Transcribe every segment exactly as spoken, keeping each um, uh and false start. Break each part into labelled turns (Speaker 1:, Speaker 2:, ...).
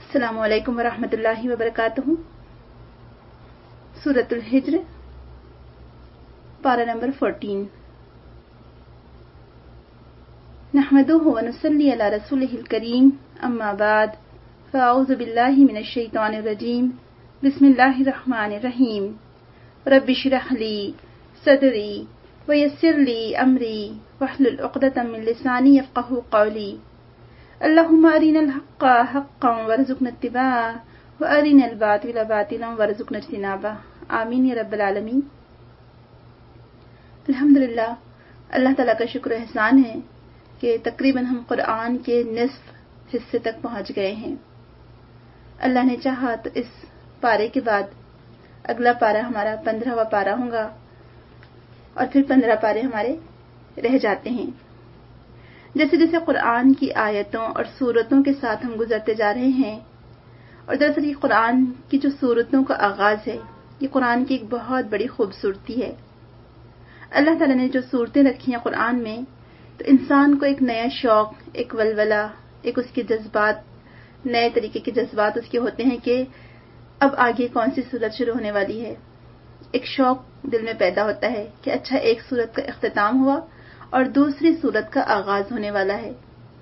Speaker 1: السلام علیکم ورحمۃ اللہ وبرکاتہ۔ سورۃ الحجر، پارہ نمبر چودہ۔ نحمدہ ونصلی علی رسولہ الکریم، اما بعد فاعوذ باللہ من الشیطان الرجیم، بسم اللہ الرحمن الرحیم۔ رب اشرح لی صدری ویسر لی امری واحلل عقدۃ من لسانی یفقہوا قولی۔ اللہم ارنا الحق حقا وارزقنا اتباعہ وارنا الباطل باطلا وارزقنا اجتنابہ، آمین یا رب العالمین۔ الحمدللہ، اللہ تعالیٰ کا شکر و احسان ہے کہ تقریباً ہم قرآن کے نصف حصے تک پہنچ گئے ہیں۔ اللہ نے چاہا تو اس پارے کے بعد اگلا پارہ ہمارا پندرہواں پارہ ہوگا اور پھر پندرہ پارے ہمارے رہ جاتے ہیں۔ جیسے جیسے قرآن کی آیتوں اور صورتوں کے ساتھ ہم گزرتے جا رہے ہیں، اور دراصل یہ قرآن کی جو صورتوں کا آغاز ہے، یہ قرآن کی ایک بہت بڑی خوبصورتی ہے۔ اللہ تعالیٰ نے جو صورتیں رکھی ہیں قرآن میں، تو انسان کو ایک نیا شوق، ایک ولولہ، ایک اس کے جذبات، نئے طریقے کے جذبات اس کے ہوتے ہیں کہ اب آگے کون سی صورت شروع ہونے والی ہے۔ ایک شوق دل میں پیدا ہوتا ہے کہ اچھا ایک صورت کا اختتام ہوا اور دوسری صورت کا آغاز ہونے والا ہے۔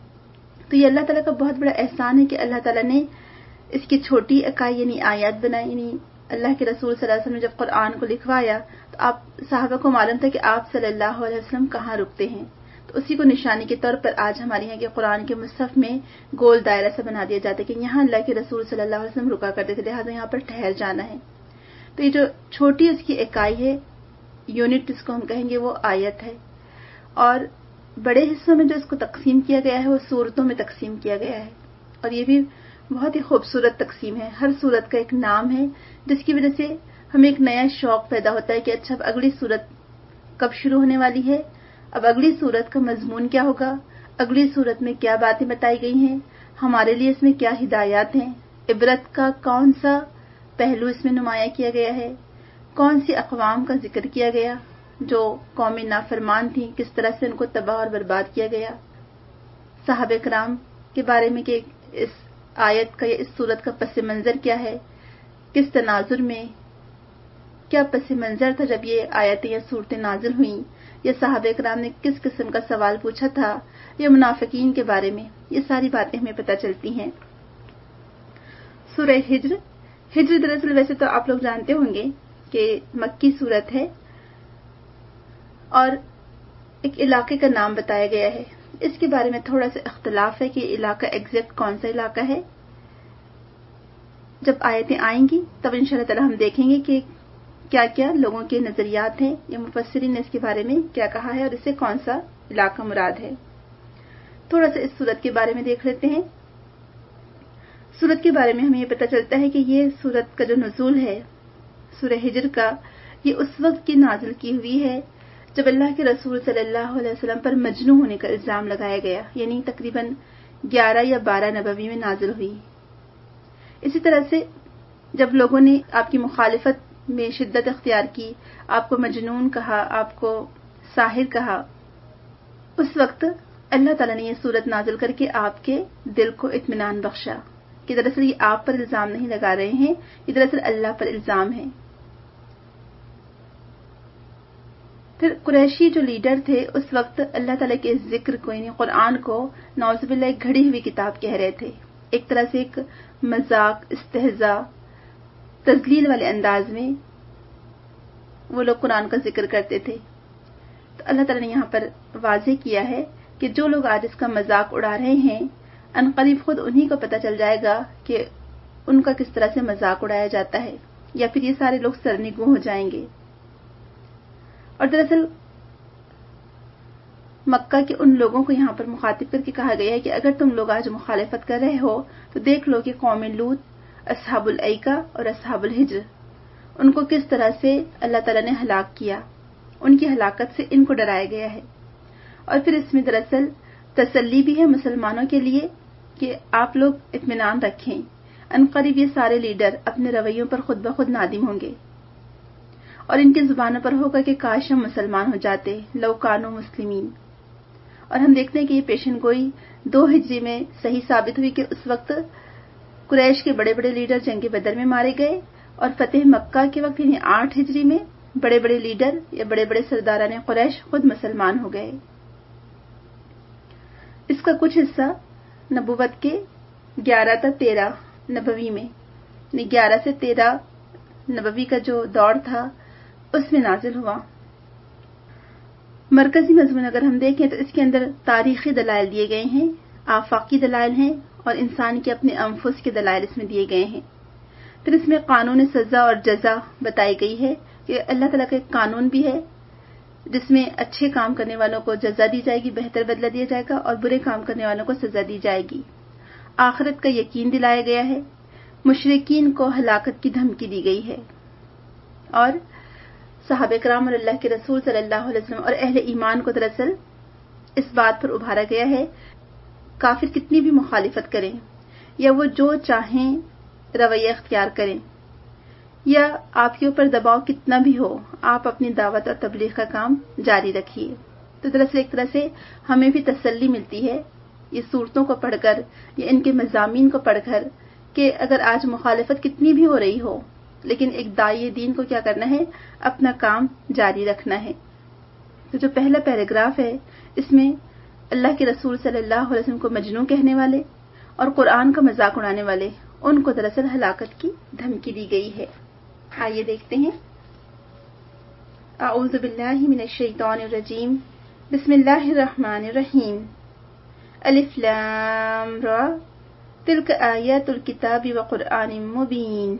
Speaker 1: تو یہ اللہ تعالیٰ کا بہت بڑا احسان ہے کہ اللہ تعالیٰ نے اس کی چھوٹی اکائی یعنی آیات بنائی۔ یعنی اللہ کے رسول صلی اللہ علیہ وسلم نے جب قرآن کو لکھوایا تو آپ صحابہ کو معلوم تھا کہ آپ صلی اللہ علیہ وسلم کہاں رکتے ہیں، تو اسی کو نشانی کے طور پر آج ہمارے یہاں کے قرآن کے مصحف میں گول دائرہ سے بنا دیا جاتا ہے کہ یہاں اللہ کے رسول صلی اللہ علیہ وسلم رکا کرتے تھے، لہٰذا یہاں پر ٹھہر جانا ہے۔ تو یہ جو چھوٹی اس کی اکائی ہے، یونٹ جس کو ہم کہیں گے، وہ آیت ہے، اور بڑے حصوں میں جو اس کو تقسیم کیا گیا ہے وہ صورتوں میں تقسیم کیا گیا ہے، اور یہ بھی بہت ہی خوبصورت تقسیم ہے۔ ہر صورت کا ایک نام ہے جس کی وجہ سے ہمیں ایک نیا شوق پیدا ہوتا ہے کہ اچھا اب اگلی صورت کب شروع ہونے والی ہے، اب اگلی صورت کا مضمون کیا ہوگا، اگلی صورت میں کیا باتیں بتائی گئی ہیں، ہمارے لیے اس میں کیا ہدایات ہیں، عبرت کا کون سا پہلو اس میں نمایاں کیا گیا ہے، کون سی اقوام کا ذکر کیا گیا جو قوم نافرمان تھیں، کس طرح سے ان کو تباہ اور برباد کیا گیا، صحابہ کرام کے بارے میں کہ اس آیت کا یا اس صورت کا پس منظر کیا ہے، کس تناظر میں کیا پس منظر تھا جب یہ آیتیں یا صورتیں نازل ہوئیں، یا صحابہ کرام نے کس قسم کا سوال پوچھا تھا، یا منافقین کے بارے میں، یہ ساری باتیں ہمیں پتہ چلتی ہیں۔ سورہ ہجر، ہجر دراصل ویسے تو آپ لوگ جانتے ہوں گے کہ مکی صورت ہے، اور ایک علاقے کا نام بتایا گیا ہے۔ اس کے بارے میں تھوڑا سا اختلاف ہے کہ علاقہ ایگزیکٹ کون سا علاقہ ہے۔ جب آیتیں آئیں گی تب انشاءاللہ تعالی ہم دیکھیں گے کہ کیا کیا لوگوں کے نظریات ہیں یا مفسرین نے اس کے بارے میں کیا کہا ہے اور اس سے کون سا علاقہ مراد ہے۔ تھوڑا سا اس سورت کے بارے میں دیکھ لیتے ہیں۔ سورت کے بارے میں ہمیں یہ پتہ چلتا ہے کہ یہ سورت کا جو نزول ہے سورہ ہجر کا، یہ اس وقت کی نازل کی ہوئی ہے جب اللہ کے رسول صلی اللہ علیہ وسلم پر مجنون ہونے کا الزام لگایا گیا، یعنی تقریباً گیارہ یا بارہ نبوی میں نازل ہوئی۔ اسی طرح سے جب لوگوں نے آپ کی مخالفت میں شدت اختیار کی، آپ کو مجنون کہا، آپ کو ساحر کہا، اس وقت اللہ تعالیٰ نے یہ سورت نازل کر کے آپ کے دل کو اطمینان بخشا کہ دراصل یہ آپ پر الزام نہیں لگا رہے ہیں، یہ دراصل اللہ پر الزام ہے۔ پھر قریشی جو لیڈر تھے اس وقت اللہ تعالیٰ کے اس ذکر کو یعنی قرآن کو نعوذ باللہ ایک گھڑی ہوئی کتاب کہہ رہے تھے، ایک طرح سے ایک مذاق، استہزاء، تذلیل والے انداز میں وہ لوگ قرآن کا ذکر کرتے تھے۔ تو اللہ تعالیٰ نے یہاں پر واضح کیا ہے کہ جو لوگ آج اس کا مذاق اڑا رہے ہیں، ان قریب خود انہی کو پتہ چل جائے گا کہ ان کا کس طرح سے مذاق اڑایا جاتا ہے، یا پھر یہ سارے لوگ سرنگوں ہو جائیں گے۔ اور دراصل مکہ کے ان لوگوں کو یہاں پر مخاطب کر کے کہا گیا ہے کہ اگر تم لوگ آج مخالفت کر رہے ہو تو دیکھ لو کہ قوم لوط، اصحاب الایکہ اور اصحاب الحجر، ان کو کس طرح سے اللہ تعالیٰ نے ہلاک کیا، ان کی ہلاکت سے ان کو ڈرایا گیا ہے۔ اور پھر اس میں دراصل تسلی بھی ہے مسلمانوں کے لیے کہ آپ لوگ اطمینان رکھیں، ان قریب یہ سارے لیڈر اپنے رویوں پر خود بخود نادم ہوں گے، اور ان کی زبانوں پر ہوگا کہ کاش ہم مسلمان ہو جاتے، لو کانوا مسلمین۔ اور ہم دیکھتے ہیں کہ یہ پیشن گوئی دو ہجری میں صحیح ثابت ہوئی کہ اس وقت قریش کے بڑے بڑے لیڈر جنگ بدر میں مارے گئے اور فتح مکہ کے وقت یعنی آٹھ ہجری میں بڑے بڑے لیڈر یا بڑے بڑے سرداران قریش خود مسلمان ہو گئے۔ اس کا کچھ حصہ نبوت کے گیارہ تا تیرہ نبوی میں یعنی گیارہ سے تیرہ نبوی کا جو دور تھا اس میں نازل ہوا۔ مرکزی مضمون اگر ہم دیکھیں تو اس کے اندر تاریخی دلائل دیے گئے ہیں، آفاقی دلائل ہیں اور انسان کے اپنے انفس کے دلائل اس میں دیے گئے ہیں۔ پھر اس میں قانون سزا اور جزا بتائی گئی ہے کہ اللہ تعالیٰ کا ایک قانون بھی ہے جس میں اچھے کام کرنے والوں کو جزا دی جائے گی، بہتر بدلہ دیا جائے گا، اور برے کام کرنے والوں کو سزا دی جائے گی۔ آخرت کا یقین دلایا گیا ہے، مشرکین کو ہلاکت کی دھمکی دی گئی ہے، اور صحابہ کرام اور اللہ کے رسول صلی اللہ علیہ وسلم اور اہل ایمان کو دراصل اس بات پر ابھارا گیا ہے کافر کتنی بھی مخالفت کریں یا وہ جو چاہیں رویہ اختیار کریں یا آپ کے اوپر دباؤ کتنا بھی ہو، آپ اپنی دعوت اور تبلیغ کا کام جاری رکھیے۔ تو دراصل ایک طرح سے ہمیں بھی تسلی ملتی ہے یہ صورتوں کو پڑھ کر یا ان کے مضامین کو پڑھ کر کہ اگر آج مخالفت کتنی بھی ہو رہی ہو لیکن ایک داعی دین کو کیا کرنا ہے، اپنا کام جاری رکھنا ہے۔ تو جو پہلا پیراگراف ہے اس میں اللہ کے رسول صلی اللہ علیہ وسلم کو مجنون کہنے والے اور قرآن کا مذاق اڑانے والے ان کو دراصل ہلاکت کی دھمکی دی گئی ہے۔ آئیے دیکھتے ہیں۔ اعوذ باللہ من الشیطان الرجیم، بسم اللہ الرحمن الرحیم۔ الف لام را تلک آیات الکتاب وقرآن مبین۔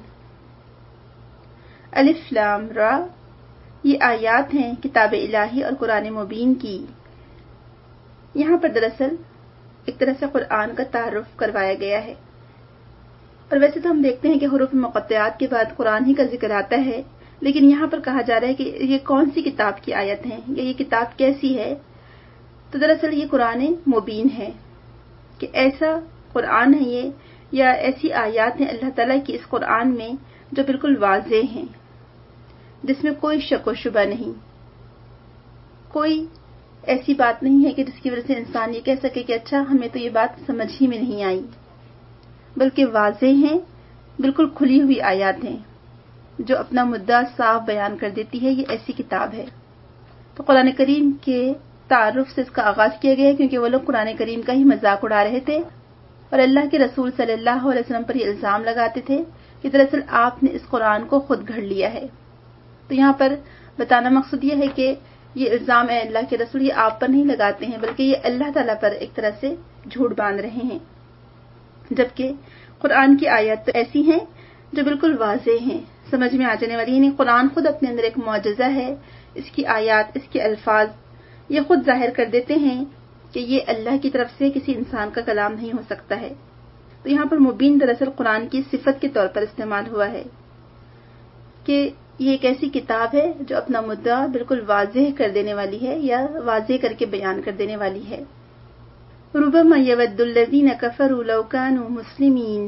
Speaker 1: الف لام را یہ آیات ہیں کتاب الہی اور قرآن مبین کی۔ یہاں پر دراصل ایک طرح سے قرآن کا تعارف کروایا گیا ہے، اور ویسے تو ہم دیکھتے ہیں کہ حروف مقطعات کے بعد قرآن ہی کا ذکر آتا ہے، لیکن یہاں پر کہا جا رہا ہے کہ یہ کون سی کتاب کی آیت ہیں یا یہ کتاب کیسی ہے۔ تو دراصل یہ قرآن مبین ہے کہ ایسا قرآن ہے یہ یا ایسی آیات ہیں اللہ تعالیٰ کی اس قرآن میں جو بالکل واضح ہیں، جس میں کوئی شک و شبہ نہیں، کوئی ایسی بات نہیں ہے کہ جس کی وجہ سے انسان یہ کہہ سکے کہ اچھا ہمیں تو یہ بات سمجھ ہی میں نہیں آئی، بلکہ واضح ہیں، بالکل کھلی ہوئی آیات ہیں جو اپنا مدعا صاف بیان کر دیتی ہے۔ یہ ایسی کتاب ہے۔ تو قرآن کریم کے تعارف سے اس کا آغاز کیا گیا کیونکہ وہ لوگ قرآن کریم کا ہی مذاق اڑا رہے تھے اور اللہ کے رسول صلی اللہ علیہ وسلم پر یہ الزام لگاتے تھے کہ دراصل آپ نے اس قرآن کو خود گھڑ لیا ہے۔ تو یہاں پر بتانا مقصد یہ ہے کہ یہ الزام ہے اللہ کے رسول یہ آپ پر نہیں لگاتے ہیں بلکہ یہ اللہ تعالیٰ پر ایک طرح سے جھوٹ باندھ رہے ہیں، جبکہ قرآن کی آیات تو ایسی ہیں جو بالکل واضح ہیں، سمجھ میں آ جانے والی، یعنی قرآن خود اپنے اندر ایک معجزہ ہے۔ اس کی آیات، اس کے الفاظ یہ خود ظاہر کر دیتے ہیں کہ یہ اللہ کی طرف سے کسی انسان کا کلام نہیں ہو سکتا ہے۔ تو یہاں پر مبین دراصل قرآن کی صفت کے طور پر استعمال ہوا ہے کہ یہ ایک ایسی کتاب ہے جو اپنا مدعا بالکل واضح کر دینے والی ہے یا واضح کر کے بیان کر دینے والی ہے۔ ربما یود الذین کفروا لو کانوا مسلمین،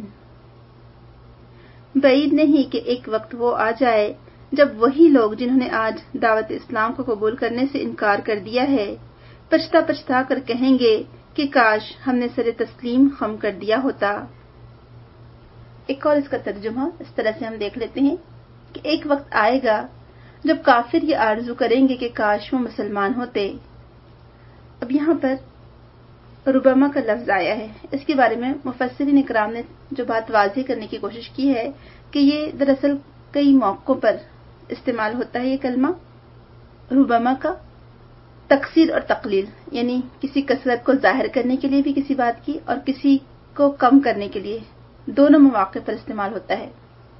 Speaker 1: بعید نہیں کہ ایک وقت وہ آ جائے جب وہی لوگ جنہوں نے آج دعوت اسلام کو قبول کرنے سے انکار کر دیا ہے پچھتا پچھتا کر کہیں گے کہ کاش ہم نے سر تسلیم خم کر دیا ہوتا۔ ایک اور اس کا ترجمہ اس طرح سے ہم دیکھ لیتے ہیں کہ ایک وقت آئے گا جب کافر یہ آرزو کریں گے کہ کاش وہ مسلمان ہوتے۔ اب یہاں پر ربما کا لفظ آیا ہے، اس کے بارے میں مفسرین کرام نے جو بات واضح کرنے کی کوشش کی ہے کہ یہ دراصل کئی موقعوں پر استعمال ہوتا ہے یہ کلمہ ربما کا، تکثیر اور تقلیل، یعنی کسی کثرت کو ظاہر کرنے کے لیے بھی کسی بات کی اور کسی کو کم کرنے کے لیے، دونوں مواقع پر استعمال ہوتا ہے۔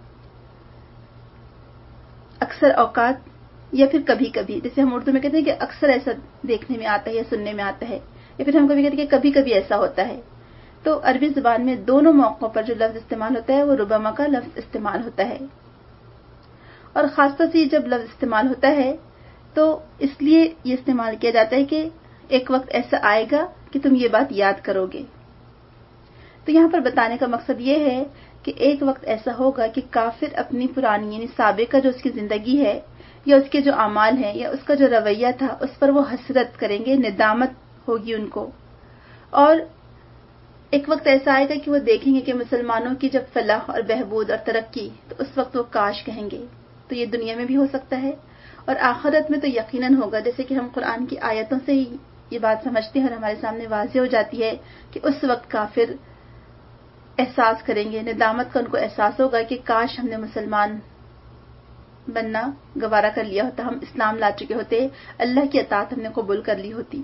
Speaker 1: اکثر اوقات یا پھر کبھی کبھی، جیسے ہم اردو میں کہتے ہیں کہ اکثر ایسا دیکھنے میں آتا ہے یا سننے میں آتا ہے، یا پھر ہم کبھی کہتے ہیں کہ کبھی کبھی ایسا ہوتا ہے۔ تو عربی زبان میں دونوں موقعوں پر جو لفظ استعمال ہوتا ہے وہ ربما کا لفظ استعمال ہوتا ہے، اور خاص طور سے جب لفظ استعمال ہوتا ہے تو اس لیے یہ استعمال کیا جاتا ہے کہ ایک وقت ایسا آئے گا کہ تم یہ بات یاد کرو گے۔ تو یہاں پر بتانے کا مقصد یہ ہے کہ ایک وقت ایسا ہوگا کہ کافر اپنی پرانی یعنی سابقہ جو اس کی زندگی ہے یا اس کے جو اعمال ہیں یا اس کا جو رویہ تھا اس پر وہ حسرت کریں گے، ندامت ہوگی ان کو، اور ایک وقت ایسا آئے گا کہ وہ دیکھیں گے کہ مسلمانوں کی جب فلاح اور بہبود اور ترقی، تو اس وقت وہ کاش کہیں گے. تو یہ دنیا میں بھی ہو سکتا ہے اور آخرت میں تو یقیناً ہوگا، جیسے کہ ہم قرآن کی آیتوں سے ہی یہ بات سمجھتے ہیں اور ہمارے سامنے واضح ہو جاتی ہے کہ اس وقت کافر احساس کریں گے، ندامت کا ان کو احساس ہوگا کہ کاش ہم نے مسلمان بننا گوارا کر لیا ہوتا، ہم اسلام لا چکے ہوتے، اللہ کی اطاعت ہم نے قبول کر لی ہوتی.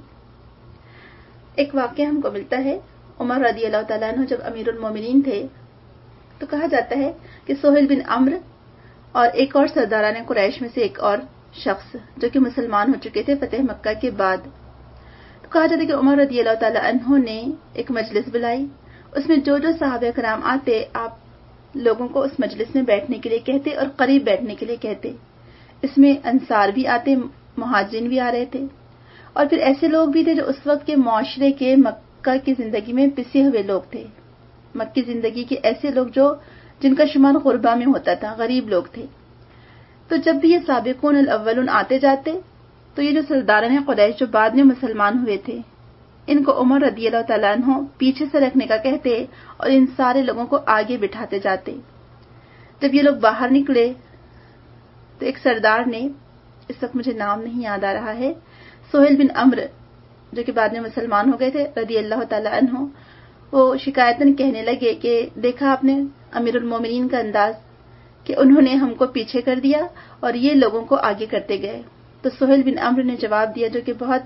Speaker 1: ایک واقعہ ہم کو ملتا ہے، عمر رضی اللہ تعالیٰ عنہ جب امیر المومنین تھے تو کہا جاتا ہے کہ سہیل بن عمرو اور ایک اور سرداران قریش میں سے ایک اور شخص جو کہ مسلمان ہو چکے تھے فتح مکہ کے بعد، تو کہا جاتا ہے کہ عمر رضی اللہ تعالیٰ عنہ نے ایک مجلس بلائی. اس میں جو جو صحابہ کرام آتے آپ لوگوں کو اس مجلس میں بیٹھنے کے لیے کہتے اور قریب بیٹھنے کے لیے کہتے. اس میں انصار بھی آتے، مہاجرین بھی آ رہے تھے، اور پھر ایسے لوگ بھی تھے جو اس وقت کے معاشرے کے مکہ کی زندگی میں پسے ہوئے لوگ تھے، مکی زندگی کے ایسے لوگ جو جن کا شمار غربا میں ہوتا تھا، غریب لوگ تھے. تو جب بھی یہ سابقون الاولون آتے جاتے تو یہ جو سرداران قریش جو بعد میں مسلمان ہوئے تھے، ان کو عمر رضی اللہ تعالیٰ عنہ پیچھے سے رکھنے کا کہتے اور ان سارے لوگوں کو آگے بٹھاتے جاتے. جب یہ لوگ باہر نکلے تو ایک سردار نے، اس وقت مجھے نام نہیں یاد آ رہا ہے، سہیل بن عمرو جو کہ بعد میں مسلمان ہو گئے تھے رضی اللہ تعالیٰ عنہ، وہ شکایتاً کہنے لگے کہ دیکھا آپ نے امیر المومنین کا انداز کہ انہوں نے ہم کو پیچھے کر دیا اور یہ لوگوں کو آگے کرتے گئے. تو سہیل بن عمرو نے جواب دیا، جو کہ بہت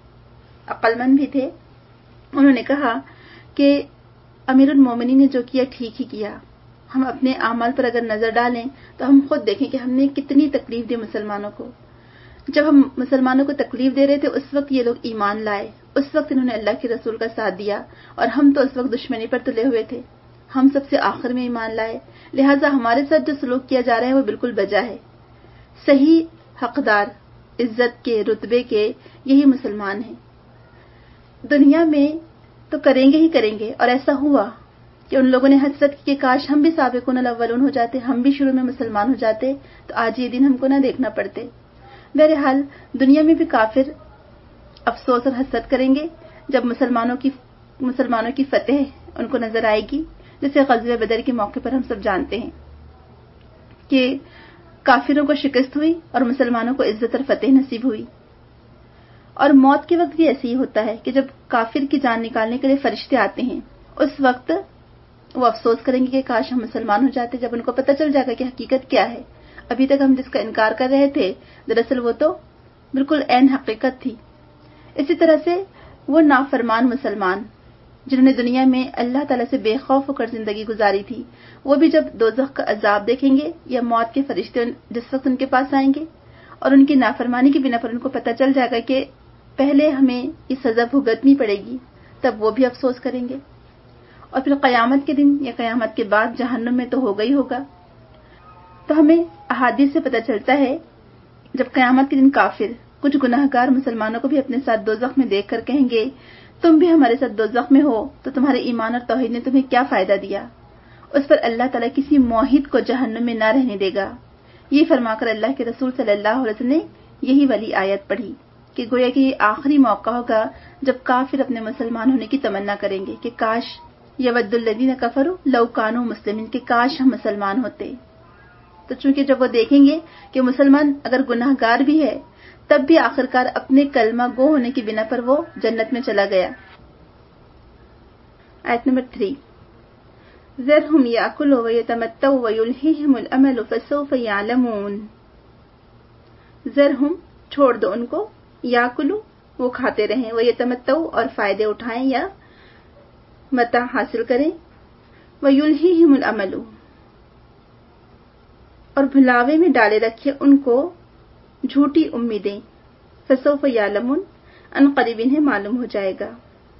Speaker 1: عقل مند بھی تھے. انہوں نے کہا کہ امیر المومنین نے جو کیا ٹھیک ہی کیا. ہم اپنے اعمال پر اگر نظر ڈالیں تو ہم خود دیکھیں کہ ہم نے کتنی تکلیف دی مسلمانوں کو. جب ہم مسلمانوں کو تکلیف دے رہے تھے اس وقت یہ لوگ ایمان لائے، اس وقت انہوں نے اللہ کے رسول کا ساتھ دیا، اور ہم تو اس وقت دشمنی پر تلے ہوئے تھے، ہم سب سے آخر میں ایمان لائے. لہٰذا ہمارے ساتھ جو سلوک کیا جا رہا ہے وہ بالکل بجا ہے. صحیح حقدار عزت کے، رتبے کے یہی مسلمان ہیں. دنیا میں تو کریں گے ہی کریں گے، اور ایسا ہوا کہ ان لوگوں نے حسرت کی کہ کاش ہم بھی سابقون الاولون ہو جاتے، ہم بھی شروع میں مسلمان ہو جاتے تو آج یہ دن ہم کو نہ دیکھنا پڑتے. بہرحال دنیا میں بھی کافر افسوس اور حسرت کریں گے جب مسلمانوں کی مسلمانوں کی فتح ان کو نظر آئے گی، جیسے غزوہ بدر کے موقع پر ہم سب جانتے ہیں کہ کافروں کو شکست ہوئی اور مسلمانوں کو عزت اور فتح نصیب ہوئی. اور موت کے وقت بھی ایسے ہی ہوتا ہے کہ جب کافر کی جان نکالنے کے لیے فرشتے آتے ہیں اس وقت وہ افسوس کریں گے کہ کاش ہم مسلمان ہو جاتے. جب ان کو پتہ چل جائے گا کہ حقیقت کیا ہے، ابھی تک ہم جس کا انکار کر رہے تھے دراصل وہ تو بالکل عین حقیقت تھی. اسی طرح سے وہ نافرمان مسلمان جنہوں نے دنیا میں اللہ تعالیٰ سے بے خوف ہو کر زندگی گزاری تھی، وہ بھی جب دوزخ کا عذاب دیکھیں گے یا موت کے فرشتے جس وقت ان کے پاس آئیں گے اور ان کی نافرمانی کی بنا پر ان کو پتہ چل جائے گا کہ پہلے ہمیں یہ سزا بھگتنی پڑے گی، تب وہ بھی افسوس کریں گے. اور پھر قیامت کے دن یا قیامت کے بعد جہنم میں تو ہوگا ہی ہوگا. تو ہمیں احادیث سے پتہ چلتا ہے جب قیامت کے دن کافر کچھ گناہگار مسلمانوں کو بھی اپنے ساتھ دوزخ میں دیکھ کر کہیں گے تم بھی ہمارے ساتھ دوزخ میں ہو تو تمہارے ایمان اور توحید نے تمہیں کیا فائدہ دیا. اس پر اللہ تعالیٰ کسی موحد کو جہنم میں نہ رہنے دے گا. یہ فرما کر اللہ کے رسول صلی اللہ علیہ وسلم نے یہی والی آیت پڑھی کہ گویا کہ یہ آخری موقع ہوگا جب کافر اپنے مسلمان ہونے کی تمنا کریں گے کہ کاش یود الذین کفروا لو کانوا مسلمین، کہ کاش ہم مسلمان ہوتے. تو چونکہ جب وہ دیکھیں گے کہ مسلمان اگر گناہگار بھی ہے تب بھی آخرکار اپنے کلمہ گو ہونے کی بنا پر وہ جنت میں چلا گیا. آیت نمبر تھری، ذرهم یاکلوا ویتمتعوا ویلہہم الامل فسوف یعلمون. ذرهم چھوڑ دو ان کو، یاکلوا وہ کھاتے رہیں، ویتمتعوا اور فائدے اٹھائیں یا متاع حاصل کریں، ویلہہم الامل اور بھلاوے میں ڈالے رکھے ان کو جھوٹی امیدیں، فسوف یعلمون ان قریب انہیں معلوم ہو جائے گا.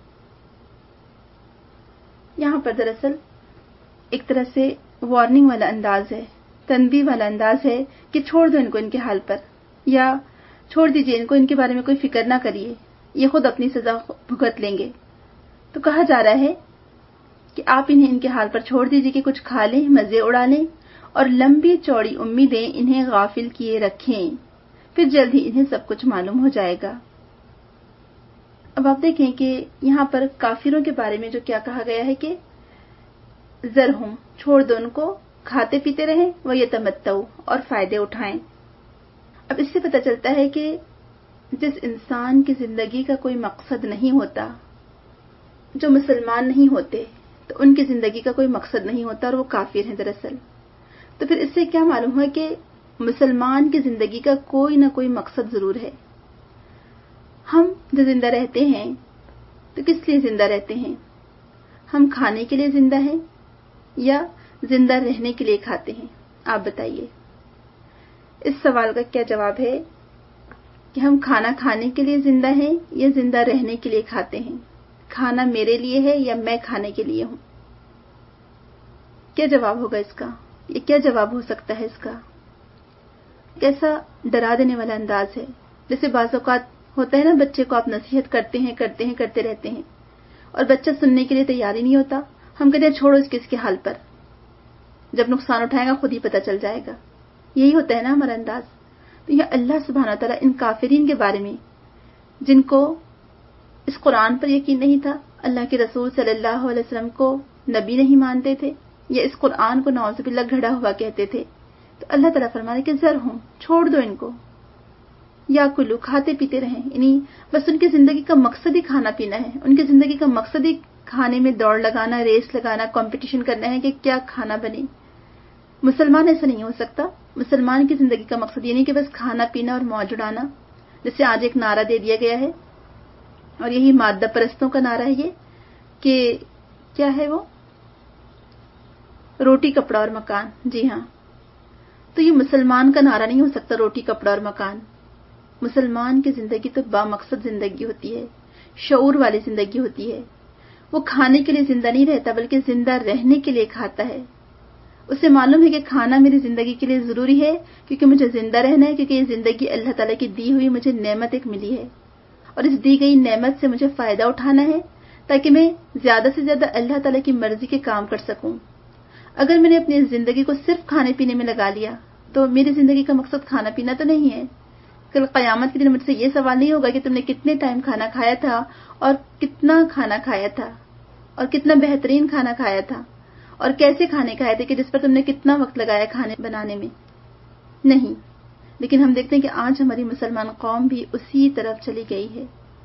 Speaker 1: یہاں پر دراصل ایک طرح سے وارننگ والا انداز ہے، تنبیہ والا انداز ہے کہ چھوڑ دو ان کو ان کے حال پر، یا چھوڑ دیجئے ان کو، ان کے بارے میں کوئی فکر نہ کریے، یہ خود اپنی سزا بھگت لیں گے. تو کہا جا رہا ہے کہ آپ انہیں ان کے حال پر چھوڑ دیجئے کہ کچھ کھا لیں، مزے اڑا لیں، اور لمبی چوڑی امیدیں انہیں غافل کیے رکھیں، پھر جلد ہی انہیں سب کچھ معلوم ہو جائے گا. اب آپ دیکھیں کہ یہاں پر کافروں کے بارے میں جو کیا کہا گیا ہے کہ ذرہم، چھوڑ دو ان کو، کھاتے پیتے رہیں، وہ یتمتعوا، اور فائدے اٹھائیں۔ اب اس سے پتہ چلتا ہے کہ جس انسان کی زندگی کا کوئی مقصد نہیں ہوتا، جو مسلمان نہیں ہوتے، تو ان کی زندگی کا کوئی مقصد نہیں ہوتا اور وہ کافر ہیں دراصل۔ تو پھر اس سے کیا معلوم ہوا کہ مسلمان کی زندگی کا کوئی نہ کوئی مقصد ضرور ہے۔ ہم جو زندہ رہتے ہیں تو کس لیے زندہ رہتے ہیں؟ ہم کھانے کے لیے زندہ ہیں یا زندہ رہنے کے لیے کھاتے ہیں؟ آپ بتائیے۔ اس سوال کا کیا جواب ہے کہ ہم کھانا کھانے کے لیے زندہ ہیں یا زندہ رہنے کے لیے کھاتے ہیں؟ کھانا میرے لیے ہے یا میں کھانے کے لیے ہوں؟ کیا جواب ہوگا اس کا؟ یہ کیا جواب ہو سکتا ہے اس کا؟ کیسا ڈرا دینے والا انداز ہے۔ جیسے بعض اوقات ہوتا ہے نا، بچے کو آپ نصیحت کرتے ہیں کرتے ہیں کرتے رہتے ہیں اور بچہ سننے کے لیے تیار ہی نہیں ہوتا، ہم کہتے ہیں چھوڑو اس کے اس کے حال پر، جب نقصان اٹھائے گا خود ہی پتہ چل جائے گا۔ یہی ہوتا ہے نا ہمارا انداز۔ تو یہ اللہ سبحانہ تعالیٰ ان کافرین کے بارے میں، جن کو اس قرآن پر یقین نہیں تھا، اللہ کے رسول صلی اللہ علیہ وسلم کو نبی نہیں مانتے تھے، یا اس قرآن کو نعوذ باللہ گھڑا ہوا کہتے تھے، تو اللہ تعالیٰ فرمانے کہ ذرہم، چھوڑ دو ان کو، یا کلو، کھاتے پیتے رہیں۔ یعنی بس ان کی زندگی کا مقصد ہی کھانا پینا ہے، ان کی زندگی کا مقصد ہی کھانے میں دوڑ لگانا، ریس لگانا، کمپٹیشن کرنا ہے کہ کیا کھانا بنے۔ مسلمان ایسا نہیں ہو سکتا۔ مسلمان کی زندگی کا مقصد یہ نہیں کہ بس کھانا پینا اور موج اڑانا، جیسے آج ایک نعرہ دے دیا گیا ہے، اور یہی مادہ پرستوں کا نعرہ ہے یہ کہ کیا ہے وہ، روٹی کپڑا اور مکان۔ جی ہاں، تو یہ مسلمان کا نعرہ نہیں ہو سکتا، روٹی کپڑا اور مکان۔ مسلمان کی زندگی تو با مقصد زندگی ہوتی ہے، شعور والی زندگی ہوتی ہے۔ وہ کھانے کے لیے زندہ نہیں رہتا بلکہ زندہ رہنے کے لیے کھاتا ہے۔ اسے معلوم ہے کہ کھانا میری زندگی کے لیے ضروری ہے کیونکہ مجھے زندہ رہنا ہے، کیونکہ یہ زندگی اللہ تعالیٰ کی دی ہوئی مجھے نعمت ایک ملی ہے، اور اس دی گئی نعمت سے مجھے فائدہ اٹھانا ہے تاکہ میں زیادہ سے زیادہ اللہ تعالیٰ کی مرضی کے کام کر سکوں۔ اگر میں نے اپنی زندگی کو صرف کھانے پینے میں لگا لیا تو میری زندگی کا مقصد کھانا پینا تو نہیں ہے۔ کل قیامت کے دن مجھ سے یہ سوال نہیں ہوگا کہ تم نے کتنے ٹائم کھانا کھایا تھا اور کتنا کھانا کھایا تھا اور کتنا بہترین کھانا کھایا تھا اور کیسے کھانے کھائے تھے کہ جس پر تم نے کتنا وقت لگایا کھانے بنانے میں، نہیں۔ لیکن ہم دیکھتے ہیں کہ آج ہماری مسلمان قوم بھی اسی طرف چلی گئی ہے،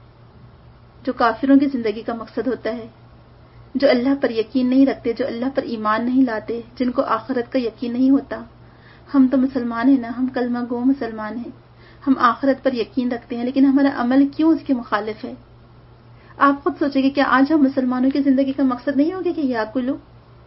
Speaker 1: جو کافروں کی زندگی کا مقصد ہوتا ہے، جو اللہ پر یقین نہیں رکھتے، جو اللہ پر ایمان نہیں لاتے، جن کو آخرت کا یقین نہیں ہوتا۔ ہم تو مسلمان ہیں نا، ہم کلمہ گو مسلمان ہیں، ہم آخرت پر یقین رکھتے ہیں، لیکن ہمارا عمل کیوں اس کے مخالف ہے؟ آپ خود سوچیں کہ کیا آج ہم مسلمانوں کی زندگی کا مقصد نہیں ہوگا کہ یا کلو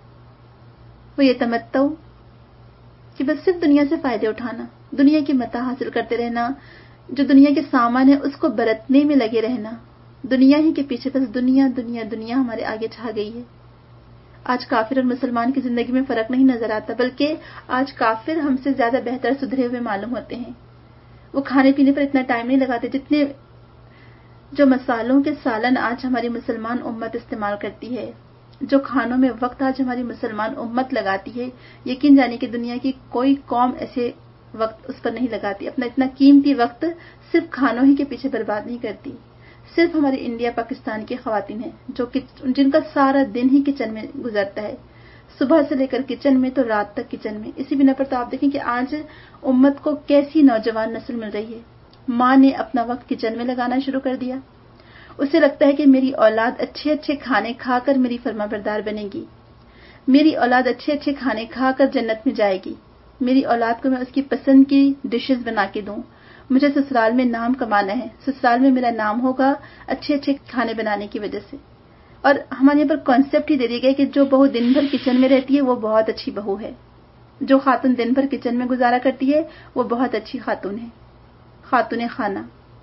Speaker 1: وہ یہ تمتعوا، کہ بس صرف دنیا سے فائدے اٹھانا، دنیا کی متاع حاصل کرتے رہنا، جو دنیا کے سامان ہے اس کو برتنے میں لگے رہنا، دنیا ہی کے پیچھے بس دنیا دنیا دنیا ہمارے آگے چھا گئی ہے۔ آج کافر اور مسلمان کی زندگی میں فرق نہیں نظر آتا، بلکہ آج کافر ہم سے زیادہ بہتر سدھرے ہوئے معلوم ہوتے ہیں۔ وہ کھانے پینے پر اتنا ٹائم نہیں لگاتے جتنے جو مسالوں کے سالن آج ہماری مسلمان امت استعمال کرتی ہے، جو کھانوں میں وقت آج ہماری مسلمان امت لگاتی ہے، یقین جانے کہ دنیا کی کوئی قوم ایسے وقت اس پر نہیں لگاتی، اپنا اتنا قیمتی وقت صرف کھانوں ہی کے پیچھے برباد نہیں کرتی۔ صرف ہماری انڈیا پاکستان کی خواتین ہیں جو جن کا سارا دن ہی کچن میں گزرتا ہے، صبح سے لے کر کچن میں تو رات تک کچن میں۔ اسی بنا پر تو آپ دیکھیں کہ آج امت کو کیسی نوجوان نسل مل رہی ہے۔ ماں نے اپنا وقت کچن میں لگانا شروع کر دیا، اسے لگتا ہے کہ میری اولاد اچھے اچھے کھانے کھا کر میری فرما بردار بنے گی، میری اولاد اچھے اچھے کھانے کھا کر جنت میں جائے گی، میری اولاد کو میں اس کی پسند کی ڈشز بنا کے دوں، مجھے سسرال میں نام کمانا ہے، سسرال میں میرا نام ہوگا اچھے اچھے کھانے بنانے کی وجہ سے۔ اور ہمارے یہاں پر کانسیپٹ ہی دے دی گئی کہ جو بہو دن بھر کچن میں رہتی ہے وہ بہت اچھی بہو ہے، جو خاتون دن بھر کچن میں گزارا کرتی ہے وہ بہت اچھی خاتون ہے، خاتون خانہ۔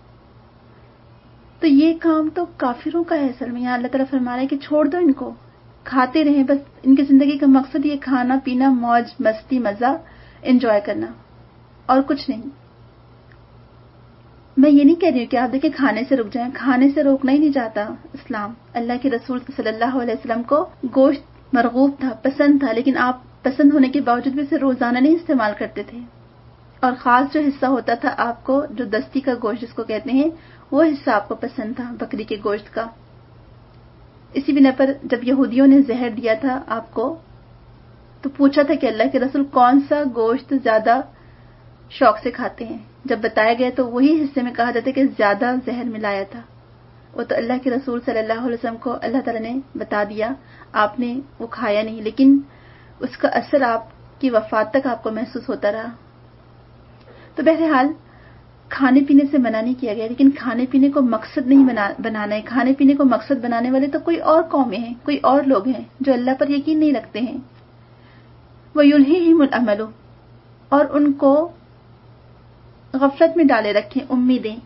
Speaker 1: تو یہ کام تو کافروں کا ہے اصل میں۔ یہاں اللہ تعالیٰ فرما رہا ہے کہ چھوڑ دو ان کو، کھاتے رہیں، بس ان کی زندگی کا مقصد یہ کھانا پینا، موج مستی مزہ انجوائے کرنا اور کچھ نہیں۔ میں یہ نہیں کہہ رہی ہوں کہ آپ دیکھیں کھانے سے رک جائیں، کھانے سے روکنا ہی نہیں چاہتا اسلام۔ اللہ کے رسول صلی اللہ علیہ وسلم کو گوشت مرغوب تھا، پسند تھا، لیکن آپ پسند ہونے کے باوجود بھی اسے روزانہ نہیں استعمال کرتے تھے، اور خاص جو حصہ ہوتا تھا آپ کو، جو دستی کا گوشت جس کو کہتے ہیں، وہ حصہ آپ کو پسند تھا بکری کے گوشت کا. اسی بنا پر جب یہودیوں نے زہر دیا تھا آپ کو تو پوچھا تھا کہ اللہ کے رسول کون سا گوشت زیادہ شوق سے کھاتے ہیں. جب بتایا گیا تو وہی حصے میں کہا جاتا ہے کہ زیادہ زہر ملایا تھا. وہ تو اللہ کے رسول صلی اللہ علیہ وسلم کو اللہ تعالیٰ نے بتا دیا، آپ نے وہ کھایا نہیں، لیکن اس کا اثر آپ کی وفات تک آپ کو محسوس ہوتا رہا. تو بہرحال کھانے پینے سے منع نہیں کیا گیا، لیکن کھانے پینے کو مقصد نہیں بنا بنانا ہے. کھانے پینے کو مقصد بنانے والے تو کوئی اور قومیں ہیں، کوئی اور لوگ ہیں جو اللہ پر یقین نہیں رکھتے ہیں. وَيُلْهِهِمُ الْأَمَلُ، اور ان کو غفلت میں ڈالے رکھیں امیدیں،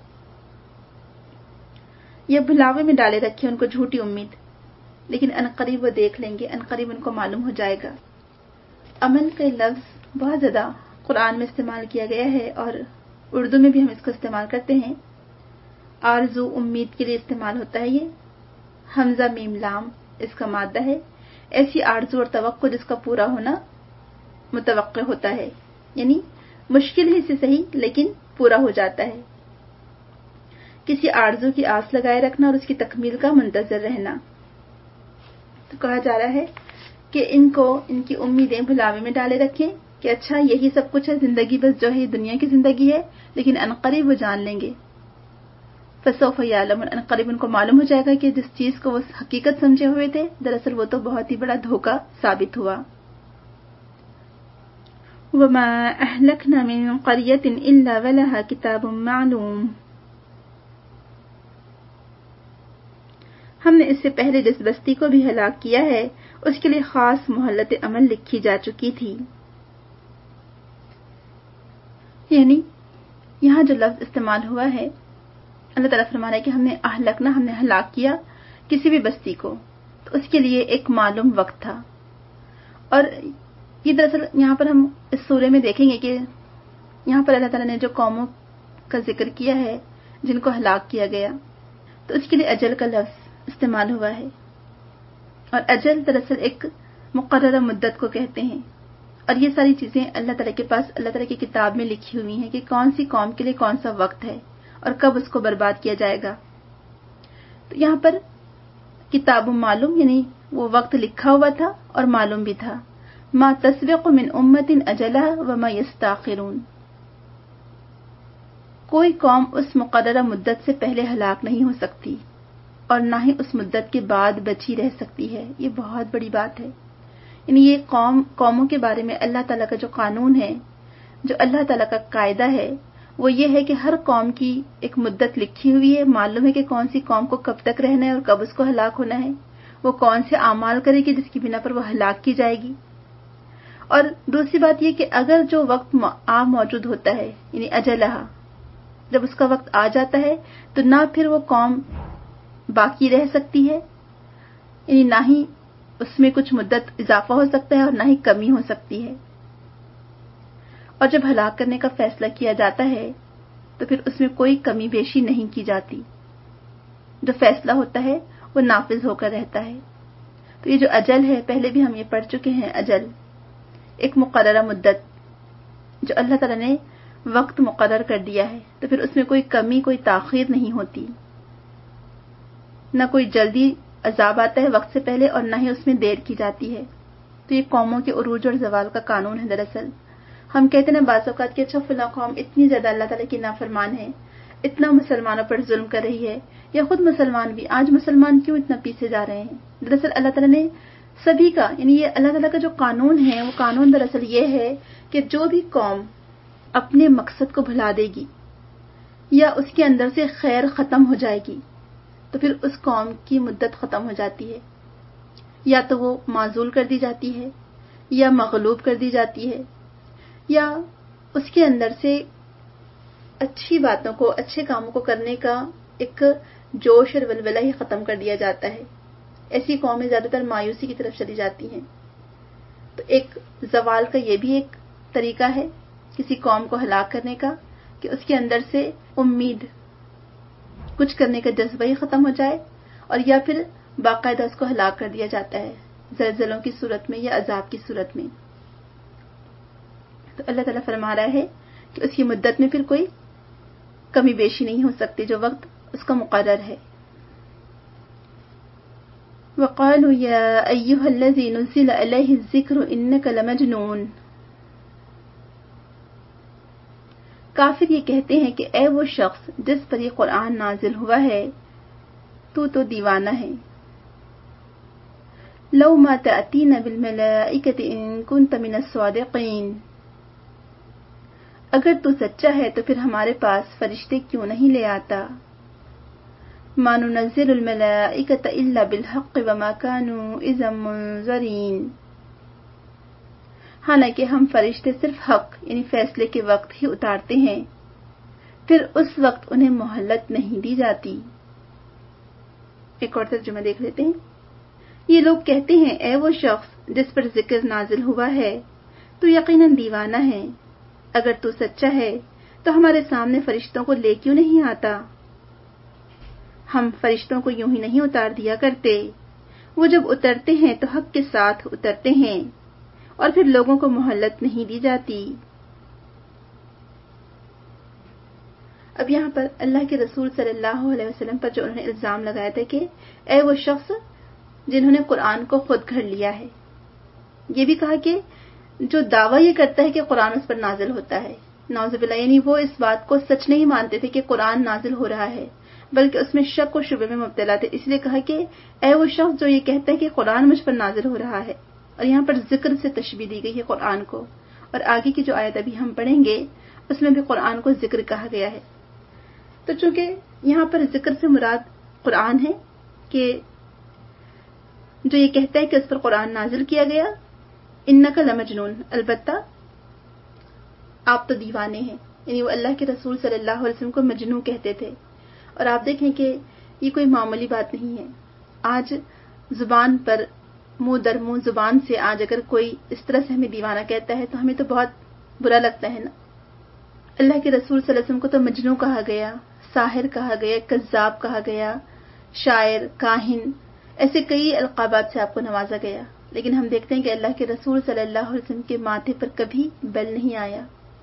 Speaker 1: یا بھلاوے میں ڈالے رکھیں ان کو جھوٹی امید، لیکن انقریب وہ دیکھ لیں گے، انقریب ان کو معلوم ہو جائے گا. عمل کا لفظ بہت زیادہ قرآن میں استعمال کیا گیا ہے اور اردو میں بھی ہم اس کو استعمال کرتے ہیں. آرزو امید کے لیے استعمال ہوتا ہے. یہ حمزہ میم لام اس کا مادہ ہے. ایسی آرزو اور توقع جس کا پورا ہونا متوقع ہوتا ہے، یعنی مشکل ہی سے صحیح لیکن پورا ہو جاتا ہے. کسی آرزو کی آس لگائے رکھنا اور اس کی تکمیل کا منتظر رہنا. تو کہا جا رہا ہے کہ ان کو ان کی امیدیں بھلاوے میں ڈالے رکھیں کہ اچھا یہی سب کچھ ہے، زندگی بس جو ہے دنیا کی زندگی ہے، لیکن انقریب وہ جان لیں گے. فسوف یعلمون، انقریب ان کو معلوم ہو جائے گا کہ جس چیز کو وہ حقیقت سمجھے ہوئے تھے دراصل وہ تو بہت ہی بڑا دھوکہ ثابت ہوا. وما اہلکنا من قریۃ الا ولہا کتاب معلوم، ہم نے اس سے پہلے جس بستی کو بھی ہلاک کیا ہے اس کے لیے خاص مہلت عمل لکھی جا چکی تھی. یعنی یہاں جو لفظ استعمال ہوا ہے، اللہ تعالیٰ فرما رہا ہے کہ ہم نے اہلکنا، ہم نے ہلاک کیا کسی بھی بستی کو، تو اس کے لیے ایک معلوم وقت تھا. اور یہ دراصل یہاں پر ہم اس سورے میں دیکھیں گے کہ یہاں پر اللہ تعالیٰ نے جو قوموں کا ذکر کیا ہے جن کو ہلاک کیا گیا، تو اس کے لیے اجل کا لفظ استعمال ہوا ہے. اور اجل دراصل ایک مقررہ مدت کو کہتے ہیں. اور یہ ساری چیزیں اللہ تعالیٰ کے پاس، اللہ تعالیٰ کی کتاب میں لکھی ہوئی ہیں کہ کون سی قوم کے لیے کون سا وقت ہے اور کب اس کو برباد کیا جائے گا. تو یہاں پر کتاب معلوم یعنی وہ وقت لکھا ہوا تھا اور معلوم بھی تھا. ما تسبق من امت اجلها وما یستاخرون، کوئی قوم اس مقررہ مدت سے پہلے ہلاک نہیں ہو سکتی اور نہ ہی اس مدت کے بعد بچی رہ سکتی ہے. یہ بہت بڑی بات ہے. یعنی یہ قوم قوموں کے بارے میں اللہ تعالیٰ کا جو قانون ہے، جو اللہ تعالیٰ کا قاعدہ ہے، وہ یہ ہے کہ ہر قوم کی ایک مدت لکھی ہوئی ہے. معلوم ہے کہ کون سی قوم کو کب تک رہنا ہے اور کب اس کو ہلاک ہونا ہے، وہ کون سے اعمال کرے گی جس کی بنا پر وہ ہلاک کی جائے گی. اور دوسری بات یہ کہ اگر جو وقت آ موجود ہوتا ہے، یعنی اجلہا، جب اس کا وقت آ جاتا ہے تو نہ پھر وہ قوم باقی رہ سکتی ہے، یعنی نہ ہی اس میں کچھ مدت اضافہ ہو سکتا ہے اور نہ ہی کمی ہو سکتی ہے. اور جب ہلاک کرنے کا فیصلہ کیا جاتا ہے تو پھر اس میں کوئی کمی بیشی نہیں کی جاتی. جو فیصلہ ہوتا ہے وہ نافذ ہو کر رہتا ہے. تو یہ جو اجل ہے، پہلے بھی ہم یہ پڑھ چکے ہیں، اجل ایک مقررہ مدت جو اللہ تعالیٰ نے وقت مقرر کر دیا ہے، تو پھر اس میں کوئی کمی، کوئی تاخیر نہیں ہوتی. نہ کوئی جلدی عذاب آتا ہے وقت سے پہلے اور نہ ہی اس میں دیر کی جاتی ہے. تو یہ قوموں کے عروج اور زوال کا قانون ہے. دراصل ہم کہتے ہیں بعض اوقات کہ اچھا فلاں قوم اتنی زیادہ اللہ تعالیٰ کی نافرمان ہے، اتنا مسلمانوں پر ظلم کر رہی ہے، یا خود مسلمان بھی آج مسلمان کیوں اتنا پیچھے جا رہے ہیں. دراصل اللہ تعالیٰ نے سبھی کا، یعنی یہ اللہ تعالیٰ کا جو قانون ہے، وہ قانون دراصل یہ ہے کہ جو بھی قوم اپنے مقصد کو بھلا دے گی یا اس کے اندر سے خیر ختم ہو جائے گی تو پھر اس قوم کی مدت ختم ہو جاتی ہے. یا تو وہ معزول کر دی جاتی ہے، یا مغلوب کر دی جاتی ہے، یا اس کے اندر سے اچھی باتوں کو، اچھے کاموں کو کرنے کا ایک جوش اور ولولہ ہی ختم کر دیا جاتا ہے. ایسی قومیں زیادہ تر مایوسی کی طرف چلی جاتی ہیں. تو ایک زوال کا یہ بھی ایک طریقہ ہے کسی قوم کو ہلاک کرنے کا کہ اس کے اندر سے امید، کچھ کرنے کا جذبہ ہی ختم ہو جائے، اور یا پھر باقاعدہ اس کو ہلاک کر دیا جاتا ہے زلزلوں کی صورت میں یا عذاب کی صورت میں. تو اللہ تعالیٰ فرما رہا ہے کہ اس کی مدت میں پھر کوئی کمی بیشی نہیں ہو سکتی جو وقت اس کا مقرر ہے. وقالوا يا أيها الذي نزل عليه الذكر إنك لمجنون. کافر یہ کہتے ہیں کہ اے وہ شخص جس پر یہ قرآن نازل ہوا ہے تو تو دیوانہ ہے. لو ما تأتینا بالملائکة ان كنت من الصادقین. اگر تو سچا ہے تو پھر ہمارے پاس فرشتے کیوں نہیں لے آتا. ما ننزل الملائکة الا بالحق وما كانوا اذا منذرین. حالانکہ ہم فرشتے صرف حق یعنی فیصلے کے وقت ہی اتارتے ہیں، پھر اس وقت انہیں مہلت نہیں دی جاتی. ایک اور ترجمہ دیکھ لیتے ہیں. یہ لوگ کہتے ہیں اے وہ شخص جس پر ذکر نازل ہوا ہے تو یقیناً دیوانہ ہے. اگر تو سچا ہے تو ہمارے سامنے فرشتوں کو لے کیوں نہیں آتا. ہم فرشتوں کو یوں ہی نہیں اتار دیا کرتے، وہ جب اترتے ہیں تو حق کے ساتھ اترتے ہیں اور پھر لوگوں کو مہلت نہیں دی جاتی. اب یہاں پر اللہ کے رسول صلی اللہ علیہ وسلم پر جو انہوں نے الزام لگایا تھا کہ اے وہ شخص جنہوں نے قرآن کو خود گھڑ لیا ہے، یہ بھی کہا کہ جو دعویٰ یہ کرتا ہے کہ قرآن اس پر نازل ہوتا ہے، نعوذ باللہ، یعنی وہ اس بات کو سچ نہیں مانتے تھے کہ قرآن نازل ہو رہا ہے، بلکہ اس میں شک و شبہ میں مبتلا تھے. اس لیے کہا کہ اے وہ شخص جو یہ کہتا ہے کہ قرآن مجھ پر نازل ہو رہا ہے. اور یہاں پر ذکر سے تشبیہ دی گئی ہے قرآن کو، اور آگے کی جو آیت ابھی ہم پڑھیں گے اس میں بھی قرآن کو ذکر کہا گیا ہے. تو چونکہ یہاں پر ذکر سے مراد قرآن ہے کہ جو یہ کہتا ہے کہ اس پر قرآن نازل کیا گیا، انک لمجنون، البتہ آپ تو دیوانے ہیں. یعنی وہ اللہ کے رسول صلی اللہ علیہ وسلم کو مجنون کہتے تھے. اور آپ دیکھیں کہ یہ کوئی معمولی بات نہیں ہے. آج زبان پر منہ در منہ زبان سے آج اگر کوئی اس طرح سے ہمیں دیوانہ کہتا ہے تو ہمیں تو بہت برا لگتا ہے نا. اللہ کے رسول صلی اللہ علیہ وسلم کو تو مجنون کہا گیا، ساحر کہا گیا، کذاب کہا گیا، شاعر، کاہن، ایسے کئی القابات سے آپ کو نوازا گیا. لیکن ہم دیکھتے ہیں کہ اللہ کے رسول صلی اللہ علیہ وسلم کے ماتھے پر کبھی بل نہیں آیا.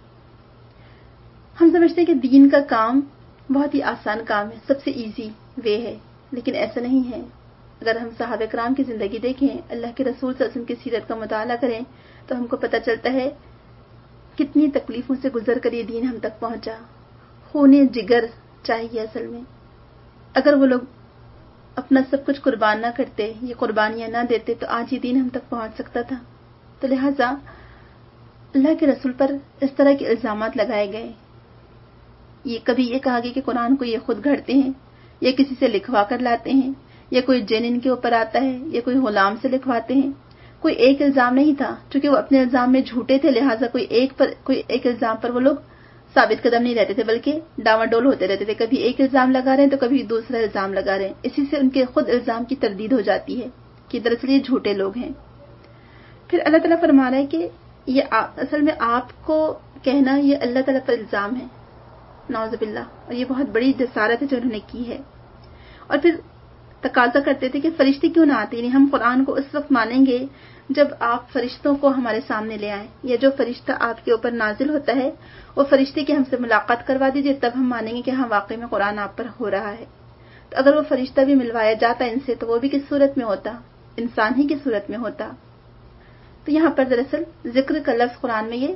Speaker 1: ہم سمجھتے ہیں کہ دین کا کام بہت ہی آسان کام ہے، سب سے ایزی وے ہے، لیکن ایسا نہیں ہے. اگر ہم صحابہ کرام کی زندگی دیکھیں، اللہ کے رسول صلی اللہ علیہ وسلم کی سیرت کا مطالعہ کریں تو ہم کو پتہ چلتا ہے کتنی تکلیفوں سے گزر کر یہ دین ہم تک پہنچا. خونے جگر چاہیے اصل میں. اگر وہ لوگ اپنا سب کچھ قربان نہ کرتے، یہ قربانیاں نہ دیتے تو آج یہ دین ہم تک پہنچ سکتا تھا. تو لہٰذا اللہ کے رسول پر اس طرح کے الزامات لگائے گئے. یہ کبھی یہ کہا گیا کہ قرآن کو یہ خود گھڑتے ہیں یا کسی سے لکھوا کر لاتے ہیں، یا کوئی جن ان کے اوپر آتا ہے، یا کوئی غلام سے لکھواتے ہیں. کوئی ایک الزام نہیں تھا، چونکہ وہ اپنے الزام میں جھوٹے تھے، لہٰذا کوئی ایک پر کوئی ایک الزام پر وہ لوگ ثابت قدم نہیں رہتے تھے، بلکہ ڈاواں ڈول ہوتے رہتے تھے. کبھی ایک الزام لگا رہے ہیں تو کبھی دوسرا الزام لگا رہے ہیں. اسی سے ان کے خود الزام کی تردید ہو جاتی ہے کہ دراصل یہ جھوٹے لوگ ہیں. پھر اللہ تعالیٰ فرما رہا ہے کہ یہ اصل میں آپ کو کہنا یہ اللہ تعالیٰ پر الزام ہے، نعوذ باللہ، اور یہ بہت بڑی جسارت ہے جو انہوں نے کی ہے. اور پھر تقاضا کرتے تھے کہ فرشتے کیوں نہ آتے، یعنی ہم قرآن کو اس وقت مانیں گے جب آپ فرشتوں کو ہمارے سامنے لے آئیں، یا جو فرشتہ آپ کے اوپر نازل ہوتا ہے وہ فرشتے کی ہم سے ملاقات کروا دیجیے، تب ہم مانیں گے کہ ہاں واقعی میں قرآن آپ پر ہو رہا ہے. تو اگر وہ فرشتہ بھی ملوایا جاتا ان سے تو وہ بھی کس صورت میں ہوتا، انسان ہی کی صورت میں ہوتا. تو یہاں پر دراصل ذکر کا لفظ قرآن میں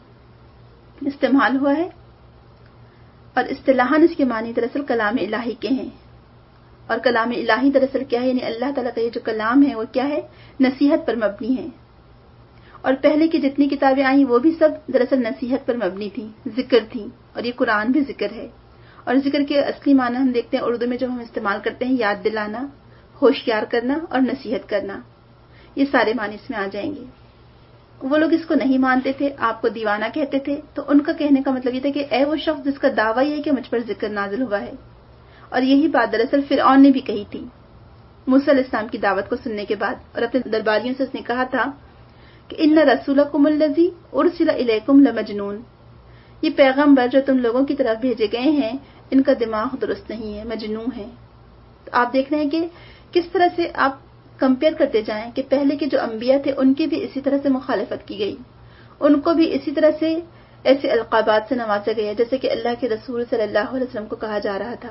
Speaker 1: یہ استعمال ہوا ہے، اور اصطلاحاً اس کے معنی دراصل کلام الہی کے ہیں. اور کلام الہی دراصل کیا ہے، یعنی اللہ تعالیٰ کا یہ جو کلام ہے وہ کیا ہے، نصیحت پر مبنی ہے. اور پہلے کی جتنی کتابیں آئیں وہ بھی سب دراصل نصیحت پر مبنی تھی، ذکر تھی، اور یہ قرآن بھی ذکر ہے. اور ذکر کے اصلی معنی ہم دیکھتے ہیں اردو میں جو ہم استعمال کرتے ہیں، یاد دلانا، ہوشیار کرنا اور نصیحت کرنا، یہ سارے معنی اس میں آ جائیں گے. وہ لوگ اس کو نہیں مانتے تھے، آپ کو دیوانہ کہتے تھے. تو ان کا کہنے کا مطلب یہ تھا کہ اے وہ شخص جس کا دعویٰ یہ ہے کہ مجھ پر ذکر نازل ہوا ہے. اور یہی بات دراصل فرعون نے بھی کہی تھی موسیٰ علیہ السلام کی دعوت کو سننے کے بعد، اور اپنے درباریوں سے اس نے کہا تھا کہ ان رسولکم الذی ارسل الیکم لمجنون، یہ پیغمبر جو تم لوگوں کی طرف بھیجے گئے ہیں ان کا دماغ درست نہیں ہے، مجنون ہے. تو آپ دیکھ رہے ہیں کہ کس طرح سے آپ کمپیئر کرتے جائیں کہ پہلے کے جو انبیاء تھے ان کی بھی اسی طرح سے مخالفت کی گئی، ان کو بھی اسی طرح سے ایسے القابات سے نوازا گیا جیسے کہ اللہ کے رسول صلی اللہ علیہ وسلم کو کہا جا رہا تھا.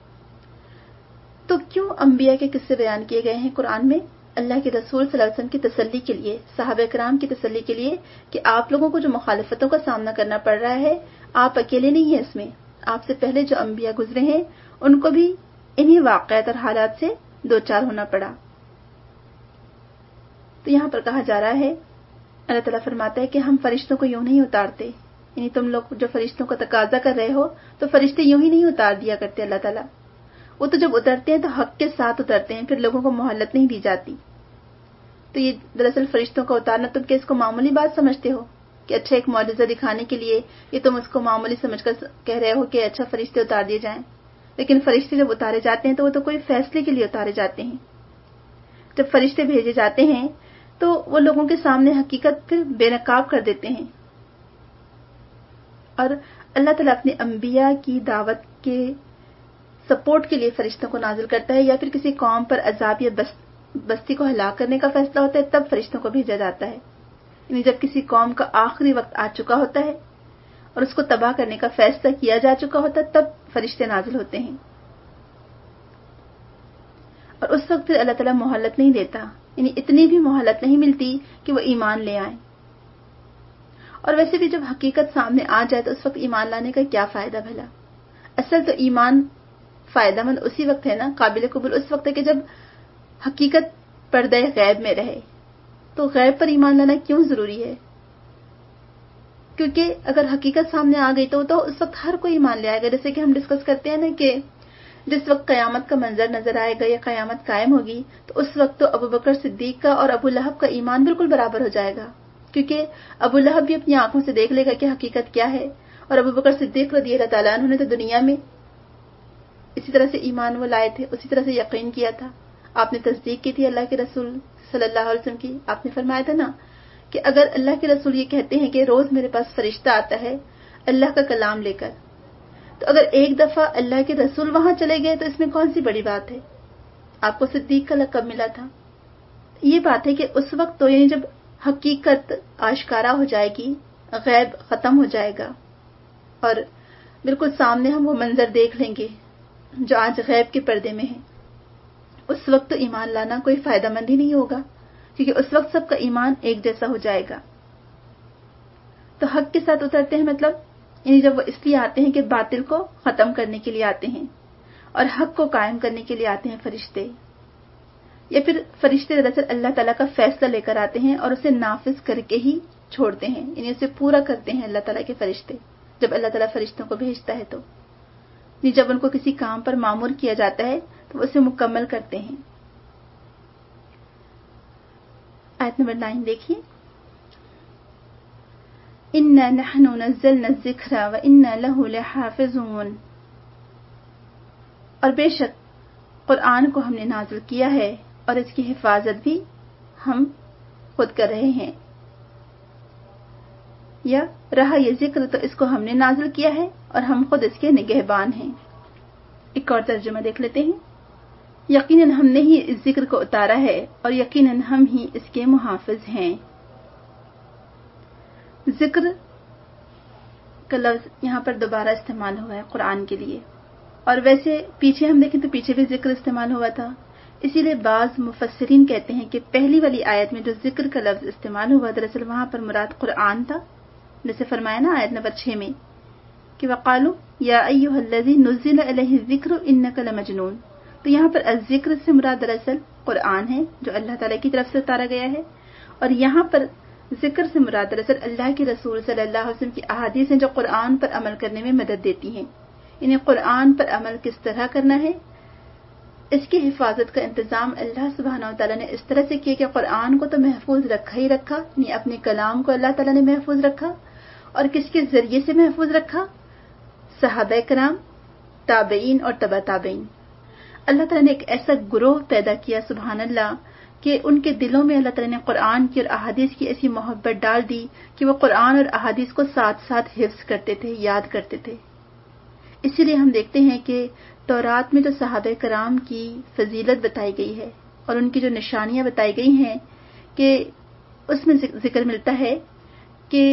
Speaker 1: تو کیوں انبیاء کے قصے بیان کیے گئے ہیں قرآن میں؟ اللہ کے رسول صلی اللہ علیہ وسلم کی تسلی کے لیے، صحابہ کرام کی تسلی کے لیے کہ آپ لوگوں کو جو مخالفتوں کا سامنا کرنا پڑ رہا ہے آپ اکیلے نہیں ہیں اس میں. آپ سے پہلے جو انبیاء گزرے ہیں ان کو بھی انہی واقعات اور حالات سے دوچار ہونا پڑا. تو یہاں پر کہا جا رہا ہے، اللہ تعالیٰ فرماتا ہے کہ ہم فرشتوں کو یوں نہیں اتارتے، یعنی تم لوگ جو فرشتوں کو تقاضا کر رہے ہو تو فرشتے یوں ہی نہیں اتار دیا کرتے اللہ تعالیٰ. وہ تو جب اترتے ہیں تو حق کے ساتھ اترتے ہیں، پھر لوگوں کو مہلت نہیں دی جاتی. تو یہ دراصل فرشتوں کا اتارنا تم کہ اس کو معمولی بات سمجھتے ہو کہ اچھا ایک معجزہ دکھانے کے لیے یہ تم اس کو معمولی سمجھ کر کہہ رہے ہو کہ اچھا فرشتے اتار دیے جائیں. لیکن فرشتے جب اتارے جاتے ہیں تو وہ تو کوئی فیصلے کے لیے اتارے جاتے ہیں. جب فرشتے بھیجے جاتے ہیں تو وہ لوگوں کے سامنے حقیقت پھر بے نقاب کر دیتے ہیں. اور اللہ تعالیٰ اپنے انبیاء کی دعوت کے سپورٹ کے لیے فرشتوں کو نازل کرتا ہے، یا پھر کسی قوم پر عذاب یا بستی کو ہلاک کرنے کا فیصلہ ہوتا ہے تب فرشتوں کو بھیجا جاتا ہے. یعنی جب کسی قوم کا آخری وقت آ چکا ہوتا ہے اور اس کو تباہ کرنے کا فیصلہ کیا جا چکا ہوتا ہے تب فرشتے نازل ہوتے ہیں. اور اس وقت پھر اللہ تعالیٰ مہلت نہیں دیتا، یعنی اتنی بھی مہلت نہیں ملتی کہ وہ ایمان لے آئیں. اور ویسے بھی جب حقیقت سامنے آ جائے تو اس وقت ایمان لانے کا کیا فائدہ بھلا؟ اصل تو ایمان فائدہ مند اسی وقت ہے نا، قابل قبول اس وقت ہے کہ جب حقیقت پردہ غیب میں رہے. تو غیب پر ایمان لانا کیوں ضروری ہے؟ کیونکہ اگر حقیقت سامنے آ گئی تو تو اس وقت ہر کوئی ایمان لے آئے گا. جیسے کہ ہم ڈسکس کرتے ہیں نا کہ جس وقت قیامت کا منظر نظر آئے گا یا قیامت قائم ہوگی تو اس وقت تو ابو بکر صدیق کا اور ابو لہب کا ایمان بالکل برابر ہو جائے گا، کیونکہ ابو لہب بھی اپنی آنکھوں سے دیکھ لے گا کہ حقیقت کیا ہے، اور ابو بکر صدیق رضی اللہ تعالیٰ عنہ نے تو دنیا میں اسی طرح سے ایمان وہ لائے تھے، اسی طرح سے یقین کیا تھا. آپ نے تصدیق کی تھی اللہ کے رسول صلی اللہ علیہ وسلم کی. آپ نے فرمایا تھا نا کہ اگر اللہ کے رسول یہ کہتے ہیں کہ روز میرے پاس فرشتہ آتا ہے اللہ کا کلام لے کر، تو اگر ایک دفعہ اللہ کے رسول وہاں چلے گئے تو اس میں کون سی بڑی بات ہے؟ آپ کو صدیق کا لقب ملا تھا. یہ بات ہے کہ اس وقت تو یعنی جب حقیقت آشکارا ہو جائے گی، غیب ختم ہو جائے گا اور بالکل سامنے ہم وہ منظر دیکھ لیں گے جو آج غیب کے پردے میں ہے، اس وقت تو ایمان لانا کوئی فائدہ مند ہی نہیں ہوگا، کیونکہ اس وقت سب کا ایمان ایک جیسا ہو جائے گا. تو حق کے ساتھ اترتے ہیں مطلب یعنی جب وہ اس لیے آتے ہیں کہ باطل کو ختم کرنے کے لیے آتے ہیں اور حق کو قائم کرنے کے لیے آتے ہیں فرشتے، یا پھر فرشتے دراصل اللہ تعالیٰ کا فیصلہ لے کر آتے ہیں اور اسے نافذ کر کے ہی چھوڑتے ہیں، یعنی اسے پورا کرتے ہیں اللہ تعالیٰ کے فرشتے. جب اللہ تعالیٰ فرشتوں کو بھیجتا ہے تو یعنی جب ان کو کسی کام پر مامور کیا جاتا ہے تو وہ اسے مکمل کرتے ہیں. آیت نمبر نائن دیکھیے، اِنَّا نَحْنُ نَزَّلْنَا الذِّكْرَ وَإِنَّا لَهُ لَحَافِظُونَ. اور بے شک قرآن کو ہم نے نازل کیا ہے اور اس کی حفاظت بھی ہم خود کر رہے ہیں. یا رہا یہ ذکر تو اس کو ہم نے نازل کیا ہے اور ہم خود اس کے نگہبان ہیں. ایک اور ترجمہ دیکھ لیتے ہیں، یقیناً ہم نے ہی اس ذکر کو اتارا ہے اور یقیناً ہم ہی اس کے محافظ ہیں. ذکر کا لفظ یہاں پر دوبارہ استعمال ہوا ہے قرآن کے لیے، اور ویسے پیچھے ہم دیکھیں تو پیچھے بھی ذکر استعمال ہوا تھا. اسی لیے بعض مفسرین کہتے ہیں کہ پہلی والی آیت میں جو ذکر کا لفظ استعمال ہوا دراصل وہاں پر مراد قرآن تھا، جیسے فرمایا نا آیت نمبر چھ میں کہ وقالو یا ایھا الذی نزل علیہ الذکر انک لمجنون. تو یہاں پر الذکر سے مراد دراصل قرآن ہے جو اللہ تعالیٰ کی طرف سے اتارا گیا ہے، اور یہاں پر ذکر سے مراد دراصل اللہ کے رسول صلی اللہ علیہ وسلم کی احادیث ہیں جو قرآن پر عمل کرنے میں مدد دیتی ہیں. انہیں قرآن پر عمل کس طرح کرنا ہے، اس کی حفاظت کا انتظام اللہ سبحانہ و تعالیٰ نے اس طرح سے کیا کہ قرآن کو تو محفوظ رکھا ہی رکھا، یعنی اپنے کلام کو اللہ تعالیٰ نے محفوظ رکھا، اور کس کے ذریعے سے محفوظ رکھا؟ صحابہ کرام، تابعین اور تبع تابعین. اللہ تعالیٰ نے ایک ایسا گروہ پیدا کیا سبحان اللہ کہ ان کے دلوں میں اللہ تعالیٰ نے قرآن کی اور احادیث کی ایسی محبت ڈال دی کہ وہ قرآن اور احادیث کو ساتھ ساتھ حفظ کرتے تھے، یاد کرتے تھے. اسی لیے ہم دیکھتے ہیں کہ تورات میں جو صحابہ کرام کی فضیلت بتائی گئی ہے اور ان کی جو نشانیاں بتائی گئی ہیں کہ اس میں ذکر ملتا ہے کہ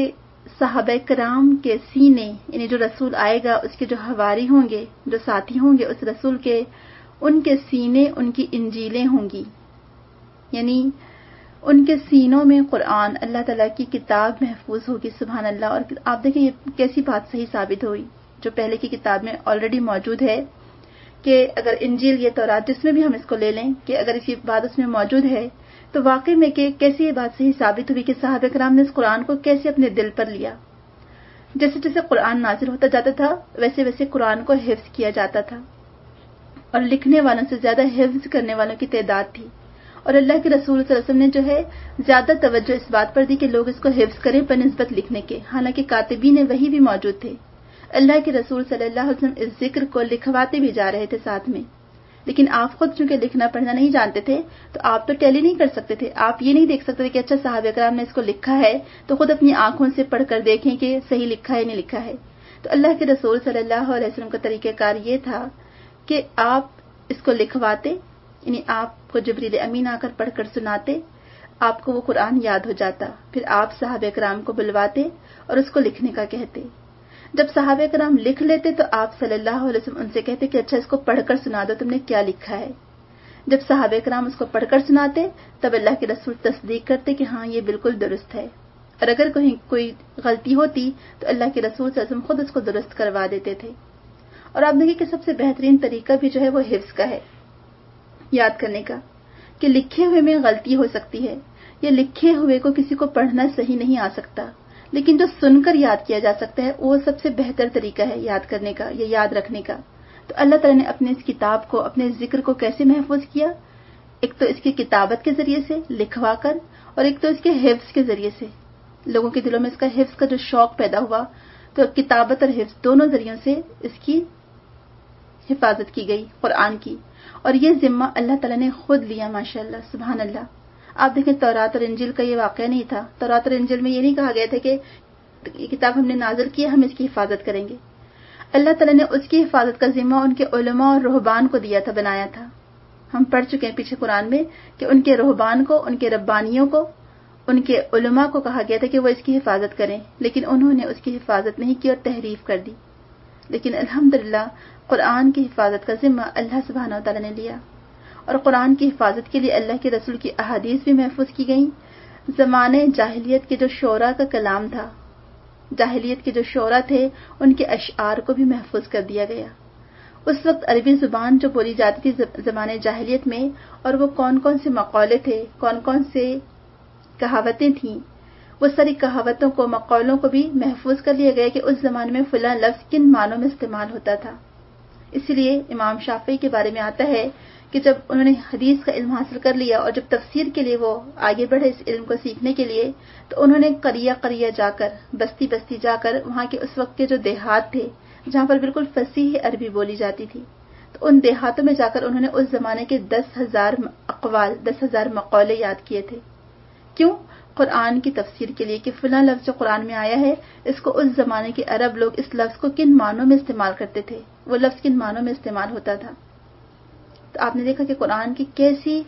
Speaker 1: صحابہ کرام کے سینے، یعنی جو رسول آئے گا اس کے جو حواری ہوں گے، جو ساتھی ہوں گے اس رسول کے، ان کے سینے ان کی انجیلیں ہوں گی، یعنی ان کے سینوں میں قرآن اللہ تعالیٰ کی کتاب محفوظ ہوگی. سبحان اللہ. اور آپ دیکھیں یہ کیسی بات صحیح ثابت ہوئی جو پہلے کی کتاب میں آلریڈی موجود ہے، کہ اگر انجیل یہ تورات جس میں بھی ہم اس کو لے لیں کہ اگر اس کی بات اس میں موجود ہے تو واقعی میں کہ کیسے یہ بات صحیح ثابت ہوئی کہ صحابہ کرام نے اس قرآن کو کیسے اپنے دل پر لیا. جیسے جیسے قرآن نازل ہوتا جاتا تھا ویسے ویسے قرآن کو حفظ کیا جاتا تھا، اور لکھنے والوں سے زیادہ حفظ کرنے والوں کی تعداد تھی. اور اللہ کے رسول صلی اللہ علیہ وسلم نے جو ہے زیادہ توجہ اس بات پر دی کہ لوگ اس کو حفظ کریں بنسبت لکھنے کے، حالانکہ کاتبین وحی بھی موجود تھے. اللہ کے رسول صلی اللہ علیہ وسلم اس ذکر کو لکھواتے بھی جا رہے تھے ساتھ میں، لیکن آپ خود چونکہ لکھنا پڑھنا نہیں جانتے تھے تو آپ تو ٹیلی نہیں کر سکتے تھے. آپ یہ نہیں دیکھ سکتے تھے کہ اچھا صحابہ کرام نے اس کو لکھا ہے تو خود اپنی آنکھوں سے پڑھ کر دیکھیں کہ صحیح لکھا ہے نہیں لکھا ہے. تو اللہ کے رسول صلی اللہ علیہ وسلم کا طریقہ کار یہ تھا کہ آپ اس کو لکھواتے، یعنی آپ کو جبریل امین آ کر پڑھ کر سناتے، آپ کو وہ قرآن یاد ہو جاتا، پھر آپ صحابہ کرام کو بلواتے اور اس کو لکھنے کا کہتے. جب صحابہ کرام لکھ لیتے تو آپ صلی اللہ علیہ وسلم ان سے کہتے کہ اچھا اس کو پڑھ کر سنا دو تم نے کیا لکھا ہے. جب صحابہ کرام اس کو پڑھ کر سناتے تب اللہ کے رسول تصدیق کرتے کہ ہاں یہ بالکل درست ہے، اور اگر کہیں کوئی غلطی ہوتی تو اللہ کے رسول صلی اللہ علیہ وسلم خود اس کو درست کروا دیتے تھے. اور آپ دیکھیں کہ سب سے بہترین طریقہ بھی جو ہے وہ حفظ کا ہے، یاد کرنے کا، کہ لکھے ہوئے میں غلطی ہو سکتی ہے یا لکھے ہوئے کو کسی کو پڑھنا صحیح نہیں آ سکتا، لیکن جو سن کر یاد کیا جا سکتا ہے وہ سب سے بہتر طریقہ ہے یاد کرنے کا یا یاد رکھنے کا. تو اللہ تعالیٰ نے اپنے اس کتاب کو، اپنے ذکر کو کیسے محفوظ کیا؟ ایک تو اس کی کتابت کے ذریعے سے لکھوا کر، اور ایک تو اس کے حفظ کے ذریعے سے. لوگوں کے دلوں میں اس کا حفظ کا جو شوق پیدا ہوا تو کتابت اور حفظ دونوں ذریعوں سے اس کی حفاظت کی گئی قرآن کی. اور یہ ذمہ اللہ تعالیٰ نے خود لیا، ماشاءاللہ سبحان اللہ. آپ دیکھیں تورات اور انجیل کا یہ واقعہ نہیں تھا. تورات اور انجیل میں یہ نہیں کہا گیا تھا کہ یہ کتاب ہم نے نازل کی، ہم اس کی حفاظت کریں گے. اللہ تعالیٰ نے اس کی حفاظت کا ذمہ ان کے علماء اور رہبان کو دیا تھا، بنایا تھا. ہم پڑھ چکے ہیں پیچھے قرآن میں کہ ان کے رہبان کو، ان کے ربانیوں کو، ان کے علماء کو کہا گیا تھا کہ وہ اس کی حفاظت کریں، لیکن انہوں نے اس کی حفاظت نہیں کی اور تحریف کر دی. لیکن الحمدللہ قرآن کی حفاظت کا ذمہ اللہ سبحانہ و تعالیٰ نے لیا، اور قرآن کی حفاظت کے لیے اللہ کے رسول کی احادیث بھی محفوظ کی گئیں. زمانے جاہلیت کے جو شعراء کا کلام تھا، جاہلیت کے جو شعراء تھے ان کے اشعار کو بھی محفوظ کر دیا گیا. اس وقت عربی زبان جو بولی جاتی تھی زمانے جاہلیت میں، اور وہ کون کون سے مقولے تھے، کون کون سے کہاوتیں تھیں، وہ ساری کہاوتوں کو، مقولوں کو بھی محفوظ کر لیا گیا کہ اس زمانے میں فلاں لفظ کن معنوں میں استعمال ہوتا تھا. اس لیے امام شافعی کے بارے میں آتا ہے کہ جب انہوں نے حدیث کا علم حاصل کر لیا اور جب تفسیر کے لیے وہ آگے بڑھے اس علم کو سیکھنے کے لیے، تو انہوں نے قریہ قریہ جا کر، بستی بستی جا کر، وہاں کے اس وقت کے جو دیہات تھے جہاں پر بالکل فصیح عربی بولی جاتی تھی، تو ان دیہاتوں میں جا کر انہوں نے اس زمانے کے دس ہزار اقوال، دس ہزار مقولے یاد کیے تھے. کیوں؟ قرآن کی تفسیر کے لیے کہ فلاں لفظ جو قرآن میں آیا ہے اس کو اس زمانے کے عرب لوگ اس لفظ کو کن معنوں میں استعمال کرتے تھے، وہ لفظ کن معنوں میں استعمال ہوتا تھا. تو آپ نے دیکھا کہ قرآن کی کیسی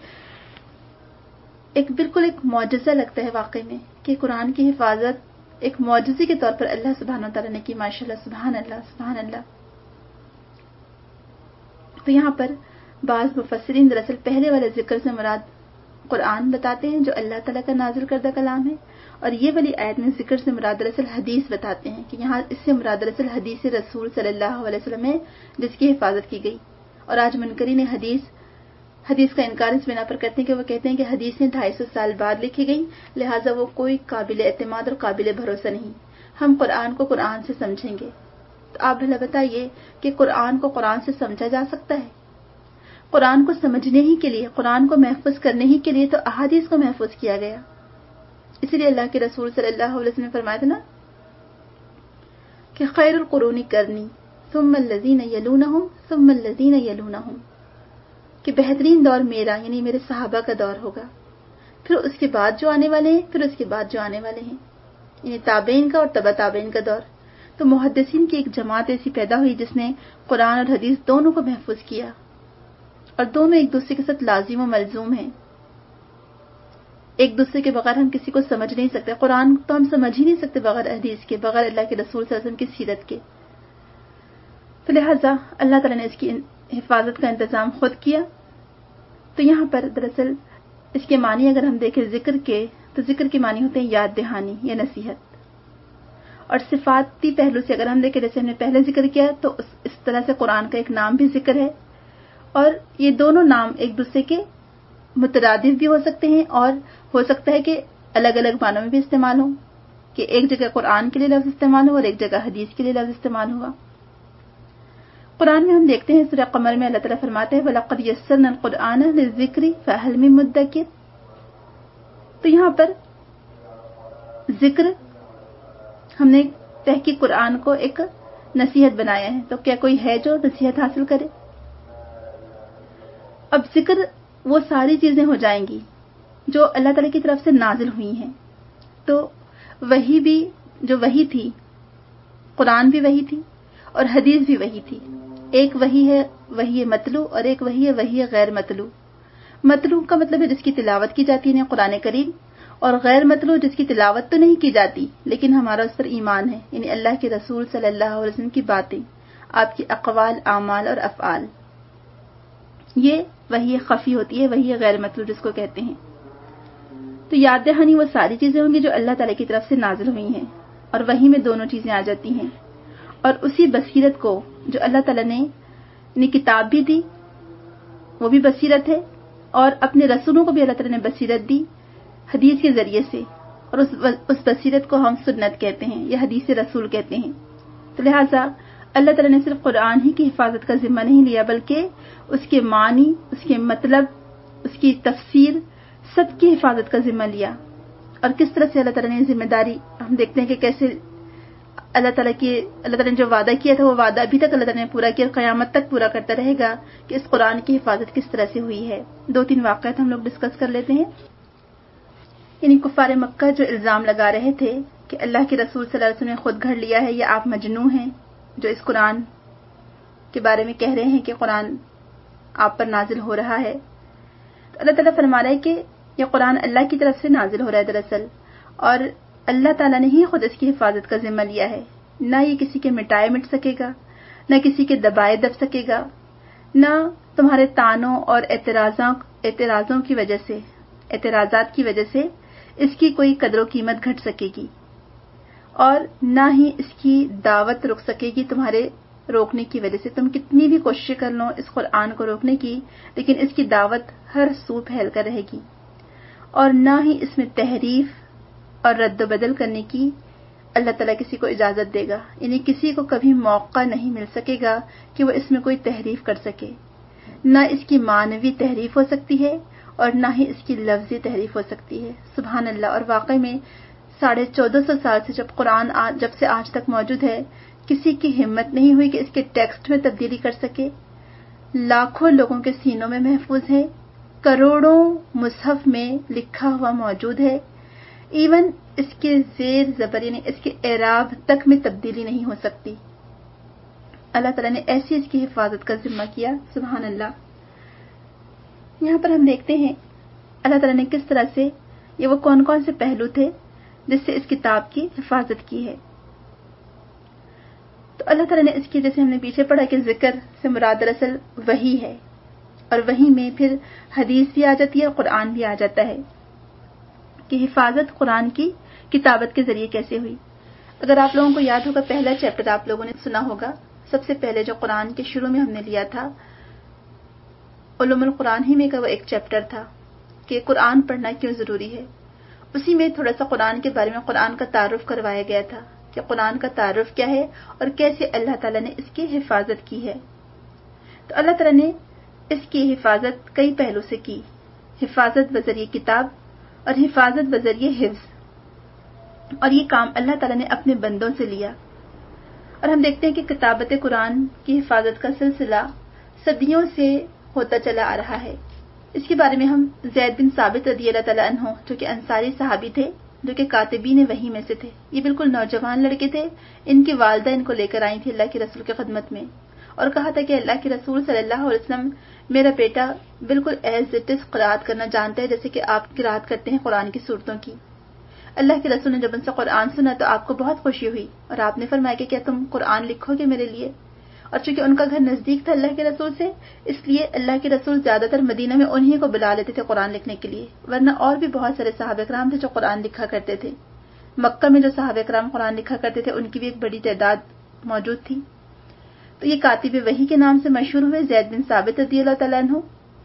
Speaker 1: ایک بالکل ایک معجزہ لگتا ہے واقعی میں کہ قرآن کی حفاظت ایک معجزے کے طور پر اللہ سبحانہ و تعالیٰ نے کی. ماشاءاللہ سبحان اللہ سبحان اللہ. تو یہاں پر بعض مفسرین دراصل پہلے والے ذکر سے مراد قرآن بتاتے ہیں جو اللہ تعالیٰ کا نازل کردہ کلام ہے، اور یہ والی آیت میں ذکر سے مراد دراصل حدیث بتاتے ہیں کہ یہاں اس سے مراد دراصل حدیث رسول صلی اللہ علیہ وسلم ہے جس کی حفاظت کی گئی. اور آج منکرین حدیث حدیث کا انکار اس بنا پر کرتے ہیں کہ وہ کہتے ہیں کہ حدیث نے ڈھائی سو سال بعد لکھی گئی، لہٰذا وہ کوئی قابل اعتماد اور قابل بھروسہ نہیں، ہم قرآن کو قرآن سے سمجھیں گے. تو آپ بھلا بتائیے کہ قرآن کو قرآن سے سمجھا جا سکتا ہے؟ قرآن کو سمجھنے ہی کے لیے، قرآن کو محفوظ کرنے ہی کے لیے تو احادیث کو محفوظ کیا گیا. اسی لیے اللہ کے رسول صلی اللہ علیہ وسلم نے فرمایا تھا نا کہ خیر القرون کرنی ثم الذین یلونہم ثم الذین یلونہم، کہ بہترین دور میرا یعنی میرے صحابہ کا دور ہوگا، پھر اس کے بعد جو آنے والے ہیں، پھر اس کے بعد جو آنے والے ہیں، یعنی تابعین کا اور تبع تابعین کا دور. تو محدثین کی ایک جماعت ایسی پیدا ہوئی جس نے قرآن اور حدیث دونوں کو محفوظ کیا، اور دونوں ایک دوسرے کے ساتھ لازم و ملزوم ہیں. ایک دوسرے کے بغیر ہم کسی کو سمجھ نہیں سکتے. قرآن تو ہم سمجھ ہی نہیں سکتے بغیر حدیث کے, بغیر اللہ کے رسول صلی اللہ علیہ وسلم کی سیرت کے. تو لہٰذا اللہ تعالیٰ نے اس کی حفاظت کا انتظام خود کیا. تو یہاں پر دراصل اس کے معنی اگر ہم دیکھیں ذکر کے, تو ذکر کے معنی ہوتے ہیں یاد دہانی یا نصیحت. اور صفاتی پہلو سے اگر ہم دیکھیں, جیسے ہم نے پہلے ذکر کیا, تو اس طرح سے قرآن کا ایک نام بھی ذکر ہے, اور یہ دونوں نام ایک دوسرے کے مترادف بھی ہو سکتے ہیں, اور ہو سکتا ہے کہ الگ الگ معنوں میں بھی استعمال ہوں, کہ ایک جگہ قرآن کے لیے لفظ استعمال ہوا اور ایک جگہ حدیث کے لیے لفظ استعمال ہوا. قرآن میں ہم دیکھتے ہیں سورہ قمر میں اللہ تعالیٰ فرماتے ہیں وَلَقَدْ يَسَّرْنَا الْقُرْآنَ لِلذِّكْرِ فَهَلْ مِن مُدَّكِرٍ. تو یہاں پر ذکر ہم نے تحقیق قرآن کو ایک نصیحت بنایا ہے, تو کیا کوئی ہے جو نصیحت حاصل کرے؟ اب ذکر وہ ساری چیزیں ہو جائیں گی جو اللہ تعالیٰ کی طرف سے نازل ہوئی ہیں. تو وہی بھی جو وہی تھی, قرآن بھی وہی تھی اور حدیث بھی وہی تھی. ایک وہی ہے وہی مطلوع, اور ایک وہی ہے وہی غیر مطلوع. مطلوع کا مطلب ہے جس کی تلاوت کی جاتی ہے قرآن کریم, اور غیر مطلوع جس کی تلاوت تو نہیں کی جاتی لیکن ہمارا اس پر ایمان ہے, یعنی اللہ کے رسول صلی اللہ علیہ وسلم کی باتیں, آپ کی اقوال, اعمال اور افعال. یہ وہی خفی ہوتی ہے, وہی غیر مطلوع جس کو کہتے ہیں. تو یاد دہانی وہ ساری چیزیں ہوں گی جو اللہ تعالیٰ کی طرف سے نازل ہوئی ہیں, اور وہی میں دونوں چیزیں آ جاتی ہیں. اور اسی بصیرت کو جو اللہ تعالیٰ نے نے کتاب بھی دی, وہ بھی بصیرت ہے, اور اپنے رسولوں کو بھی اللہ تعالیٰ نے بصیرت دی حدیث کے ذریعے سے, اور اس اس بصیرت کو ہم سنت کہتے ہیں یا حدیث رسول کہتے ہیں. تو لہٰذا اللہ تعالیٰ نے صرف قرآن ہی کی حفاظت کا ذمہ نہیں لیا, بلکہ اس کے معنی, اس کے مطلب, اس کی تفسیر, سب کی حفاظت کا ذمہ لیا. اور کس طرح سے اللہ تعالیٰ نے ذمہ داری ہم دیکھتے ہیں کہ کیسے اللہ تعالیٰ کی اللہ تعالیٰ نے جو وعدہ کیا تھا وہ وعدہ ابھی تک اللہ تعالیٰ نے پورا کیا, قیامت تک پورا کرتا رہے گا کہ اس قرآن کی حفاظت کس طرح سے ہوئی ہے. دو تین واقعات ہم لوگ ڈسکس کر لیتے ہیں. یعنی کفار مکہ جو الزام لگا رہے تھے کہ اللہ کے رسول صلی اللہ علیہ وسلم نے خود گھڑ لیا ہے یا آپ مجنون ہیں, جو اس قرآن کے بارے میں کہہ رہے ہیں کہ قرآن آپ پر نازل ہو رہا ہے. تو اللہ تعالیٰ فرما رہا ہے کہ یہ قرآن اللہ کی طرف سے نازل ہو رہا ہے دراصل, اور اللہ تعالیٰ نے ہی خود اس کی حفاظت کا ذمہ لیا ہے. نہ یہ کسی کے مٹائے مٹ سکے گا, نہ کسی کے دبائے دب سکے گا, نہ تمہارے تانوں اور اعتراضوں اعتراضوں کی وجہ سے اعتراضات کی وجہ سے اس کی کوئی قدر و قیمت گھٹ سکے گی, اور نہ ہی اس کی دعوت رک سکے گی تمہارے روکنے کی وجہ سے. تم کتنی بھی کوشش کر لو اس قرآن کو روکنے کی, لیکن اس کی دعوت ہر سو پھیل کر رہے گی, اور نہ ہی اس میں تحریف اور رد و بدل کرنے کی اللہ تعالیٰ کسی کو اجازت دے گا. یعنی کسی کو کبھی موقع نہیں مل سکے گا کہ وہ اس میں کوئی تحریف کر سکے. نہ اس کی معنوی تحریف ہو سکتی ہے اور نہ ہی اس کی لفظی تحریف ہو سکتی ہے. سبحان اللہ. اور واقعی میں ساڑھے چودہ سو سال سے جب قرآن جب سے آج تک موجود ہے, کسی کی ہمت نہیں ہوئی کہ اس کے ٹیکسٹ میں تبدیلی کر سکے. لاکھوں لوگوں کے سینوں میں محفوظ ہے, کروڑوں مصحف میں لکھا ہوا موجود ہے. ایون اس کے زیر زبر یعنی اس کے اعراب تک میں تبدیلی نہیں ہو سکتی. اللہ تعالیٰ نے ایسی اس کی حفاظت کا ذمہ کیا. سبحان اللہ. یہاں پر ہم دیکھتے ہیں اللہ تعالیٰ نے کس طرح سے یہ وہ کون کون سے پہلو تھے جس سے اس کتاب کی حفاظت کی ہے. تو اللہ تعالیٰ نے اس کی, جیسے ہم نے پیچھے پڑھا کہ ذکر سے مراد دراصل وحی ہے, اور وحی میں پھر حدیث بھی آ جاتی ہے اور قرآن بھی آ جاتا ہے. کہ حفاظت قرآن کی کتابت کے ذریعے کیسے ہوئی. اگر آپ لوگوں کو یاد ہوگا, پہلا چیپٹر آپ لوگوں نے سنا ہوگا, سب سے پہلے جو قرآن کے شروع میں ہم نے لیا تھا, علوم القرآن ہی میں کا وہ ایک چیپٹر تھا کہ قرآن پڑھنا کیوں ضروری ہے. اسی میں تھوڑا سا قرآن کے بارے میں قرآن کا تعارف کروایا گیا تھا کہ قرآن کا تعارف کیا ہے اور کیسے اللہ تعالیٰ نے اس کی حفاظت کی ہے. تو اللہ تعالیٰ نے اس کی حفاظت کئی پہلو سے کی. حفاظت بذریعہ کتاب اور حفاظت بذریعہ حفظ, اور یہ کام اللہ تعالیٰ نے اپنے بندوں سے لیا. اور ہم دیکھتے ہیں کہ کتابت قرآن کی حفاظت کا سلسلہ صدیوں سے ہوتا چلا آ رہا ہے. اس کے بارے میں ہم زید بن ثابت رضی اللہ تعالیٰ عنہ, جو کہ انصاری صحابی تھے, جو کہ کاتبین وحی میں سے تھے. یہ بالکل نوجوان لڑکے تھے. ان کی والدہ ان کو لے کر آئی تھی اللہ کے رسول کی خدمت میں, اور کہا تھا کہ اللہ کے رسول صلی اللہ علیہ وسلم میرا بیٹا بالکل ایز اٹ از قرات کرنا جانتا ہے جیسے کہ آپ قرات کرتے ہیں قرآن کی صورتوں کی. اللہ کے رسول نے جب ان سے قرآن سنا تو آپ کو بہت خوشی ہوئی اور آپ نے فرمایا کہ کیا تم قرآن لکھو گے میرے لیے. اور چونکہ ان کا گھر نزدیک تھا اللہ کے رسول سے، اس لیے اللہ کے رسول زیادہ تر مدینہ میں انہی کو بلا لیتے تھے قرآن لکھنے کے لیے، ورنہ اور بھی بہت سارے صحابہ کرام تھے جو قرآن لکھا کرتے تھے. مکہ میں جو صحابہ کرام قرآن لکھا کرتے تھے ان کی بھی ایک بڑی تعداد موجود تھی. تو یہ کاتب وحی کے نام سے مشہور ہوئے زید بن ثابت رضی اللہ تعالیٰ عنہ.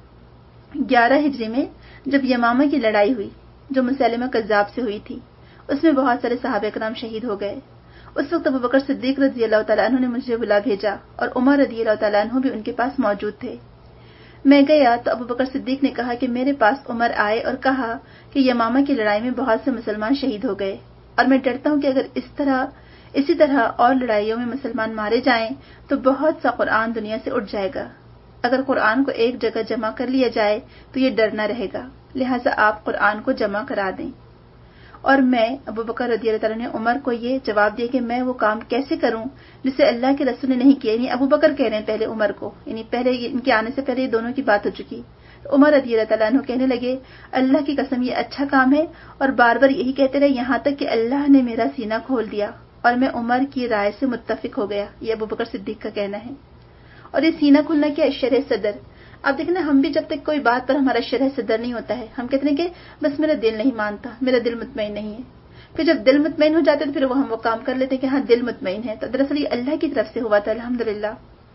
Speaker 1: گیارہ ہجری میں جب یمامہ کی لڑائی ہوئی جو مسیلمہ کذاب سے ہوئی تھی، اس میں بہت سارے صحابہ کرام شہید ہو گئے. اس وقت ابو بکر صدیق رضی اللہ تعالیٰ عنہ نے مجھے بلا بھیجا اور عمر رضی اللہ تعالیٰ عنہ بھی ان کے پاس موجود تھے. میں گیا تو ابو بکر صدیق نے کہا کہ میرے پاس عمر آئے اور کہا کہ یمامہ کی لڑائی میں بہت سے مسلمان شہید ہو گئے اور میں ڈرتا ہوں کہ اگر اس طرح اسی طرح اور لڑائیوں میں مسلمان مارے جائیں تو بہت سا قرآن دنیا سے اٹھ جائے گا. اگر قرآن کو ایک جگہ جمع کر لیا جائے تو یہ ڈر نہ رہے گا، لہٰذا آپ قرآن کو جمع کرا دیں. اور میں ابو بکر رضی اللہ تعالیٰ نے عمر کو یہ جواب دیا کہ میں وہ کام کیسے کروں جسے اللہ کے رسول نے نہیں کیا. یعنی ابو بکر کہہ رہے ہیں پہلے عمر کو، یعنی پہلے ان کے آنے سے پہلے یہ دونوں کی بات ہو چکی. عمر رضی اللہ تعالیٰ عنہ کہنے لگے اللہ کی قسم یہ اچھا کام ہے، اور بار بار یہی کہتے رہے یہاں تک کہ اللہ نے میرا سینہ کھول دیا اور میں عمر کی رائے سے متفق ہو گیا. یہ ابو بکر صدیق کا کہنا ہے. اور یہ سینہ کھلنا کیا ہے؟ شرح صدر. آپ دیکھیں نا، ہم بھی جب تک کوئی بات پر ہمارا شرح صدر نہیں ہوتا ہے ہم کہتے ہیں کہ بس میرا دل نہیں مانتا، میرا دل مطمئن نہیں ہے. پھر جب دل مطمئن ہو جاتے تو پھر وہ ہم وہ کام کر لیتے ہیں کہ ہاں دل مطمئن ہے. تو دراصل یہ اللہ کی طرف سے ہوا تھا الحمدللہ.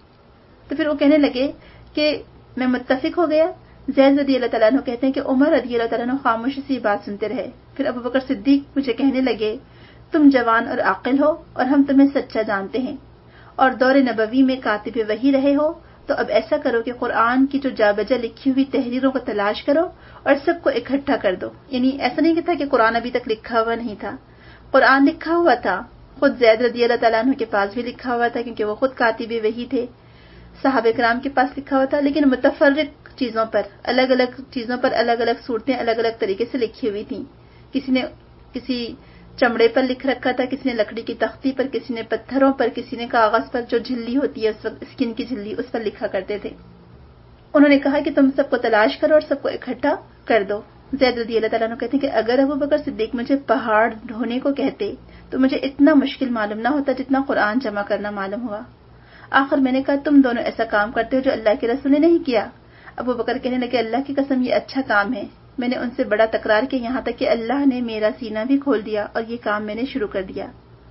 Speaker 1: تو پھر وہ کہنے لگے کہ میں متفق ہو گیا. زید رضی اللہ تعالیٰ عنہ کہتے ہیں کہ عمر رضی اللہ تعالیٰ عنہ خاموشی سے یہ بات سنتے رہے. پھر ابو بکر صدیق مجھے کہنے لگے تم جوان اور عاقل ہو اور ہم تمہیں سچا جانتے ہیں اور دور نبوی میں کاتب وحی رہے ہو، تو اب ایسا کرو کہ قرآن کی جو جا بجا لکھی ہوئی تحریروں کو تلاش کرو اور سب کو اکٹھا کر دو. یعنی ایسا نہیں تھا کہ قرآن ابھی تک لکھا ہوا نہیں تھا، قرآن لکھا ہوا تھا. خود زید رضی اللہ تعالیٰ عنہ کے پاس بھی لکھا ہوا تھا کیونکہ وہ خود کاتب وحی تھے. صحابہ کرام کے پاس لکھا ہوا تھا، لیکن متفرق چیزوں پر، الگ الگ چیزوں پر الگ الگ صورتیں الگ الگ طریقے سے لکھی ہوئی تھیں. کسی نے کسی چمڑے پر لکھ رکھا تھا، کسی نے لکڑی کی تختی پر، کسی نے پتھروں پر، کسی نے کاغذ پر جو جھلی ہوتی ہے اس وقت اسکن کی جھلی، اس پر لکھا کرتے تھے. انہوں نے کہا کہ تم سب کو تلاش کرو اور سب کو اکٹھا کر دو. زید رضی اللہ تعالیٰ عنہ کہتے ہیں کہ اگر ابو بکر صدیق مجھے پہاڑ ڈھونے کو کہتے تو مجھے اتنا مشکل معلوم نہ ہوتا جتنا قرآن جمع کرنا معلوم ہوا. آخر میں نے کہا تم دونوں ایسا کام کرتے ہو جو اللہ کے رسول نے نہیں کیا. ابو بکر کہنے لگے اللہ کی قسم یہ اچھا کام ہے. میں نے ان سے بڑا تکرار کیا یہاں تک کہ اللہ نے میرا سینہ بھی کھول دیا اور یہ کام میں نے شروع کر دیا.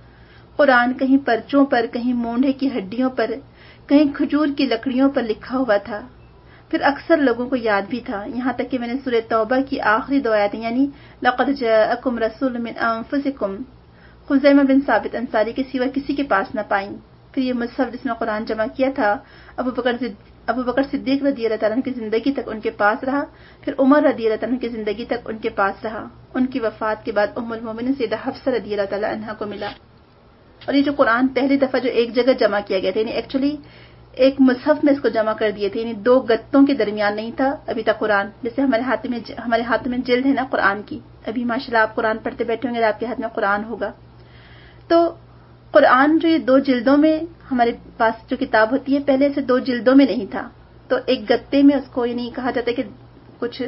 Speaker 1: قرآن کہیں پرچوں پر، کہیں مونڈے کی ہڈیوں پر، کہیں کھجور کی لکڑیوں پر لکھا ہوا تھا. پھر اکثر لوگوں کو یاد بھی تھا، یہاں تک کہ میں نے سورہ توبہ کی آخری دو آیتیں یعنی لقد جاءکم رسول من انفسکم خزیمہ بن ثابت انصاری کے سوا کسی کے پاس نہ پائیں. پھر یہ مصحف جس میں قرآن جمع کیا تھا ابو بکر ابو بکر صدیق رضی اللہ تعالیٰ عنہ کی زندگی تک ان کے پاس رہا. پھر عمر رضی اللہ تعالیٰ عنہ کی زندگی تک ان کے پاس رہا. ان کی وفات کے بعد ام المومنین سیدہ حفصہ رضی اللہ تعالیٰ عنہا کو ملا. اور یہ جو قرآن پہلی دفعہ جو ایک جگہ جمع کیا گیا تھا، یعنی ایکچولی ایک مصحف میں اس کو جمع کر دیے تھے، یعنی دو گتوں کے درمیان نہیں تھا ابھی تک قرآن. جیسے ہمارے ہاتھ میں ہمارے ہاتھ میں جلد ہے نا قرآن کی، ابھی ماشاءاللہ آپ قرآن پڑھتے بیٹھے ہوں گے آپ کے ہاتھ میں قرآن ہوگا. تو قرآن جو یہ دو جلدوں میں ہمارے پاس جو کتاب ہوتی ہے پہلے سے دو جلدوں میں نہیں تھا، تو ایک گتے میں اس کو یعنی کہا جاتا ہے کہ کچھ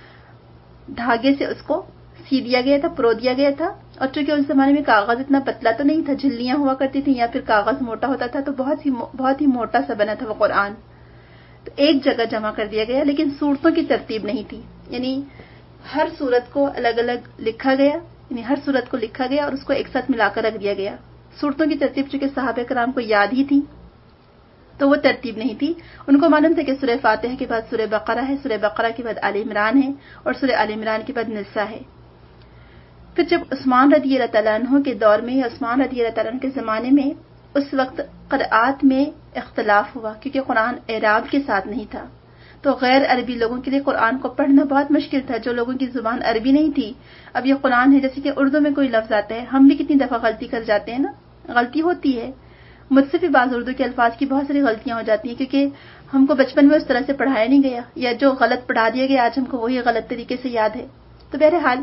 Speaker 1: دھاگے سے اس کو سی دیا گیا تھا، پرو دیا گیا تھا. اور چونکہ اس زمانے میں کاغذ اتنا پتلا تو نہیں تھا، جھلیاں ہوا کرتی تھیں یا پھر کاغذ موٹا ہوتا تھا، تو بہت ہی بہت ہی موٹا سا بنا تھا وہ قرآن. تو ایک جگہ جمع کر دیا گیا، لیکن صورتوں کی ترتیب نہیں تھی. یعنی ہر صورت کو الگ الگ لکھا گیا، یعنی ہر صورت کو لکھا گیا اور اس کو ایک ساتھ ملا کر رکھ دیا گیا. صورتوں کی ترتیب چونکہ صحابہ کرام کو یاد ہی تھی تو وہ ترتیب نہیں تھی. ان کو معلوم تھا کہ سورہ فاتحہ کے بعد سورہ بقرہ ہے، سورہ بقرہ کے بعد آل عمران ہے اور سورہ آل عمران کے بعد نساء ہے. پھر جب عثمان رضی اللہ تعالیٰ عنہ کے دور میں یا عثمان رضی اللہ تعالیٰ عنہ کے زمانے میں اس وقت قرآت میں اختلاف ہوا کیونکہ قرآن اعراب کے ساتھ نہیں تھا، تو غیر عربی لوگوں کے لیے قرآن کو پڑھنا بہت مشکل تھا. جو لوگوں کی زبان عربی نہیں تھی، اب یہ قرآن ہے جیسے کہ اردو میں کوئی لفظ آتا ہے، ہم بھی کتنی دفعہ غلطی کر جاتے ہیں نا، غلطی ہوتی ہے. مجھ سے بھی بعض اردو کے الفاظ کی بہت ساری غلطیاں ہو جاتی ہیں کیونکہ ہم کو بچپن میں اس طرح سے پڑھایا نہیں گیا، یا جو غلط پڑھا دیا گیا آج ہم کو وہی غلط طریقے سے یاد ہے. تو بہرحال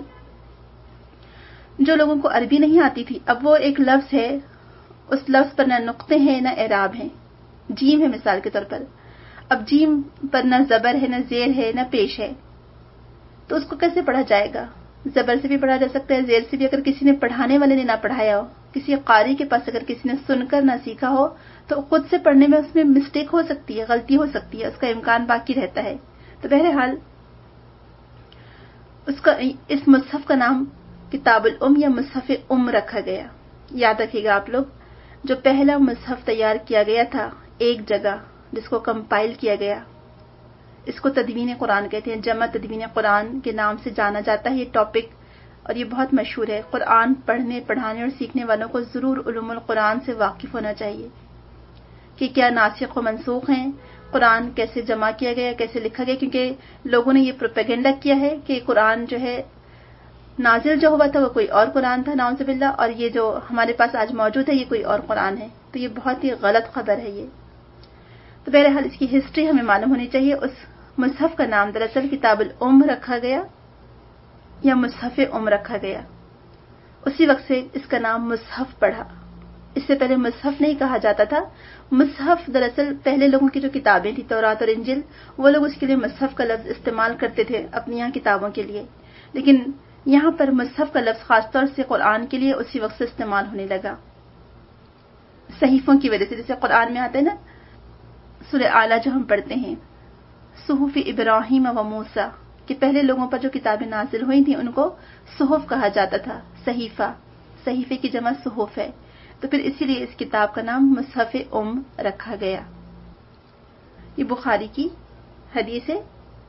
Speaker 1: جو لوگوں کو عربی نہیں آتی تھی، اب وہ ایک لفظ ہے، اس لفظ پر نہ نقطے ہیں نہ اعراب ہیں. جیم ہے مثال کے طور پر. اب جیم پر نہ زبر ہے، نہ زیر ہے، نہ پیش ہے، تو اس کو کیسے پڑھا جائے گا؟ زبر سے بھی پڑھا جا سکتا ہے، زیر سے بھی. اگر کسی نے پڑھانے والے نے نہ پڑھایا ہو، کسی قاری کے پاس اگر کسی نے سن کر نہ سیکھا ہو، تو خود سے پڑھنے میں اس میں مسٹیک ہو سکتی ہے، غلطی ہو سکتی ہے، اس کا امکان باقی رہتا ہے. تو بہرحال اس کا اس مصحف کا نام کتاب الام یا مصحف ام رکھا گیا. یاد رکھیے گا آپ لوگ، جو پہلا مصحف تیار کیا گیا تھا ایک جگہ، جس کو کمپائل کیا گیا، اس کو تدوین قرآن کہتے ہیں. جمع تدوین قرآن کے نام سے جانا جاتا ہے یہ ٹاپک، اور یہ بہت مشہور ہے. قرآن پڑھنے، پڑھانے اور سیکھنے والوں کو ضرور علوم القرآن سے واقف ہونا چاہیے کہ کیا ناسخ و منسوخ ہیں، قرآن کیسے جمع کیا گیا، کیسے لکھا گیا. کیونکہ لوگوں نے یہ پروپیگنڈا کیا ہے کہ قرآن جو ہے نازل جو ہوا تھا وہ کوئی اور قرآن تھا، نعوذ باللہ، اور یہ جو ہمارے پاس آج موجود ہے یہ کوئی اور قرآن ہے. تو یہ بہت ہی غلط خبر ہے یہ. تو بہرحال اس کی ہسٹری ہمیں معلوم ہونی چاہیے. اس مصحف کا نام دراصل کتاب الام رکھا گیا یا مصحف ام رکھا گیا. اسی وقت سے اس کا نام مصحف پڑا. اس سے پہلے مصحف نہیں کہا جاتا تھا. مصحف دراصل پہلے لوگوں کی جو کتابیں تھیں، تورات اور انجیل، وہ لوگ اس کے لیے مصحف کا لفظ استعمال کرتے تھے اپنی یہاں کتابوں کے لیے. لیکن یہاں پر مصحف کا لفظ خاص طور سے قرآن کے لیے اسی وقت سے استعمال ہونے لگا، صحیفوں کی وجہ سے. جیسے قرآن میں آتا ہے نا، سورہ اعلیٰ جو ہم پڑھتے ہیں، صحف ابراہیم و موسیٰ، کہ پہلے لوگوں پر جو کتابیں نازل ہوئی تھیں ان کو صحف کہا جاتا تھا. صحیفہ، صحیفے کی جمع صحف ہے. تو پھر اسی لیے اس کتاب کا نام مصحف ام رکھا گیا. یہ بخاری کی حدیث ہے.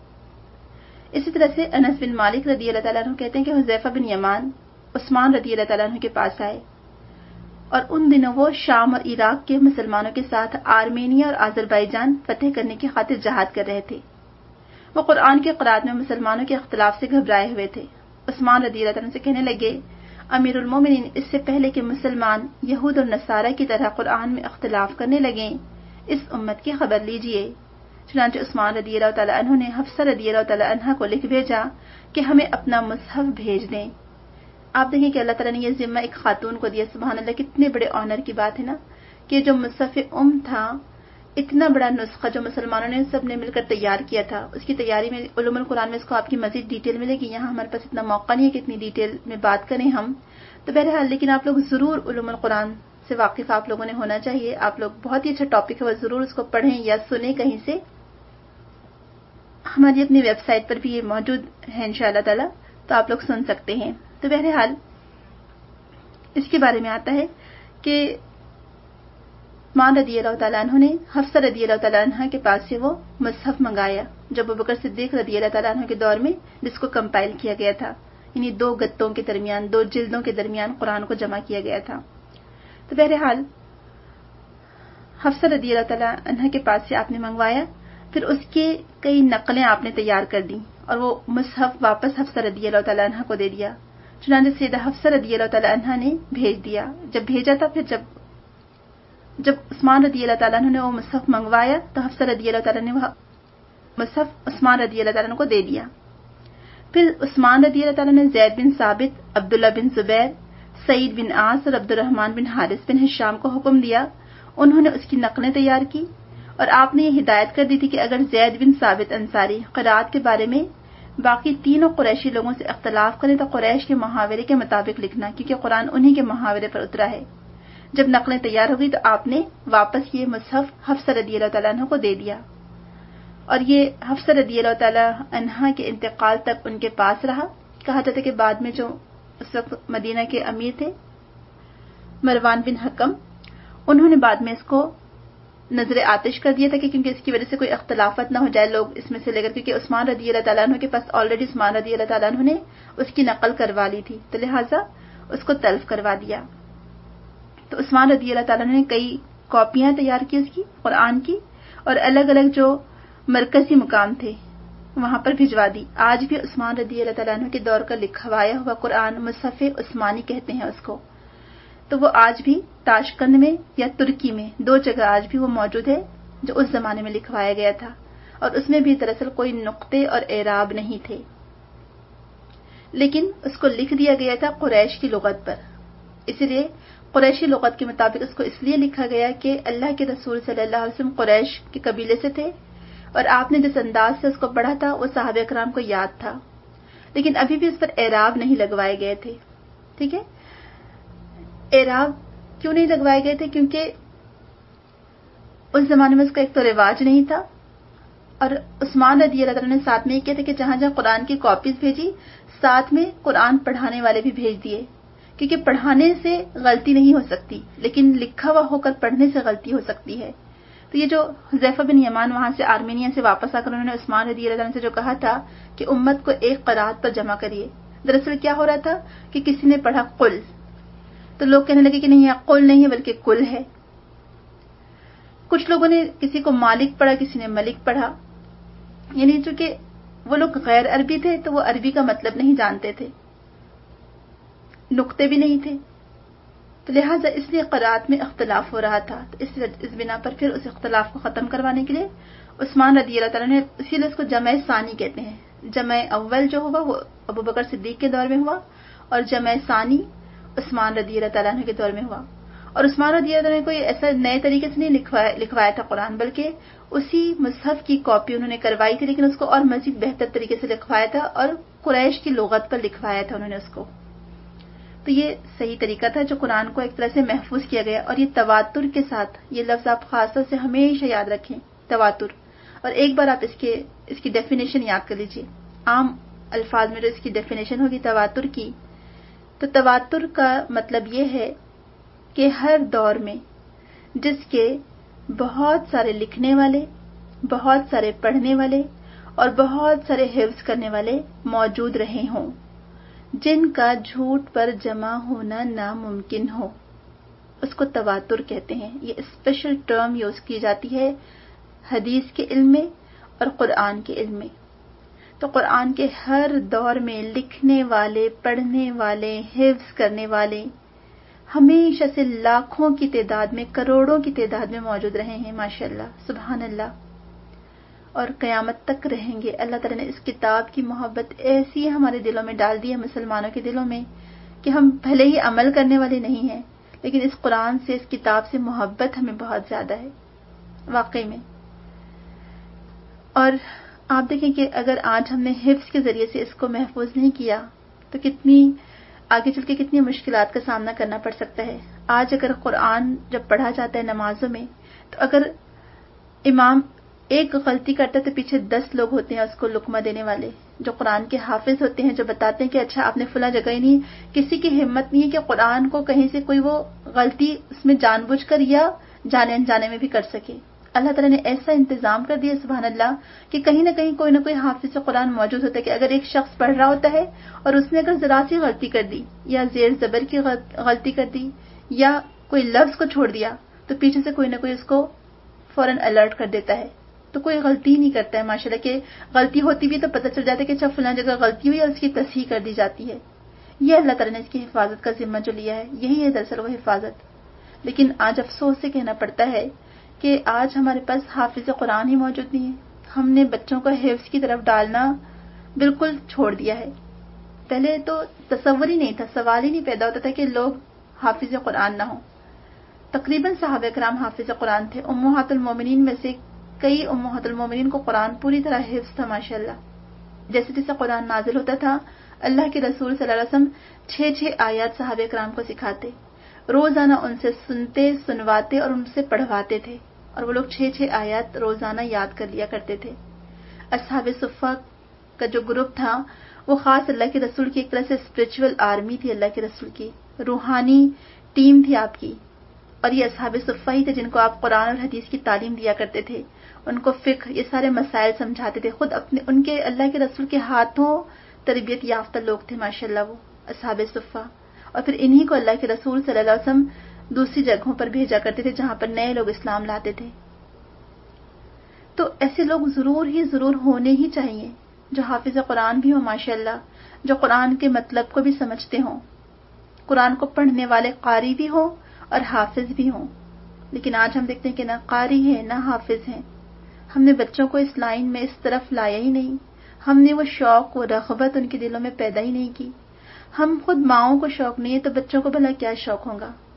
Speaker 1: اسی طرح سے انس بن مالک رضی اللہ تعالیٰ عنہ کہتے ہیں کہ حذیفہ بن یمان عثمان رضی اللہ تعالیٰ عنہ کے پاس آئے، اور ان دنوں وہ شام اور عراق کے مسلمانوں کے ساتھ آرمینیا اور آذربائیجان فتح کرنے کی خاطر جہاد کر رہے تھے. وہ قرآن کے قرات میں مسلمانوں کے اختلاف سے گھبرائے ہوئے تھے. عثمان رضی اللہ تعالیٰ عنہ سے کہنے لگے، امیر المومنین، اس سے پہلے کہ مسلمان یہود اور نصارہ کی طرح قرآن میں اختلاف کرنے لگیں، اس امت کی خبر لیجئے. چنانچہ عثمان رضی اللہ تعالیٰ عنہ نے حفصہ رضی اللہ تعالیٰ عنہ کو لکھ بھیجا کہ ہمیں اپنا مصحف بھیج دیں. آپ دیکھیں کہ اللہ تعالیٰ نے یہ ذمہ ایک خاتون کو دیا. سبحان اللہ، کتنے بڑے آنر کی بات ہے نا، کہ جو مصحف ام تھا، اتنا بڑا نسخہ جو مسلمانوں نے سب نے مل کر تیار کیا تھا، اس کی تیاری میں علوم القرآن میں اس کو آپ کی مزید ڈیٹیل ملے گی. یہاں ہمارے پاس اتنا موقع نہیں ہے کہ اتنی ڈیٹیل میں بات کریں ہم. تو بہرحال لیکن آپ لوگ ضرور علوم القرآن سے واقف آپ لوگوں نے ہونا چاہیے. آپ لوگ بہت ہی اچھا ٹاپک ہے، وہ ضرور اس کو پڑھیں یا سنیں کہیں سے. ہماری اپنی ویب سائٹ پر بھی یہ موجود ہے انشاءاللہ تعالی، تو آپ لوگ سن سکتے ہیں. تو بہرحال اس کے بارے میں آتا ہے کہ عثمان رضی اللہ تعالیٰ عنہ نے حفصہ رضی اللہ تعالیٰ عنہ کے پاس سے وہ مصحف منگایا جو ابوبکر صدیق رضی اللہ تعالیٰ عنہ کے دور میں جس کو کمپائل کیا گیا تھا، یعنی دو گتوں کے درمیان، دو جلدوں کے درمیان قرآن کو جمع کیا گیا تھا. تو بہرحال حفصہ رضی اللہ تعالیٰ عنہ کے پاس سے آپ نے منگوایا، پھر اس کے کئی نقلیں آپ نے تیار کر دیں اور وہ مصحف واپس حفصہ رضی اللہ تعالیٰ عنہ کو دے دیا. چنانچہ سیدہ حفصہ رضی اللہ تعالیٰ عنہ نے بھیج دیا. جب بھیجا تھا، پھر جب جب عثمان رضی اللہ تعالیٰ عنہ نے وہ مصحف منگوایا تو حفصہ رضی اللہ تعالیٰ نے وہ مصحف عثمان رضی اللہ تعالیٰ عنہ کو دے دیا. پھر عثمان رضی اللہ تعالیٰ نے زید بن ثابت، عبداللہ بن زبیر، سعید بن عاص اور عبد الرحمن بن حارث بن ہشام کو حکم دیا. انہوں نے اس کی نقلیں تیار کی اور آپ نے یہ ہدایت کر دی تھی کہ اگر زید بن ثابت انصاری قرات کے بارے میں باقی تینوں قریشی لوگوں سے اختلاف کریں تو قریش کے محاورے کے مطابق لکھنا، کیونکہ قرآن انہی کے محاورے پر اترا ہے. جب نقلیں تیار ہو گئی تو آپ نے واپس یہ مصحف حفصہ رضی اللہ تعالیٰ عنہ کو دے دیا، اور یہ حفصہ رضی اللہ تعالیٰ عنہ کے انتقال تک ان کے پاس رہا. کہا جاتا ہے کہ بعد میں جو اس وقت مدینہ کے امیر تھے مروان بن حکم، انہوں نے بعد میں اس کو نظر آتش کر دیا تھا کہ کیونکہ اس کی وجہ سے کوئی اختلافات نہ ہو جائے لوگ اس میں سے لے کر، کیونکہ عثمان رضی اللہ تعالیٰ عنہ کے پاس آلریڈی عثمان رضی اللہ تعالیٰ عنہ نے اس کی نقل کروا لی تھی، تو لہٰذا اس کو تلف کروا دیا. تو عثمان رضی اللہ تعالیٰ عنہ نے کئی کاپیاں تیار کی اس کی قرآن کی، اور الگ الگ جو مرکزی مقام تھے وہاں پر بھجوا دی. آج بھی عثمان رضی اللہ تعالیٰ عنہ کے دور کا لکھوایا ہوا قرآن مصحف عثمانی کہتے ہیں اس کو. تو وہ آج بھی تاشقند میں یا ترکی میں دو جگہ آج بھی وہ موجود ہے جو اس زمانے میں لکھوایا گیا تھا، اور اس میں بھی دراصل کوئی نقطے اور اعراب نہیں تھے، لیکن اس کو لکھ دیا گیا تھا قریش کی لغت پر. اسی لیے قریشی لغت کے مطابق اس کو اس لیے لکھا گیا کہ اللہ کے رسول صلی اللہ علیہ وسلم قریش کے قبیلے سے تھے اور آپ نے جس انداز سے اس کو پڑھا تھا وہ صحابہ کرام کو یاد تھا، لیکن ابھی بھی اس پر اعراب نہیں لگوائے گئے تھے. ٹھیک ہے، اعراب کیوں نہیں لگوائے گئے تھے؟ کیونکہ اس زمانے میں اس کا ایک تو رواج نہیں تھا، اور عثمان رضی اللہ عنہ نے ساتھ میں یہ کیا تھا کہ جہاں جہاں قرآن کی کاپیز بھیجی ساتھ میں قرآن پڑھانے والے بھی بھیج دیے، کیونکہ پڑھانے سے غلطی نہیں ہو سکتی لیکن لکھا ہوا ہو کر پڑھنے سے غلطی ہو سکتی ہے. تو یہ جو حذیفہ بن یمان وہاں سے آرمینیا سے واپس آ کر انہوں نے عثمان رضی اللہ عنہ سے جو کہا تھا کہ امت کو ایک قرات پر جمع کریے، دراصل کیا ہو رہا تھا کہ کسی نے پڑھا قل، تو لوگ کہنے لگے کہ نہیں یہ قل نہیں ہے بلکہ کل ہے. کچھ لوگوں نے کسی کو مالک پڑھا، کسی نے ملک پڑھا، یعنی چونکہ وہ لوگ غیر عربی تھے تو وہ عربی کا مطلب نہیں جانتے تھے، نقطے بھی نہیں تھے، تو لہٰذا اس لیے قرات میں اختلاف ہو رہا تھا. تو اس اس بنا پر پھر اس اختلاف کو ختم کروانے کے لیے عثمان رضی اللہ تعالیٰ نے، اسی لیے اس کو جمع ثانی کہتے ہیں. جمع اول جو ہوا وہ ابو بکر صدیق کے دور میں ہوا اور جمع ثانی عثمان رضی اللہ تعالیٰ کے دور میں ہوا. اور عثمان رضی اللہ عنہ نے کوئی ایسا نئے طریقے سے نہیں لکھوایا لکھوایا تھا قرآن، بلکہ اسی مصحف کی کاپی انہوں نے کروائی تھی، لیکن اس کو اور مزید بہتر طریقے سے لکھوایا تھا اور قریش کی لغت پر لکھوایا تھا انہوں نے اس کو. تو یہ صحیح طریقہ تھا جو قرآن کو ایک طرح سے محفوظ کیا گیا. اور یہ تواتر کے ساتھ، یہ لفظ آپ خاص طور سے ہمیشہ یاد رکھیں، تواتر. اور ایک بار آپ اس کے اس کی ڈیفینیشن یاد کر لیجئے، عام الفاظ میں جو اس کی ڈیفینیشن ہوگی تواتر کی، تو تواتر کا مطلب یہ ہے کہ ہر دور میں جس کے بہت سارے لکھنے والے، بہت سارے پڑھنے والے اور بہت سارے حفظ کرنے والے موجود رہے ہوں، جن کا جھوٹ پر جمع ہونا ناممکن ہو، اس کو تواتر کہتے ہیں. یہ اسپیشل ٹرم یوز کی جاتی ہے حدیث کے علم میں اور قرآن کے علم میں. تو قرآن کے ہر دور میں لکھنے والے، پڑھنے والے، حفظ کرنے والے ہمیشہ سے لاکھوں کی تعداد میں، کروڑوں کی تعداد میں موجود رہے ہیں. ماشاءاللہ، سبحان اللہ، اور قیامت تک رہیں گے. اللہ تعالیٰ نے اس کتاب کی محبت ایسی ہمارے دلوں میں ڈال دی ہے، مسلمانوں کے دلوں میں، کہ ہم بھلے ہی عمل کرنے والے نہیں ہیں لیکن اس قرآن سے، اس کتاب سے محبت ہمیں بہت زیادہ ہے واقعی میں. اور آپ دیکھیں کہ اگر آج ہم نے حفظ کے ذریعے سے اس کو محفوظ نہیں کیا تو کتنی آگے چل کے کتنی مشکلات کا سامنا کرنا پڑ سکتا ہے. آج اگر قرآن جب پڑھا جاتا ہے نمازوں میں، تو اگر امام ایک غلطی کرتا ہے تو پیچھے دس لوگ ہوتے ہیں اس کو لقمہ دینے والے، جو قرآن کے حافظ ہوتے ہیں، جو بتاتے ہیں کہ اچھا آپ نے فلاں جگہ ہی نہیں. کسی کی ہمت نہیں ہے کہ قرآن کو کہیں سے کوئی وہ غلطی اس میں جان بوجھ کر یا جانے انجانے میں بھی کر سکے. اللہ تعالیٰ نے ایسا انتظام کر دیا سبحان اللہ کہ کہیں نہ کہیں کوئی نہ کوئی حافظ قرآن موجود ہوتا ہے کہ اگر ایک شخص پڑھ رہا ہوتا ہے اور اس نے اگر ذرا سی غلطی کر دی یا زیر زبر کی غلطی کر دی یا کوئی لفظ کو چھوڑ دیا تو پیچھے سے کوئی نہ کوئی اس کو فوراً الرٹ کر دیتا ہے. تو کوئی غلطی ہی نہیں کرتا ہے ماشاءاللہ، کہ غلطی ہوتی بھی تو پتہ چل جاتا ہے کہ اچھا فلاں جگہ غلطی ہوئی اور اس کی تصحیح کر دی جاتی ہے. یہ اللہ تعالیٰ نے اس کی حفاظت کا ذمہ جو لیا ہے، یہی ہے دراصل وہ حفاظت. لیکن آج افسوس سے کہنا پڑتا ہے کہ آج ہمارے پاس حافظ قرآن ہی موجود نہیں ہے. ہم نے بچوں کو حفظ کی طرف ڈالنا بالکل چھوڑ دیا ہے. پہلے تو تصور ہی نہیں تھا، سوال ہی نہیں پیدا ہوتا تھا کہ لوگ حافظ قرآن نہ ہوں. تقریباً صحابہ کرام حافظ قرآن تھے. امہات المومنین میں سے کئی امہات المومنین کو قرآن پوری طرح حفظ تھا ماشاءاللہ. جیسے جیسے قرآن نازل ہوتا تھا اللہ کے رسول صلی اللہ علیہ وسلم چھ چھ آیات صحابہ کرام کو سکھاتے، روزانہ ان سے سنتے، سنواتے اور ان سے پڑھواتے تھے، اور وہ لوگ چھ چھ آیات روزانہ یاد کر لیا کرتے تھے. اصحاب صفہ کا جو گروپ تھا وہ خاص اللہ کے رسول کی ایک طرح سے اسپرچول آرمی تھی، اللہ کے رسول کی روحانی ٹیم تھی آپ کی. اور یہ اصحاب صفہ ہی تھے جن کو آپ قرآن اور حدیث کی تعلیم دیا کرتے تھے، ان کو فقہ، یہ سارے مسائل سمجھاتے تھے. خود اپنے ان کے اللہ کے رسول کے ہاتھوں تربیت یافتہ لوگ تھے ماشاءاللہ وہ اصحاب صفہ. اور پھر انہی کو اللہ کے رسول صلی اللہ علیہ وسلم دوسری جگہوں پر بھیجا کرتے تھے جہاں پر نئے لوگ اسلام لاتے تھے. تو ایسے لوگ ضرور ہی ضرور ہونے ہی چاہیے جو حافظ قرآن بھی ہوں ماشاءاللہ، جو قرآن کے مطلب کو بھی سمجھتے ہوں، قرآن کو پڑھنے والے قاری بھی ہوں اور حافظ بھی ہوں. لیکن آج ہم دیکھتے ہیں کہ نہ قاری ہیں نہ حافظ ہیں. ہم نے بچوں کو اس لائن میں اس طرف لایا ہی نہیں، ہم نے وہ شوق و رغبت ان کے دلوں میں پیدا ہی نہیں کی. ہم خود ماؤں کو شوق نہیں ہے تو بچوں کو بھلا کیا شوق ہوگا.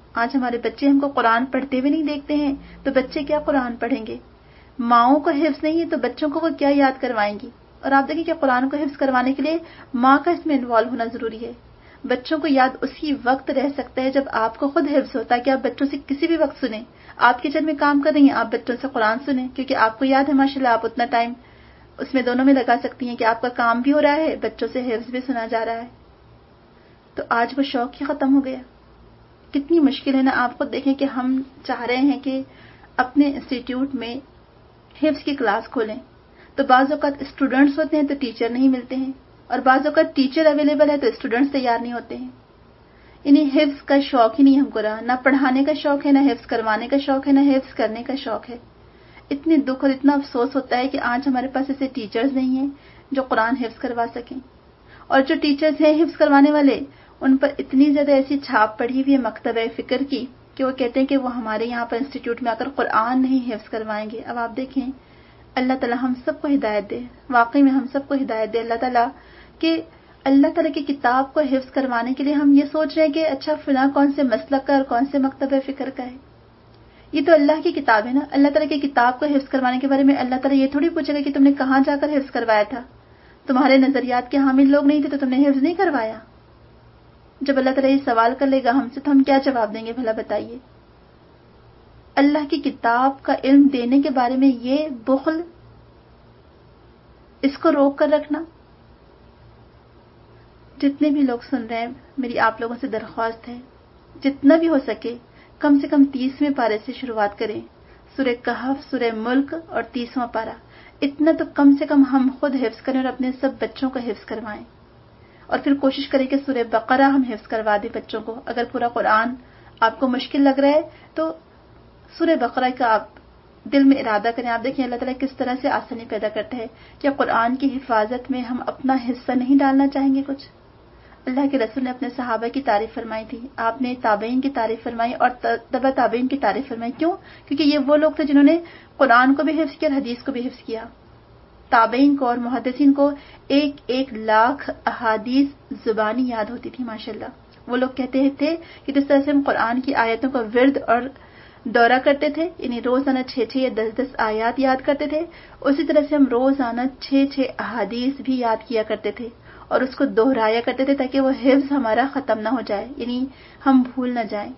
Speaker 1: آج ہمارے بچے ہم کو قرآن پڑھتے ہوئے نہیں دیکھتے ہیں تو بچے کیا قرآن پڑھیں گے؟ ماؤں کو حفظ نہیں ہے تو بچوں کو وہ کیا یاد کروائیں گی؟ اور آپ دیکھیں کہ قرآن کو حفظ کروانے کے لیے ماں کا اس میں انوالو ہونا ضروری ہے. بچوں کو یاد اسی وقت رہ سکتا ہے جب آپ کو خود حفظ ہوتا ہے کہ آپ بچوں سے کسی بھی وقت سنیں. آپ کچن میں کام کر رہی ہیں، آپ بچوں سے قرآن سنیں، کیونکہ آپ کو یاد ہے ماشاءاللہ آپ اتنا ٹائم اس میں دونوں میں لگا سکتی ہیں کہ آپ کا کام بھی ہو رہا ہے، بچوں سے حفظ بھی سنا جا رہا ہے. تو آج وہ شوق ہی ختم ہو گیا. کتنی مشکل ہے نا. آپ خود دیکھیں کہ ہم چاہ رہے ہیں کہ اپنے انسٹیٹیوٹ میں حفظ کی کلاس کھولیں، تو بعض اوقات اسٹوڈنٹس ہوتے ہیں تو ٹیچر نہیں ملتے ہیں، اور بعض اوقات ٹیچر اویلیبل ہے تو اسٹوڈنٹس تیار نہیں ہوتے ہیں. یعنی حفظ کا شوق ہی نہیں ہم کو رہا. نہ پڑھانے کا شوق ہے، نہ حفظ کروانے کا شوق ہے، نہ حفظ کرنے کا شوق ہے. اتنے دکھ اور اتنا افسوس ہوتا ہے کہ آج ہمارے پاس ایسے ٹیچرز نہیں ہیں جو قرآن حفظ کروا سکیں. اور جو ٹیچرز ہیں حفظ کروانے والے، ان پر اتنی زیادہ ایسی چھاپ پڑی ہوئی ہے مکتبہ فکر کی کہ وہ کہتے ہیں کہ وہ ہمارے یہاں پر انسٹیٹیوٹ میں آ کر قرآن نہیں حفظ کروائیں گے. اب آپ دیکھیں، اللہ تعالیٰ ہم سب کو ہدایت دے. واقعی میں ہم سب کو ہدایت دے اللہ تعالیٰ کہ اللہ تعالیٰ کی کتاب کو حفظ کروانے کے لیے ہم یہ سوچ رہے ہیں کہ اچھا فلاں کون سے مسلک کا اور کون سے مکتبہ فکر کا ہے. یہ تو اللہ کی کتاب ہے نا. اللہ تعالیٰ کی کتاب کو حفظ کروانے کے بارے میں اللہ تعالیٰ یہ تھوڑی پوچھے گا کہ تم نے کہاں جا کر حفظ کروایا تھا. تمہارے نظریات کے حامل لوگ نہیں تھے تو تم نے حفظ نہیں کروایا. جب اللہ تعالیٰ یہ سوال کر لے گا ہم سے تو ہم کیا جواب دیں گے بھلا بتائیے. اللہ کی کتاب کا علم دینے کے بارے میں یہ بخل، اس کو روک کر رکھنا. جتنے بھی لوگ سن رہے ہیں میری آپ لوگوں سے درخواست ہے، جتنا بھی ہو سکے کم سے کم تیسویں پارے سے شروعات کریں. سورہ کہف، سورہ ملک اور تیسواں پارہ، اتنا تو کم سے کم ہم خود حفظ کریں اور اپنے سب بچوں کو حفظ کروائیں. اور پھر کوشش کریں کہ سورہ بقرہ ہم حفظ کروا دیں بچوں کو. اگر پورا قرآن آپ کو مشکل لگ رہا ہے تو سورہ بقرہ کا آپ دل میں ارادہ کریں. آپ دیکھیں اللہ تعالیٰ کس طرح سے آسانی پیدا کرتا ہے. کیا قرآن کی حفاظت میں ہم اپنا حصہ نہیں ڈالنا چاہیں گے کچھ؟ اللہ کے رسول نے اپنے صحابہ کی تعریف فرمائی تھی، آپ نے تابعین کی تعریف فرمائی اور تبع تابعین کی تعریف فرمائی. کیوں؟ کیونکہ یہ وہ لوگ تھے جنہوں نے قرآن کو بھی حفظ کیا اور حدیث کو بھی حفظ کیا. تابعین کو اور محدثین کو ایک ایک لاکھ احادیث زبانی یاد ہوتی تھی ماشاءاللہ. وہ لوگ کہتے تھے کہ جس طرح سے ہم قرآن کی آیتوں کا ورد اور دورہ کرتے تھے، یعنی روزانہ چھ چھ یا دس دس آیات یاد کرتے تھے، اسی طرح سے ہم روزانہ چھ چھ احادیث بھی یاد کیا کرتے تھے اور اس کو دہرایا کرتے تھے تاکہ وہ حفظ ہمارا ختم نہ ہو جائے، یعنی ہم بھول نہ جائیں.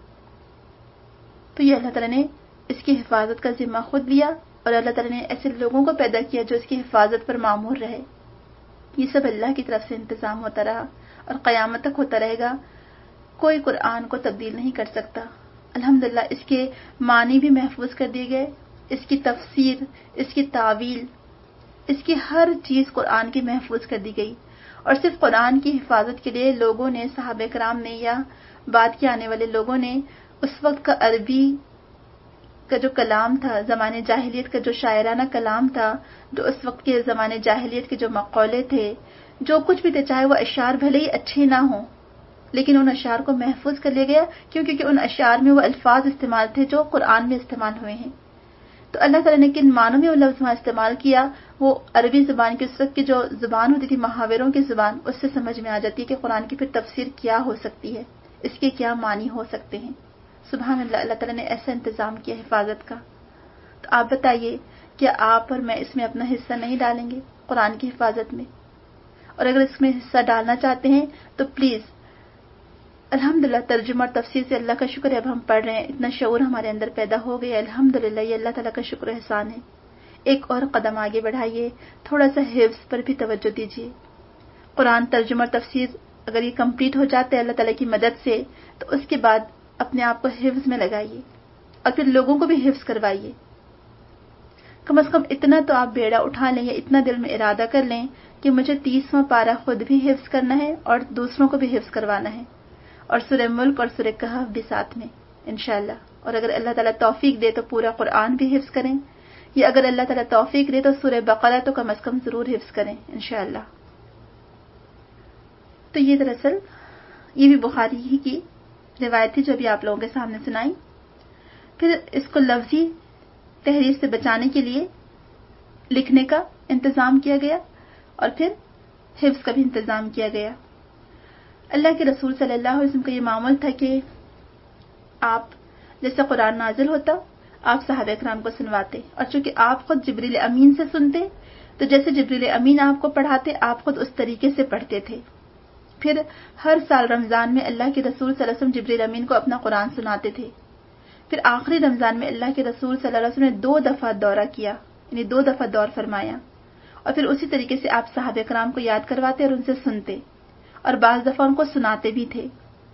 Speaker 1: تو یہ اللہ تعالیٰ نے اس کی حفاظت کا ذمہ خود لیا اور اللہ تعالیٰ نے ایسے لوگوں کو پیدا کیا جو اس کی حفاظت پر مامور رہے. یہ سب اللہ کی طرف سے انتظام ہوتا رہا اور قیامت تک ہوتا رہے گا. کوئی قرآن کو تبدیل نہیں کر سکتا. الحمدللہ اس کے معنی بھی محفوظ کر دیے گئے، اس کی تفسیر، اس کی تعویل، اس کی ہر چیز قرآن کی محفوظ کر دی گئی. اور صرف قرآن کی حفاظت کے لیے لوگوں نے، صحابہ کرام نے یا بعد کے آنے والے لوگوں نے اس وقت کا عربی کا جو کلام تھا، زمانے جاہلیت کا جو شاعرانہ کلام تھا، جو اس وقت کے زمانے جاہلیت کے جو مقولے تھے، جو کچھ بھی تھے، چاہے وہ اشعار بھلے ہی اچھے نہ ہوں، لیکن ان اشعار کو محفوظ کر لیا گیا کیونکہ ان اشعار میں وہ الفاظ استعمال تھے جو قرآن میں استعمال ہوئے ہیں. تو اللہ تعالیٰ نے کن معنوں میں وہ لفظ وہاں استعمال کیا، وہ عربی زبان کی اس وقت کی جو زبان ہوتی تھی، محاوروں کی زبان، اس سے سمجھ میں آ جاتی ہے کہ قرآن کی پھر تفسیر کیا ہو سکتی ہے، اس کے کیا معنی ہو سکتے ہیں. سبحان اللہ، اللہ تعالیٰ نے ایسا انتظام کیا حفاظت کا. تو آپ بتائیے کیا آپ اور میں اس میں اپنا حصہ نہیں ڈالیں گے قرآن کی حفاظت میں؟ اور اگر اس میں حصہ ڈالنا چاہتے ہیں تو پلیز، الحمدللہ ترجمہ اور تفسیر سے اللہ کا شکر ہے اب ہم پڑھ رہے ہیں، اتنا شعور ہمارے اندر پیدا ہو گیا. الحمدللہ یہ اللہ تعالیٰ کا شکر احسان ہے. ایک اور قدم آگے بڑھائیے، تھوڑا سا حفظ پر بھی توجہ دیجیے. قرآن ترجمہ اور تفسیر اگر یہ کمپلیٹ ہو جاتا ہے اللہ تعالیٰ کی مدد سے تو اس کے بعد اپنے آپ کو حفظ میں لگائیے اور پھر لوگوں کو بھی حفظ کروائیے. کم از کم اتنا تو آپ بیڑا اٹھا لیں یا اتنا دل میں ارادہ کر لیں کہ مجھے تیسواں پارہ خود بھی حفظ کرنا ہے اور دوسروں کو بھی حفظ کروانا ہے، اور سورہ ملک اور سورہ کہف بھی ساتھ میں انشاءاللہ. اور اگر اللہ تعالیٰ توفیق دے تو پورا قرآن بھی حفظ کریں، یا اگر اللہ تعالیٰ توفیق دے تو سورہ بقرہ تو کم از کم ضرور حفظ کریں انشاءاللہ. تو یہ دراصل یہ بھی بخاری ہی کی روایت تھی جو ابھی آپ لوگوں کے سامنے سنائی. پھر اس کو لفظی تحریر سے بچانے کے لیے لکھنے کا انتظام کیا گیا اور پھر حفظ کا بھی انتظام کیا گیا. اللہ کے رسول صلی اللہ علیہ وسلم کا یہ معمول تھا کہ آپ جیسے قرآن نازل ہوتا آپ صحابہ اکرام کو سنواتے، اور چونکہ آپ خود جبریل امین سے سنتے تو جیسے جبریل امین آپ کو پڑھاتے آپ خود اس طریقے سے پڑھتے تھے۔ پھر ہر سال رمضان میں اللہ کے رسول صلی اللہ علیہ وسلم جبریل امین کو اپنا قرآن سناتے تھے۔ پھر آخری رمضان میں اللہ کے رسول صلی اللہ علیہ وسلم نے دو دفعہ دورہ کیا، یعنی دو دفعہ دور فرمایا، اور پھر اسی طریقے سے آپ صحابہ کرام کو یاد کرواتے اور ان سے سنتے، اور بعض دفعہ ان کو سناتے بھی تھے۔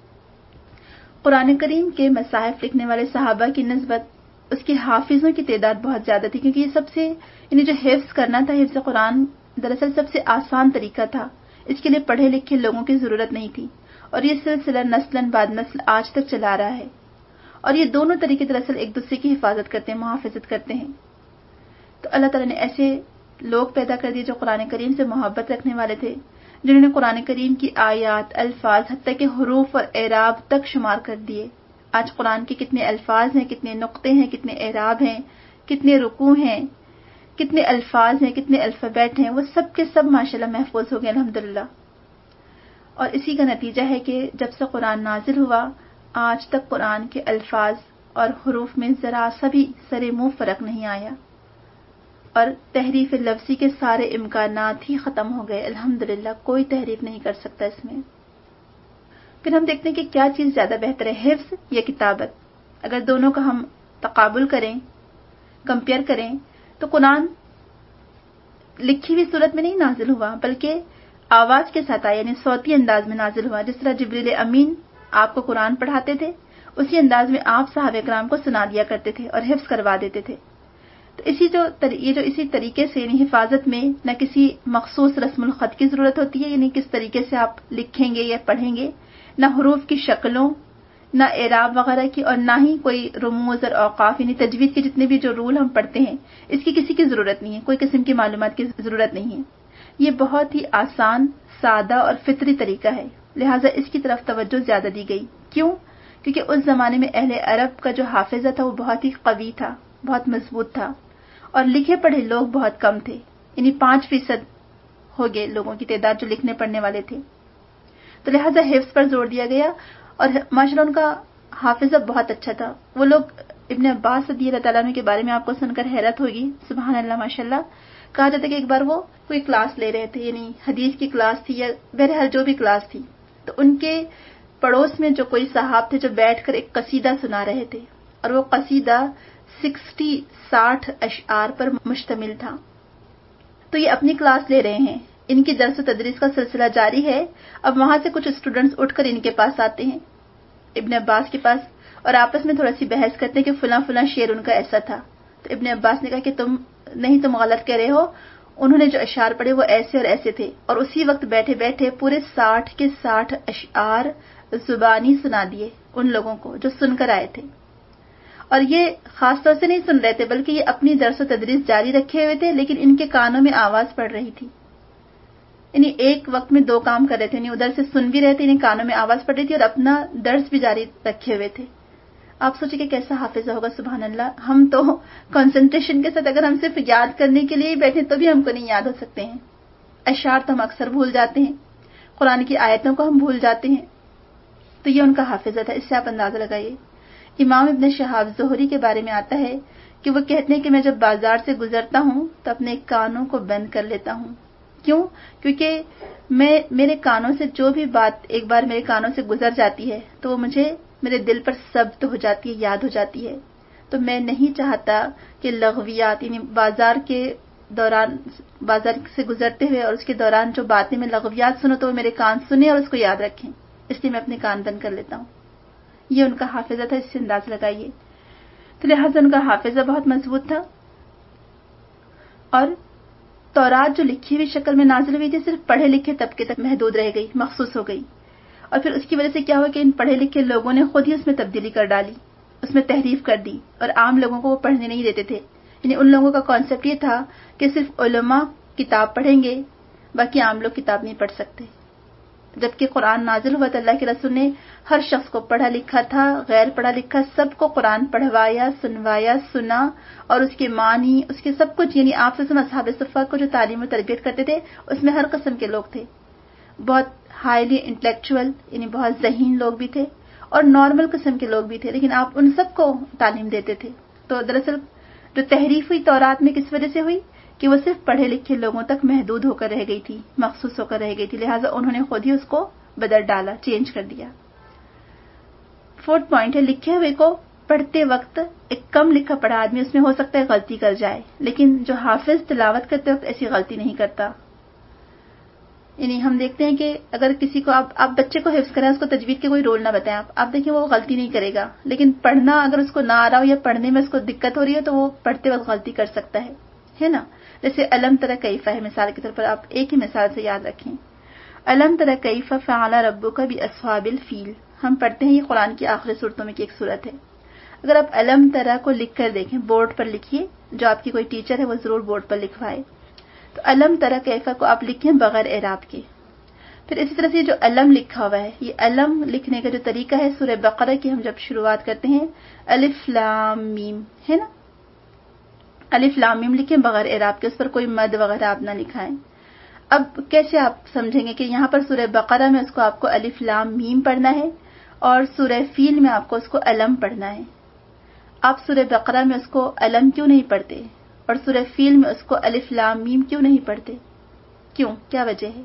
Speaker 1: قرآن کریم کے مصاحف لکھنے والے صحابہ کی نسبت اس کے حافظوں کی تعداد بہت زیادہ تھی، کیونکہ یہ سب سے یعنی جو حفظ کرنا تھا، حفظ قرآن دراصل سب سے آسان طریقہ تھا، اس کے لیے پڑھے لکھے لوگوں کی ضرورت نہیں تھی، اور یہ سلسلہ نسلاً بعد نسل آج تک چلا رہا ہے، اور یہ دونوں طریقے دراصل ایک دوسرے کی حفاظت کرتے ہیں، محافظت کرتے ہیں۔ تو اللہ تعالیٰ نے ایسے لوگ پیدا کر دیے جو قرآن کریم سے محبت رکھنے والے تھے، جنہوں نے قرآن کریم کی آیات، الفاظ، حتیٰ کہ حروف اور اعراب تک شمار کر دیے۔ آج قرآن کے کتنے الفاظ ہیں، کتنے نقطے ہیں، کتنے اعراب ہیں، کتنے رکوع ہیں، کتنے الفاظ ہیں، کتنے الفابیٹ ہیں، وہ سب کے سب ماشاءاللہ محفوظ ہو گئے الحمدللہ۔ اور اسی کا نتیجہ ہے کہ جب سے قرآن نازل ہوا آج تک قرآن کے الفاظ اور حروف میں ذرا سا بھی سر منہ فرق نہیں آیا، اور تحریف لفظی کے سارے امکانات ہی ختم ہو گئے الحمدللہ، کوئی تحریف نہیں کر سکتا اس میں۔ پھر ہم دیکھتے ہیں کہ کیا چیز زیادہ بہتر ہے، حفظ یا کتابت؟ اگر دونوں کا ہم تقابل کریں، کمپیئر کریں، تو قرآن لکھی ہوئی صورت میں نہیں نازل ہوا بلکہ آواز کے ساتھ آیا، یعنی صوتی انداز میں نازل ہوا۔ جس طرح جبریل امین آپ کو قرآن پڑھاتے تھے اسی انداز میں آپ صحابہ کرام کو سنا دیا کرتے تھے اور حفظ کروا دیتے تھے۔ تو اسی جو یہ جو اسی طریقے سے یعنی حفاظت میں نہ کسی مخصوص رسم الخط کی ضرورت ہوتی ہے، یعنی کس طریقے سے آپ لکھیں گے یا پڑھیں گے، نہ حروف کی شکلوں، نہ اعراب وغیرہ کی، اور نہ ہی کوئی رموز اور اوقاف یعنی تجوید کے جتنے بھی جو رول ہم پڑھتے ہیں اس کی کسی کی ضرورت نہیں ہے، کوئی قسم کی معلومات کی ضرورت نہیں ہے۔ یہ بہت ہی آسان، سادہ اور فطری طریقہ ہے، لہٰذا اس کی طرف توجہ زیادہ دی گئی۔ کیوں؟ کیونکہ اس زمانے میں اہل عرب کا جو حافظہ تھا وہ بہت ہی قوی تھا، بہت مضبوط تھا، اور لکھے پڑھے لوگ بہت کم تھے، یعنی پانچ فیصد ہو گئے لوگوں کی تعداد جو لکھنے پڑھنے والے تھے، تو لہٰذا حفظ پر زور دیا گیا، اور ماشاءاللہ ان کا حافظہ بہت اچھا تھا۔ وہ لوگ ابن عباس رضی اللہ تعالیٰ عنہ کے بارے میں آپ کو سن کر حیرت ہوگی، سبحان اللہ ماشاءاللہ۔ کہا جاتا ہے کہ ایک بار وہ کوئی کلاس لے رہے تھے، یعنی حدیث کی کلاس تھی یا بہرحال جو بھی کلاس تھی، تو ان کے پڑوس میں جو کوئی صاحب تھے جو بیٹھ کر ایک قصیدہ سنا رہے تھے، اور وہ قصیدہ سکسٹی ساٹھ اشعار پر مشتمل تھا۔ تو یہ اپنی کلاس لے رہے ہیں، ان کی درس و تدریس کا سلسلہ جاری ہے، اب وہاں سے کچھ اسٹوڈنٹس اٹھ کر ان کے پاس آتے ہیں، ابن عباس کے پاس، اور آپس میں تھوڑا سی بحث کرتے ہیں کہ فلاں فلاں شعر ان کا ایسا تھا۔ تو ابن عباس نے کہا کہ تم نہیں، تم غلط کہہ رہے ہو، انہوں نے جو اشعار پڑھے وہ ایسے اور ایسے تھے، اور اسی وقت بیٹھے بیٹھے پورے ساٹھ کے ساٹھ اشعار زبانی سنا دیے ان لوگوں کو جو سن کر آئے تھے، اور یہ خاص طور سے نہیں سن رہے تھے بلکہ یہ اپنی درس و تدریس جاری رکھے ہوئے تھے، لیکن ان کے کانوں میں آواز پڑ رہی تھی، یعنی ایک وقت میں دو کام کر رہے تھے، یعنی ادھر سے سن بھی رہے تھے، انہیں کانوں میں آواز پڑ رہی تھی، اور اپنا درس بھی جاری رکھے ہوئے تھے۔ آپ سوچیں کہ کیسا حافظہ ہوگا، سبحان اللہ۔ ہم تو کنسنٹریشن کے ساتھ اگر ہم صرف یاد کرنے کے لیے ہی بیٹھے تو بھی ہم کو نہیں یاد ہو سکتے ہیں، اشعار تو ہم اکثر بھول جاتے ہیں، قرآن کی آیتوں کو ہم بھول جاتے ہیں۔ تو یہ ان کا حافظہ تھا، اس سے آپ اندازہ لگائیے۔ امام ابن شہاب زہری کے بارے میں آتا ہے کہ وہ کہتے ہیں کہ میں جب بازار سے گزرتا ہوں تو اپنے کانوں کو بند کر لیتا ہوں۔ کیوں؟ کیونکہ میں میرے کانوں سے جو بھی بات ایک بار میرے کانوں سے گزر جاتی ہے تو وہ مجھے میرے دل پر ثبت ہو جاتی ہے، یاد ہو جاتی ہے۔ تو میں نہیں چاہتا کہ لغویات یعنی بازار کے دوران بازار سے گزرتے ہوئے اور اس کے دوران جو باتیں میں لغویات سنو تو وہ میرے کان سنیں اور اس کو یاد رکھیں، اس لیے میں اپنے کان بند کر لیتا ہوں۔ یہ ان کا حافظہ تھا، اس سے انداز لگائیے۔ تو لہٰذا ان کا حافظہ بہت مضبوط تھا، اور تورات جو لکھی ہوئی شکل میں نازل ہوئی تھی صرف پڑھے لکھے طبقے تک محدود رہ گئی، مخصوص ہو گئی، اور پھر اس کی وجہ سے کیا ہوا کہ ان پڑھے لکھے لوگوں نے خود ہی اس میں تبدیلی کر ڈالی، اس میں تحریف کر دی، اور عام لوگوں کو وہ پڑھنے نہیں دیتے تھے۔ یعنی ان لوگوں کا کانسیپٹ یہ تھا کہ صرف علماء کتاب پڑھیں گے، باقی عام لوگ کتاب نہیں پڑھ سکتے۔ جبکہ قرآن نازل ہوا تو اللہ کے رسول نے ہر شخص کو پڑھا لکھا تھا، غیر پڑھا لکھا سب کو قرآن پڑھوایا، سنوایا، سنا، اور اس کے معنی، اس کے سب کچھ، یعنی آپ سے اصحاب صفہ کو جو تعلیم و تربیت کرتے تھے اس میں ہر قسم کے لوگ تھے، بہت ہائیلی انٹلیکچوئل یعنی بہت ذہین لوگ بھی تھے، اور نارمل قسم کے لوگ بھی تھے، لیکن آپ ان سب کو تعلیم دیتے تھے. تو دراصل جو تحریف ہوئی تورات میں کس وجہ سے ہوئی کہ وہ صرف پڑھے لکھے لوگوں تک محدود ہو کر رہ گئی تھی، مخصوص ہو کر رہ گئی تھی، لہٰذا انہوں نے خود ہی اس کو بدل ڈالا، چینج کر دیا. فورتھ پوائنٹ ہے لکھے ہوئے کو پڑھتے وقت ایک کم لکھا پڑھا آدمی اس میں ہو سکتا ہے غلطی کر جائے، لیکن جو حافظ تلاوت کرتے وقت ایسی غلطی نہیں کرتا. یعنی ہم دیکھتے ہیں کہ اگر کسی کو آپ آپ بچے کو حفظ کریں، اس کو تجوید کے کوئی رول نہ بتائیں، آپ آپ دیکھیں وہ غلطی نہیں کرے گا، لیکن پڑھنا اگر اس کو نہ آ رہا ہو یا پڑھنے میں اس کو دقت ہو رہی ہے تو وہ پڑھتے وقت غلطی کر سکتا ہے، ہے نا. جیسے الم تر کیف ہے، مثال کے طور پر آپ ایک ہی مثال سے یاد رکھیں، الم تر کیف فعل ربک باصحاب الفیل. ہم پڑھتے ہیں یہ قرآن کی آخری صورتوں میں کی ایک صورت ہے. اگر آپ الم ترا کو لکھ کر دیکھیں، بورڈ پر لکھیے، جو آپ کی کوئی ٹیچر ہے وہ ضرور بورڈ پر لکھوائے. تو الم ترا کیفا کو آپ لکھیں بغیر اعراب کے. پھر اسی طرح سے جو علم لکھا ہوا ہے، یہ علم لکھنے کا جو طریقہ ہے سورہ بقرہ کی ہم جب شروعات کرتے ہیں الف لام میم، ہے نا، الف لام میم لکھیں بغیر اعراب کے، اس پر کوئی مد وغیرہ آپ نہ لکھائیں. اب کیسے آپ سمجھیں گے کہ یہاں پر سورہ بقرہ میں اس کو آپ کو الف لام میم پڑھنا ہے اور سورہ فیل میں آپ کو اس کو علم پڑھنا ہے. آپ سورہ بقرہ میں اس کو علم کیوں نہیں پڑھتے اور سورہ فیل میں اس کو الف لام میم کیوں نہیں پڑھتے؟ کیوں؟ کیا وجہ ہے؟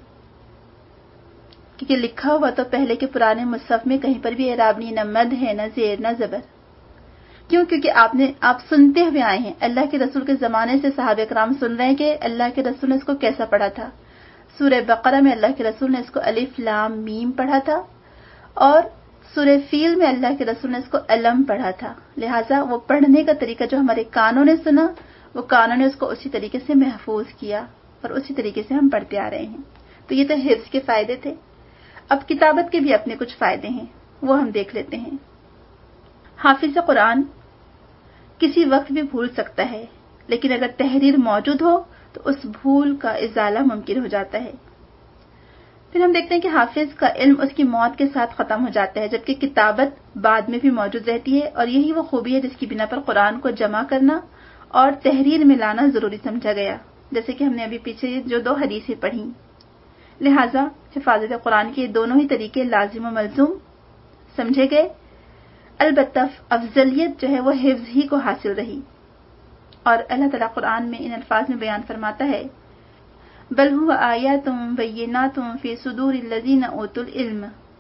Speaker 1: کیونکہ لکھا ہوا تو پہلے کے پرانے مصحف میں کہیں پر بھی اعراب نہیں، نہ مد ہے، نہ زیر، نہ زبر. کیوں؟ کیونکہ آپ نے آپ سنتے ہوئے آئے ہیں، اللہ کے رسول کے زمانے سے صحابہ کرام سن رہے ہیں کہ اللہ کے رسول نے اس کو کیسا پڑھا تھا. سورہ بقرہ میں اللہ کے رسول نے اس کو الف لام میم پڑھا تھا اور سورہ فیل میں اللہ کے رسول نے اس کو علم پڑھا تھا. لہٰذا وہ پڑھنے کا طریقہ جو ہمارے کانوں نے سنا، وہ کانوں نے اس کو اسی طریقے سے محفوظ کیا اور اسی طریقے سے ہم پڑھتے آ رہے ہیں. تو یہ تو حفظ کے فائدے تھے. اب کتابت کے بھی اپنے کچھ فائدے ہیں، وہ ہم دیکھ لیتے ہیں. حافظ قرآن کسی وقت بھی بھول سکتا ہے، لیکن اگر تحریر موجود ہو تو اس بھول کا ازالہ ممکن ہو جاتا ہے. پھر ہم دیکھتے ہیں کہ حافظ کا علم اس کی موت کے ساتھ ختم ہو جاتا ہے، جبکہ کتابت بعد میں بھی موجود رہتی ہے، اور یہی وہ خوبی ہے جس کی بنا پر قرآن کو جمع کرنا اور تحریر میں لانا ضروری سمجھا گیا، جیسے کہ ہم نے ابھی پیچھے جو دو حدیثیں پڑھیں. لہٰذا حفاظت قرآن کے دونوں ہی طریقے لازم و ملزوم سمجھے گئے. البتہ افضلیت جو ہے وہ حفظ ہی کو حاصل رہی، اور اللہ تعالیٰ قرآن میں ان الفاظ میں بیان فرماتا ہے بل هو آیات بینات فی صدور الذین اوتوا العلم،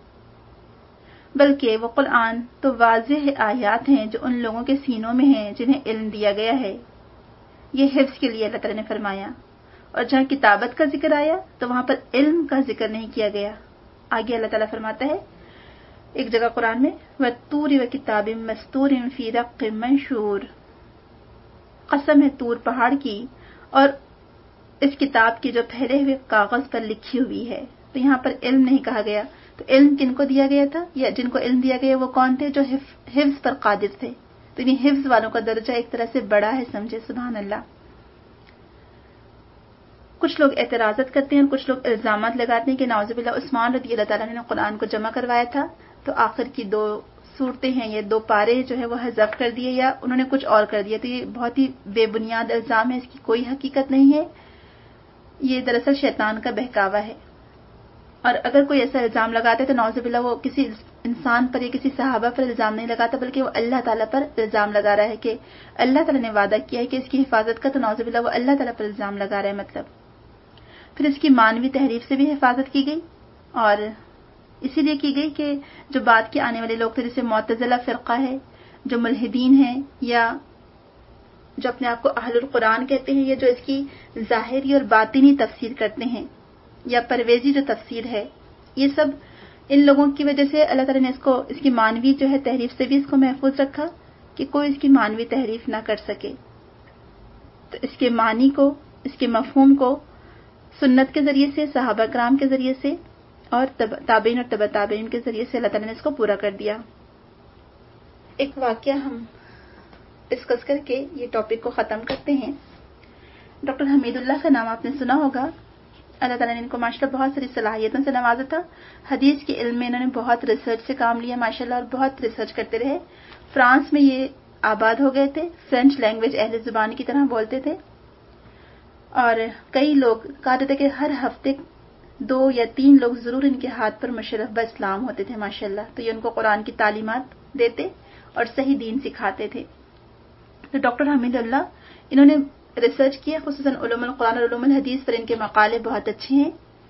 Speaker 1: بلکہ وہ قرآن تو واضح آیات ہیں جو ان لوگوں کے سینوں میں ہیں جنہیں علم دیا گیا ہے. یہ حفظ کے لیے اللہ تعالیٰ نے فرمایا، اور جہاں کتابت کا ذکر آیا تو وہاں پر علم کا ذکر نہیں کیا گیا. آگے اللہ تعالیٰ فرماتا ہے ایک جگہ قرآن میں وَالطُّورِ وَكِتَابٍ مَّسْطُورٍ فِي رَقٍّ مَّنشُورٍ، قسم ہے طور پہاڑ کی اور اس کتاب کی جو پھیلے ہوئے کاغذ پر لکھی ہوئی ہے. تو یہاں پر علم نہیں کہا گیا. تو علم کن کو دیا گیا تھا، یا جن کو علم دیا گیا وہ کون تھے؟ جو حفظ پر قادر تھے. تو انہیں حفظ والوں کا درجہ ایک طرح سے بڑا ہے، سمجھے. سبحان اللہ. کچھ لوگ اعتراضات کرتے ہیں اور کچھ لوگ الزامات لگاتے ہیں کہ نعوذ باللہ عثمان رضی اللہ تعالیٰ نے قرآن کو جمع کروایا تھا تو آخر کی دو صورتیں ہیں، یہ دو پارے جو ہے وہ حذف کر دیے یا انہوں نے کچھ اور کر دیا. تو یہ بہت ہی بے بنیاد الزام ہے، اس کی کوئی حقیقت نہیں ہے. یہ دراصل شیطان کا بہکاوا ہے، اور اگر کوئی ایسا الزام لگاتا ہے تو نعوذ باللہ وہ کسی انسان پر یا کسی صحابہ پر الزام نہیں لگاتا، بلکہ وہ اللہ تعالیٰ پر الزام لگا رہا ہے کہ اللہ تعالیٰ نے وعدہ کیا ہے کہ اس کی حفاظت کا، تو نعوذ باللہ وہ اللہ تعالیٰ پر الزام لگا رہا ہے. مطلب پھر اس کی مانوی تحریف سے بھی حفاظت کی گئی، اور اسی لیے کی گئی کہ جو بعد کے آنے والے لوگ تھے، جیسے معتزلہ فرقہ ہے، جو ملحدین ہیں یا جو اپنے آپ کو اہل القرآن کہتے ہیں، یا جو اس کی ظاہری اور باطنی تفسیر کرتے ہیں یا پرویزی جو تفسیر ہے، یہ سب ان لوگوں کی وجہ سے اللہ تعالیٰ نے اس کو اس کی مانوی جو ہے تحریف سے بھی اس کو محفوظ رکھا کہ کوئی اس کی مانوی تحریف نہ کر سکے. تو اس کے معنی کو، اس کے مفہوم کو سنت کے ذریعے سے، صحابہ کرام کے ذریعے سے اور تابعین اور تبع تابعین کے ذریعے سے اللہ تعالیٰ نے اس کو پورا کر دیا. ایک واقعہ ہم ڈسکس کر کے یہ ٹاپک کو ختم کرتے ہیں. ڈاکٹر حمید اللہ کا نام آپ نے سنا ہوگا. اللہ تعالیٰ نے ان کو ماشاءاللہ بہت ساری صلاحیتوں سے نوازا تھا. حدیث کے علم میں انہوں نے بہت ریسرچ سے کام لیا ماشاءاللہ، اور بہت ریسرچ کرتے رہے. فرانس میں یہ آباد ہو گئے تھے، فرینچ لینگویج اہل زبان کی طرح بولتے تھے، اور کئی لوگ کہا جاتا ہے کہ ہر ہفتے دو یا تین لوگ ضرور ان کے ہاتھ پر مشرف با اسلام ہوتے تھے ماشاءاللہ، تو یہ ان کو قرآن کی تعلیمات دیتے اور صحیح دین سکھاتے تھے. تو ڈاکٹر حمید اللہ انہوں نے ریسرچ کیا، خصوصاً علوم القرآن اور علوم الحدیث پر ان کے مقالے بہت اچھے ہیں.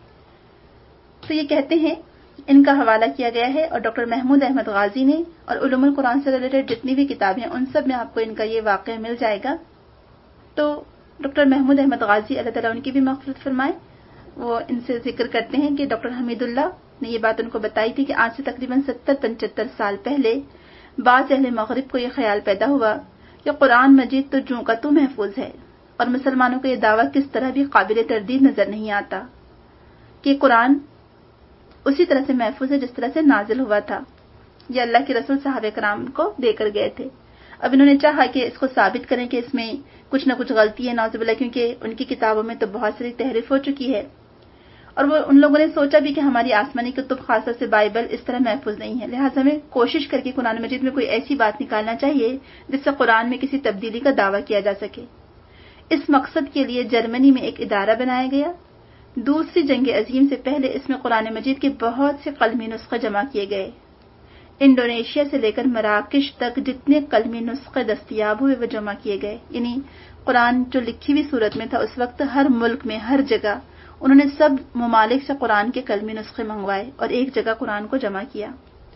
Speaker 1: تو یہ کہتے ہیں، ان کا حوالہ کیا گیا ہے، اور ڈاکٹر محمود احمد غازی نے، اور علوم القرآن سے ریلیٹڈ جتنی بھی کتابیں ہیں ان سب میں آپ کو ان کا یہ واقعہ مل جائے گا. تو ڈاکٹر محمود احمد غازی اللہ تعالیٰ ان کی بھی مغفرت فرمائے، وہ ان سے ذکر کرتے ہیں کہ ڈاکٹر حمید اللہ نے یہ بات ان کو بتائی تھی کہ آج سے تقریباً ستر پچہتر سال پہلے بعض اہل مغرب کو یہ خیال پیدا ہوا کہ قرآن مجید تو جوں کا تو محفوظ ہے، اور مسلمانوں کا یہ دعویٰ کس طرح بھی قابل تردید نظر نہیں آتا کہ قرآن اسی طرح سے محفوظ ہے جس طرح سے نازل ہوا تھا. یہ اللہ کے رسول صحابہ کرام کو دے کر گئے تھے. اب انہوں نے چاہا کہ اس کو ثابت کریں کہ اس میں کچھ نہ کچھ غلطی ہے نعوذ باللہ، کیونکہ ان کی کتابوں میں تو بہت ساری تحریف ہو چکی ہے. اور وہ ان لوگوں نے سوچا بھی کہ ہماری آسمانی کتب خاص طور سے بائبل اس طرح محفوظ نہیں ہے، لہٰذا ہمیں کوشش کر کے قرآن مجید میں کوئی ایسی بات نکالنا چاہیے جس سے قرآن میں کسی تبدیلی کا دعویٰ کیا جا سکے. اس مقصد کے لیے جرمنی میں ایک ادارہ بنایا گیا. دوسری جنگ عظیم سے پہلے اس میں قرآن مجید کے بہت سے قلمی نسخے جمع کیے گئے. انڈونیشیا سے لے کر مراکش تک جتنے قلمی نسخے دستیاب ہوئے وہ جمع کیے گئے. یعنی قرآن جو لکھی ہوئی صورت میں تھا اس وقت ہر ملک میں ہر جگہ انہوں نے سب ممالک سے قرآن کے قلمی نسخے منگوائے اور ایک جگہ قرآن کو جمع کیا.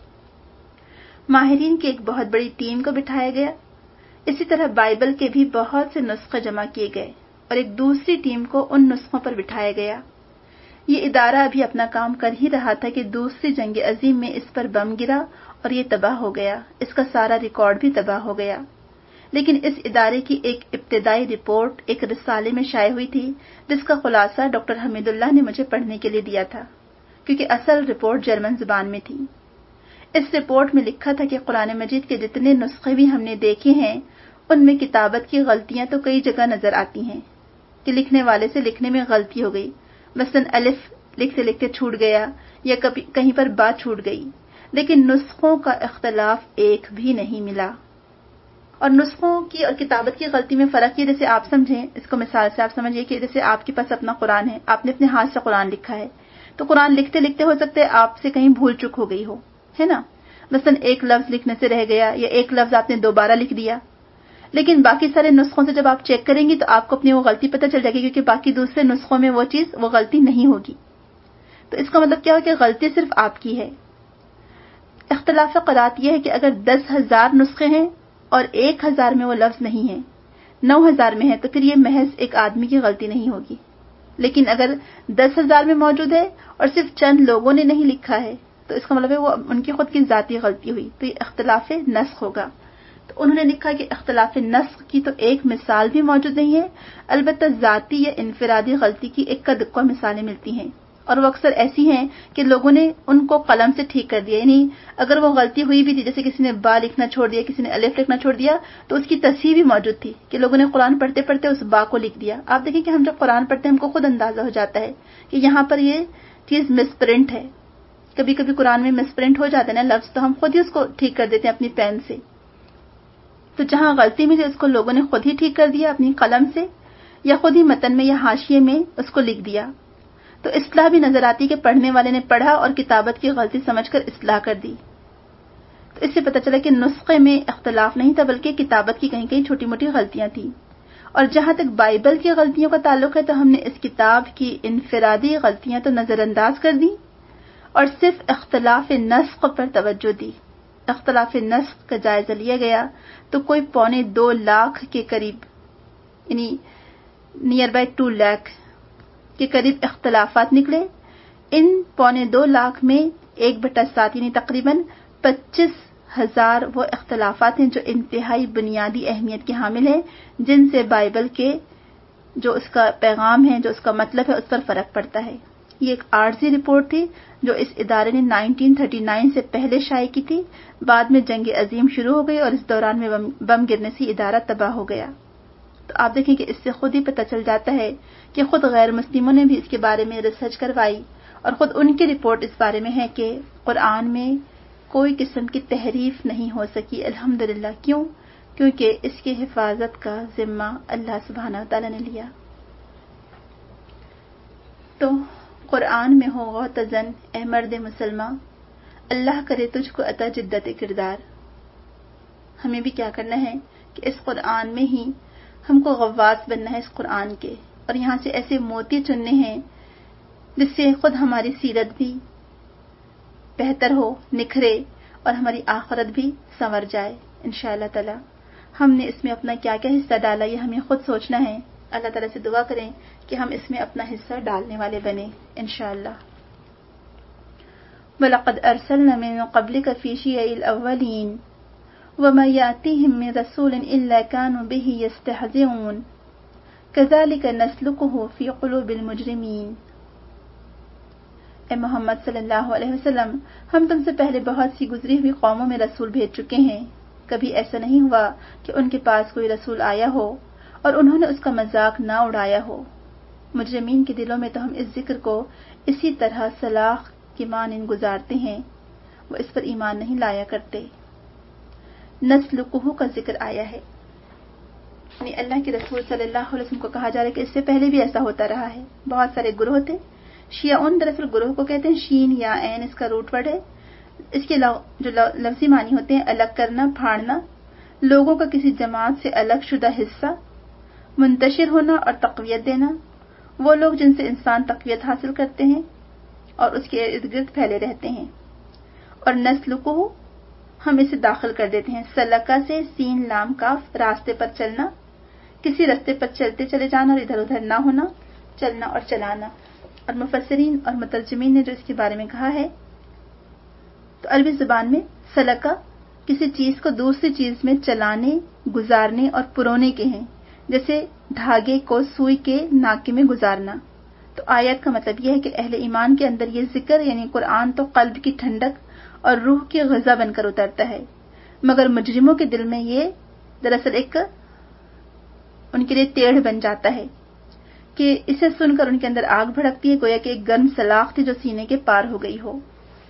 Speaker 1: ماہرین کی ایک بہت بڑی ٹیم کو بٹھایا گیا. اسی طرح بائبل کے بھی بہت سے نسخے جمع کیے گئے اور ایک دوسری ٹیم کو ان نسخوں پر بٹھایا گیا. یہ ادارہ ابھی اپنا کام کر ہی رہا تھا کہ دوسری جنگ عظیم میں اس پر بم گرا اور یہ تباہ ہو گیا. اس کا سارا ریکارڈ بھی تباہ ہو گیا. لیکن اس ادارے کی ایک ابتدائی رپورٹ ایک رسالے میں شائع ہوئی تھی جس کا خلاصہ ڈاکٹر حمید اللہ نے مجھے پڑھنے کے لیے دیا تھا، کیونکہ اصل رپورٹ جرمن زبان میں تھی. اس رپورٹ میں لکھا تھا کہ قرآن مجید کے جتنے نسخے بھی ہم نے دیکھے ہیں ان میں کتابت کی غلطیاں تو کئی جگہ نظر آتی ہیں کہ لکھنے والے سے لکھنے میں غلطی ہو گئی، مثلا الف لکھتے لکھتے چھوٹ گیا یا کبھی کہیں پر با چھوٹ گئی، لیکن نسخوں کا اختلاف ایک بھی نہیں ملا. اور نسخوں کی اور کتابت کی غلطی میں فرق یہ، جیسے آپ سمجھیں اس کو مثال سے، آپ سمجھیے کہ جیسے آپ کے پاس اپنا قرآن ہے، آپ نے اپنے ہاتھ سے قرآن لکھا ہے، تو قرآن لکھتے لکھتے ہو سکتا ہے آپ سے کہیں بھول چک ہو گئی ہو، ہے نا، مثلا ایک لفظ لکھنے سے رہ گیا یا ایک لفظ آپ نے دوبارہ لکھ دیا. لیکن باقی سارے نسخوں سے جب آپ چیک کریں گی تو آپ کو اپنی وہ غلطی پتہ چل جائے گی، کیونکہ باقی دوسرے نسخوں میں وہ چیز وہ غلطی نہیں ہوگی. تو اس کا مطلب کیا ہو کہ غلطی صرف آپ کی ہے. اختلاف قرات یہ ہے کہ اگر دس ہزار نسخے ہیں اور ایک ہزار میں وہ لفظ نہیں ہے، نو ہزار میں ہے، تو پھر یہ محض ایک آدمی کی غلطی نہیں ہوگی. لیکن اگر دس ہزار میں موجود ہے اور صرف چند لوگوں نے نہیں لکھا ہے تو اس کا مطلب ہے وہ ان کی خود کی ذاتی غلطی ہوئی، تو یہ اختلاف نسخ ہوگا. تو انہوں نے لکھا کہ اختلاف نسخ کی تو ایک مثال بھی موجود نہیں ہے، البتہ ذاتی یا انفرادی غلطی کی ایک کا دکا مثالیں ملتی ہیں، اور وہ اکثر ایسی ہیں کہ لوگوں نے ان کو قلم سے ٹھیک کر دیا. یعنی اگر وہ غلطی ہوئی بھی تھی، جیسے کسی نے با لکھنا چھوڑ دیا، کسی نے الف لکھنا چھوڑ دیا، تو اس کی تصحیح بھی موجود تھی کہ لوگوں نے قرآن پڑھتے پڑھتے اس با کو لکھ دیا. آپ دیکھیں کہ ہم جب قرآن پڑھتے ہیں ہم کو خود اندازہ ہو جاتا ہے کہ یہاں پر یہ چیز مس پرنٹ ہے. کبھی کبھی قرآن میں مس پرنٹ ہو جاتا ہے نا لفظ، تو ہم خود ہی اس کو ٹھیک کر دیتے ہیں اپنی پین سے. تو جہاں غلطی ملی اس کو لوگوں نے خود ہی ٹھیک کر دیا اپنی قلم سے، یا خود ہی متن میں یا حاشیے میں اس کو لکھ دیا. تو اصلاح بھی نظر آتی کہ پڑھنے والے نے پڑھا اور کتابت کی غلطی سمجھ کر اصلاح کر دی. تو اس سے پتہ چلا کہ نسخے میں اختلاف نہیں تھا بلکہ کتابت کی کہیں کہیں چھوٹی موٹی غلطیاں تھیں. اور جہاں تک بائبل کی غلطیوں کا تعلق ہے تو ہم نے اس کتاب کی انفرادی غلطیاں تو نظر انداز کر دی اور صرف اختلاف نسخ پر توجہ دی. اختلاف نسخ کا جائزہ لیا گیا تو کوئی پونے دو لاکھ کے قریب، یعنی نیئر بائی ٹو لاکھ کے قریب اختلافات نکلے. ان پونے دو لاکھ میں ایک بٹا سات یعنی تقریباً پچیس ہزار وہ اختلافات ہیں جو انتہائی بنیادی اہمیت کے حامل ہیں، جن سے بائبل کے جو اس کا پیغام ہے، جو اس کا مطلب ہے، اس پر فرق پڑتا ہے. یہ ایک عارضی رپورٹ تھی جو اس ادارے نے نائنٹین تھرٹی نائن سے پہلے شائع کی تھی. بعد میں جنگ عظیم شروع ہو گئی اور اس دوران میں بم گرنے سے ادارہ تباہ ہو گیا. تو آپ دیکھیں کہ اس سے خود ہی پتہ چل جاتا ہے کہ خود غیر مسلموں نے بھی اس کے بارے میں ریسرچ کروائی اور خود ان کی رپورٹ اس بارے میں ہے کہ قرآن میں کوئی قسم کی تحریف نہیں ہو سکی الحمدللہ. کیوں؟ کیونکہ اس کی حفاظت کا ذمہ اللہ سبحانہ و تعالی نے لیا. تو قرآن میں ہو غوطزن اے مرد مسلمہ، اللہ کرے تجھ کو عطا جدت کردار۔ ہمیں بھی کیا کرنا ہے کہ اس قرآن میں ہی ہم کو غواص بننا ہے اس قرآن کے، اور یہاں سے ایسے موتی چننے ہیں جس سے خود ہماری سیرت بھی بہتر ہو، نکھرے، اور ہماری آخرت بھی سنور جائے انشاءاللہ تعالی۔ ہم نے اس میں اپنا کیا کیا حصہ ڈالا یہ ہمیں خود سوچنا ہے۔ اللہ تعالیٰ سے دعا کریں کہ ہم اس میں اپنا حصہ ڈالنے والے بنیں انشاءاللہ۔ وَلَقَدْ أَرْسَلْنَا مِن قَبْلِكَ فِي شِيَعِ الْأَوَّلِينَ وَمَا يَأْتِيهِم مِّن رَّسُولٍ إِلَّا كَانُوا بِهِ يَسْتَهْزِئُونَ كَذَلِكَ نَسْلُكُهُ فِي قُلُوبِ الْمُجْرِمِينَ۔ اے محمد صلی اللہ علیہ وسلم، ہم تم سے پہلے بہت سی گزری ہوئی قوموں میں رسول بھیج چکے ہیں، کبھی ایسا نہیں ہوا کہ ان کے پاس کوئی رسول آیا ہو اور انہوں نے اس کا مذاق نہ اڑایا ہو۔ مجرمین کے دلوں میں تو ہم اس ذکر کو اسی طرح سلاخ کی مانند گزارتے ہیں، وہ اس پر ایمان نہیں لایا کرتے۔ نسلکہ کا ذکر آیا ہے، یعنی اللہ کے رسول صلی اللہ علیہ وسلم کو کہا جا رہا ہے کہ اس سے پہلے بھی ایسا ہوتا رہا ہے، بہت سارے گروہ تھے۔ شیعون دراصل گروہ کو کہتے ہیں، شین یا عین اس کا روٹ ورڈ ہے۔ اس کے جو لفظی معنی ہوتے ہیں الگ کرنا، پھاڑنا، لوگوں کا کسی جماعت سے الگ شدہ حصہ، منتشر ہونا اور تقویت دینا، وہ لوگ جن سے انسان تقویت حاصل کرتے ہیں اور اس کے ارد گرد پھیلے رہتے ہیں۔ اور نسل کو ہم اسے داخل کر دیتے ہیں، سلکہ سے سین لام کاف، راستے پر چلنا، کسی راستے پر چلتے چلے جانا اور ادھر ادھر نہ ہونا، چلنا اور چلانا۔ اور مفسرین اور مترجمین نے جو اس کے بارے میں کہا ہے تو عربی زبان میں سلکہ کسی چیز کو دوسری چیز میں چلانے، گزارنے اور پرونے کے ہیں، جیسے دھاگے کو سوئی کے ناکے میں گزارنا۔ تو آیت کا مطلب یہ ہے کہ اہل ایمان کے اندر یہ ذکر یعنی قرآن تو قلب کی ٹھنڈک اور روح کی غذا بن کر اترتا ہے، مگر مجرموں کے دل میں یہ دراصل ایک ان کے لیے ٹیڑھ بن جاتا ہے کہ اسے سن کر ان کے اندر آگ بھڑکتی ہے، گویا کہ ایک گرم سلاخ تھی جو سینے کے پار ہو گئی ہو۔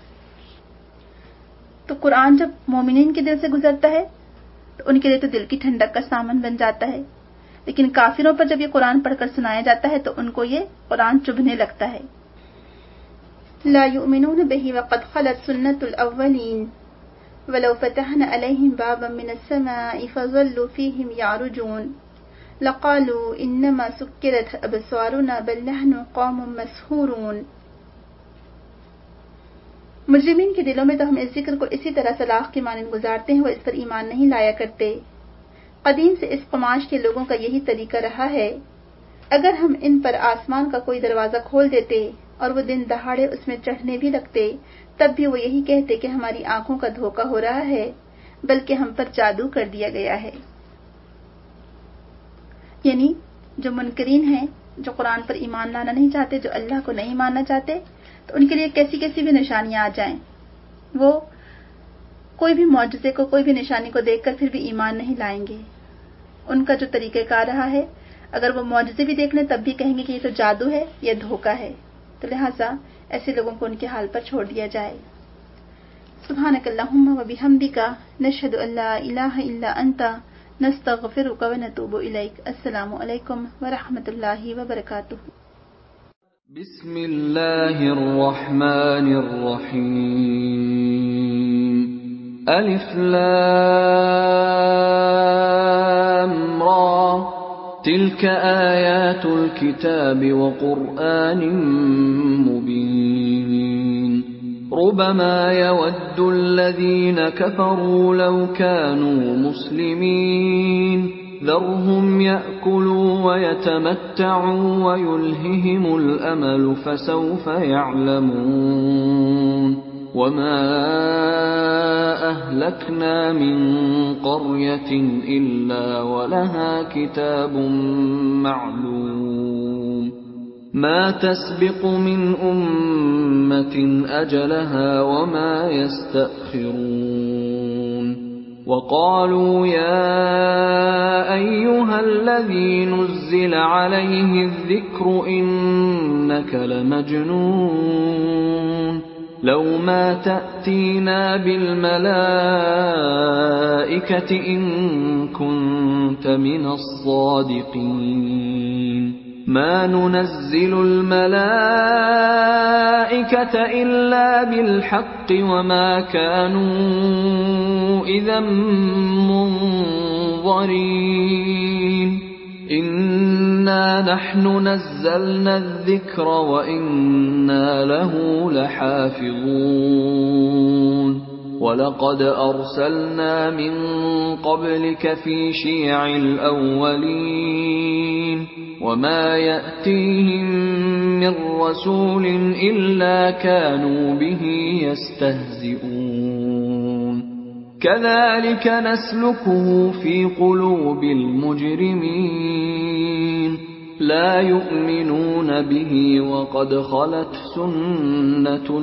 Speaker 1: تو قرآن جب مومنین کے دل سے گزرتا ہے تو ان کے لیے تو دل کی ٹھنڈک کا سامان بن جاتا ہے، لیکن کافروں پر جب یہ قرآن پڑھ کر سنایا جاتا ہے تو ان کو یہ قرآن چبھنے لگتا ہے۔ لا يؤمنون به وقد خلت سنة الأولين ولو فتحنا عليهم بابا من السماء فظلوا فيهم يعرجون لقالوا انما سكرت ابصارنا بل نحن قوم مسحورون۔ مجرمین کے دلوں میں تو ہم اس ذکر کو اسی طرح سلاخ کی مانند گزارتے ہیں، وہ اس پر ایمان نہیں لایا کرتے۔ قدیم سے اس قماش کے لوگوں کا یہی طریقہ رہا ہے، اگر ہم ان پر آسمان کا کوئی دروازہ کھول دیتے اور وہ دن دہاڑے اس میں چڑھنے بھی لگتے تب بھی وہ یہی کہتے کہ ہماری آنکھوں کا دھوکہ ہو رہا ہے، بلکہ ہم پر جادو کر دیا گیا ہے۔ یعنی جو منکرین ہیں، جو قرآن پر ایمان لانا نہیں چاہتے، جو اللہ کو نہیں ماننا چاہتے، تو ان کے لیے کیسی کیسی بھی نشانیاں آ جائیں، وہ کوئی بھی معجزے کو، کوئی بھی نشانی کو دیکھ کر پھر بھی ایمان نہیں لائیں گے۔ ان کا جو طریقہ کار رہا ہے، اگر وہ معجزے بھی دیکھ لیں تب بھی کہیں گے کہ یہ تو جادو ہے، یہ دھوکہ ہے۔ تو لہٰذا ایسے لوگوں کو ان کے حال پر چھوڑ دیا جائے۔ سبحانک اللہم و بحمدک، نشہد ان لا الہ الا انت، نستغفرک و نتوب الیک۔ السلام علیکم ورحمۃ اللہ وبرکاتہ۔
Speaker 2: بسم اللہ الرحمن الرحیم۔ الف لام را تلك آیات الكتاب وقرآن مبین ربما يود الذين كفروا لو كانوا مسلمين ذرهم يأكلوا ويتمتعوا ويلههم الأمل فسوف يعلمون وما أهلكنا من قرية إلا ولها كتاب معلوم ما تسبق من أمة أجلها وما يستأخرون وقالوا يا أيها الذي نزل عليه الذكر إنك لمجنون لو ما تأتينا بالملائكة إن كنت من الصادقين ما ننزل الملائكة إلا بالحق وما كانوا إذا منظرين إنا نحن نزلنا الذكر وإنا له لحافظون ولقد أرسلنا من قبلك في شيع الأولين وما يأتيهم من رسول إلا كانوا به يستهزئون كذلك نسلكه في قلوب المجرمين لا يؤمنون به وقد خلت سنة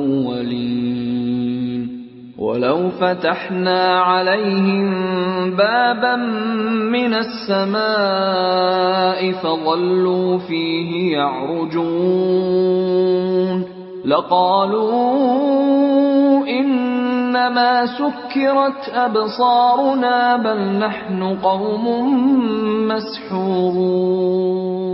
Speaker 2: الأولين ولو فتحنا عليهم بابا من السماء فظلوا فيه يعرجون لقالوا إنما سكرت أبصارنا بل نحن قوم مسحورون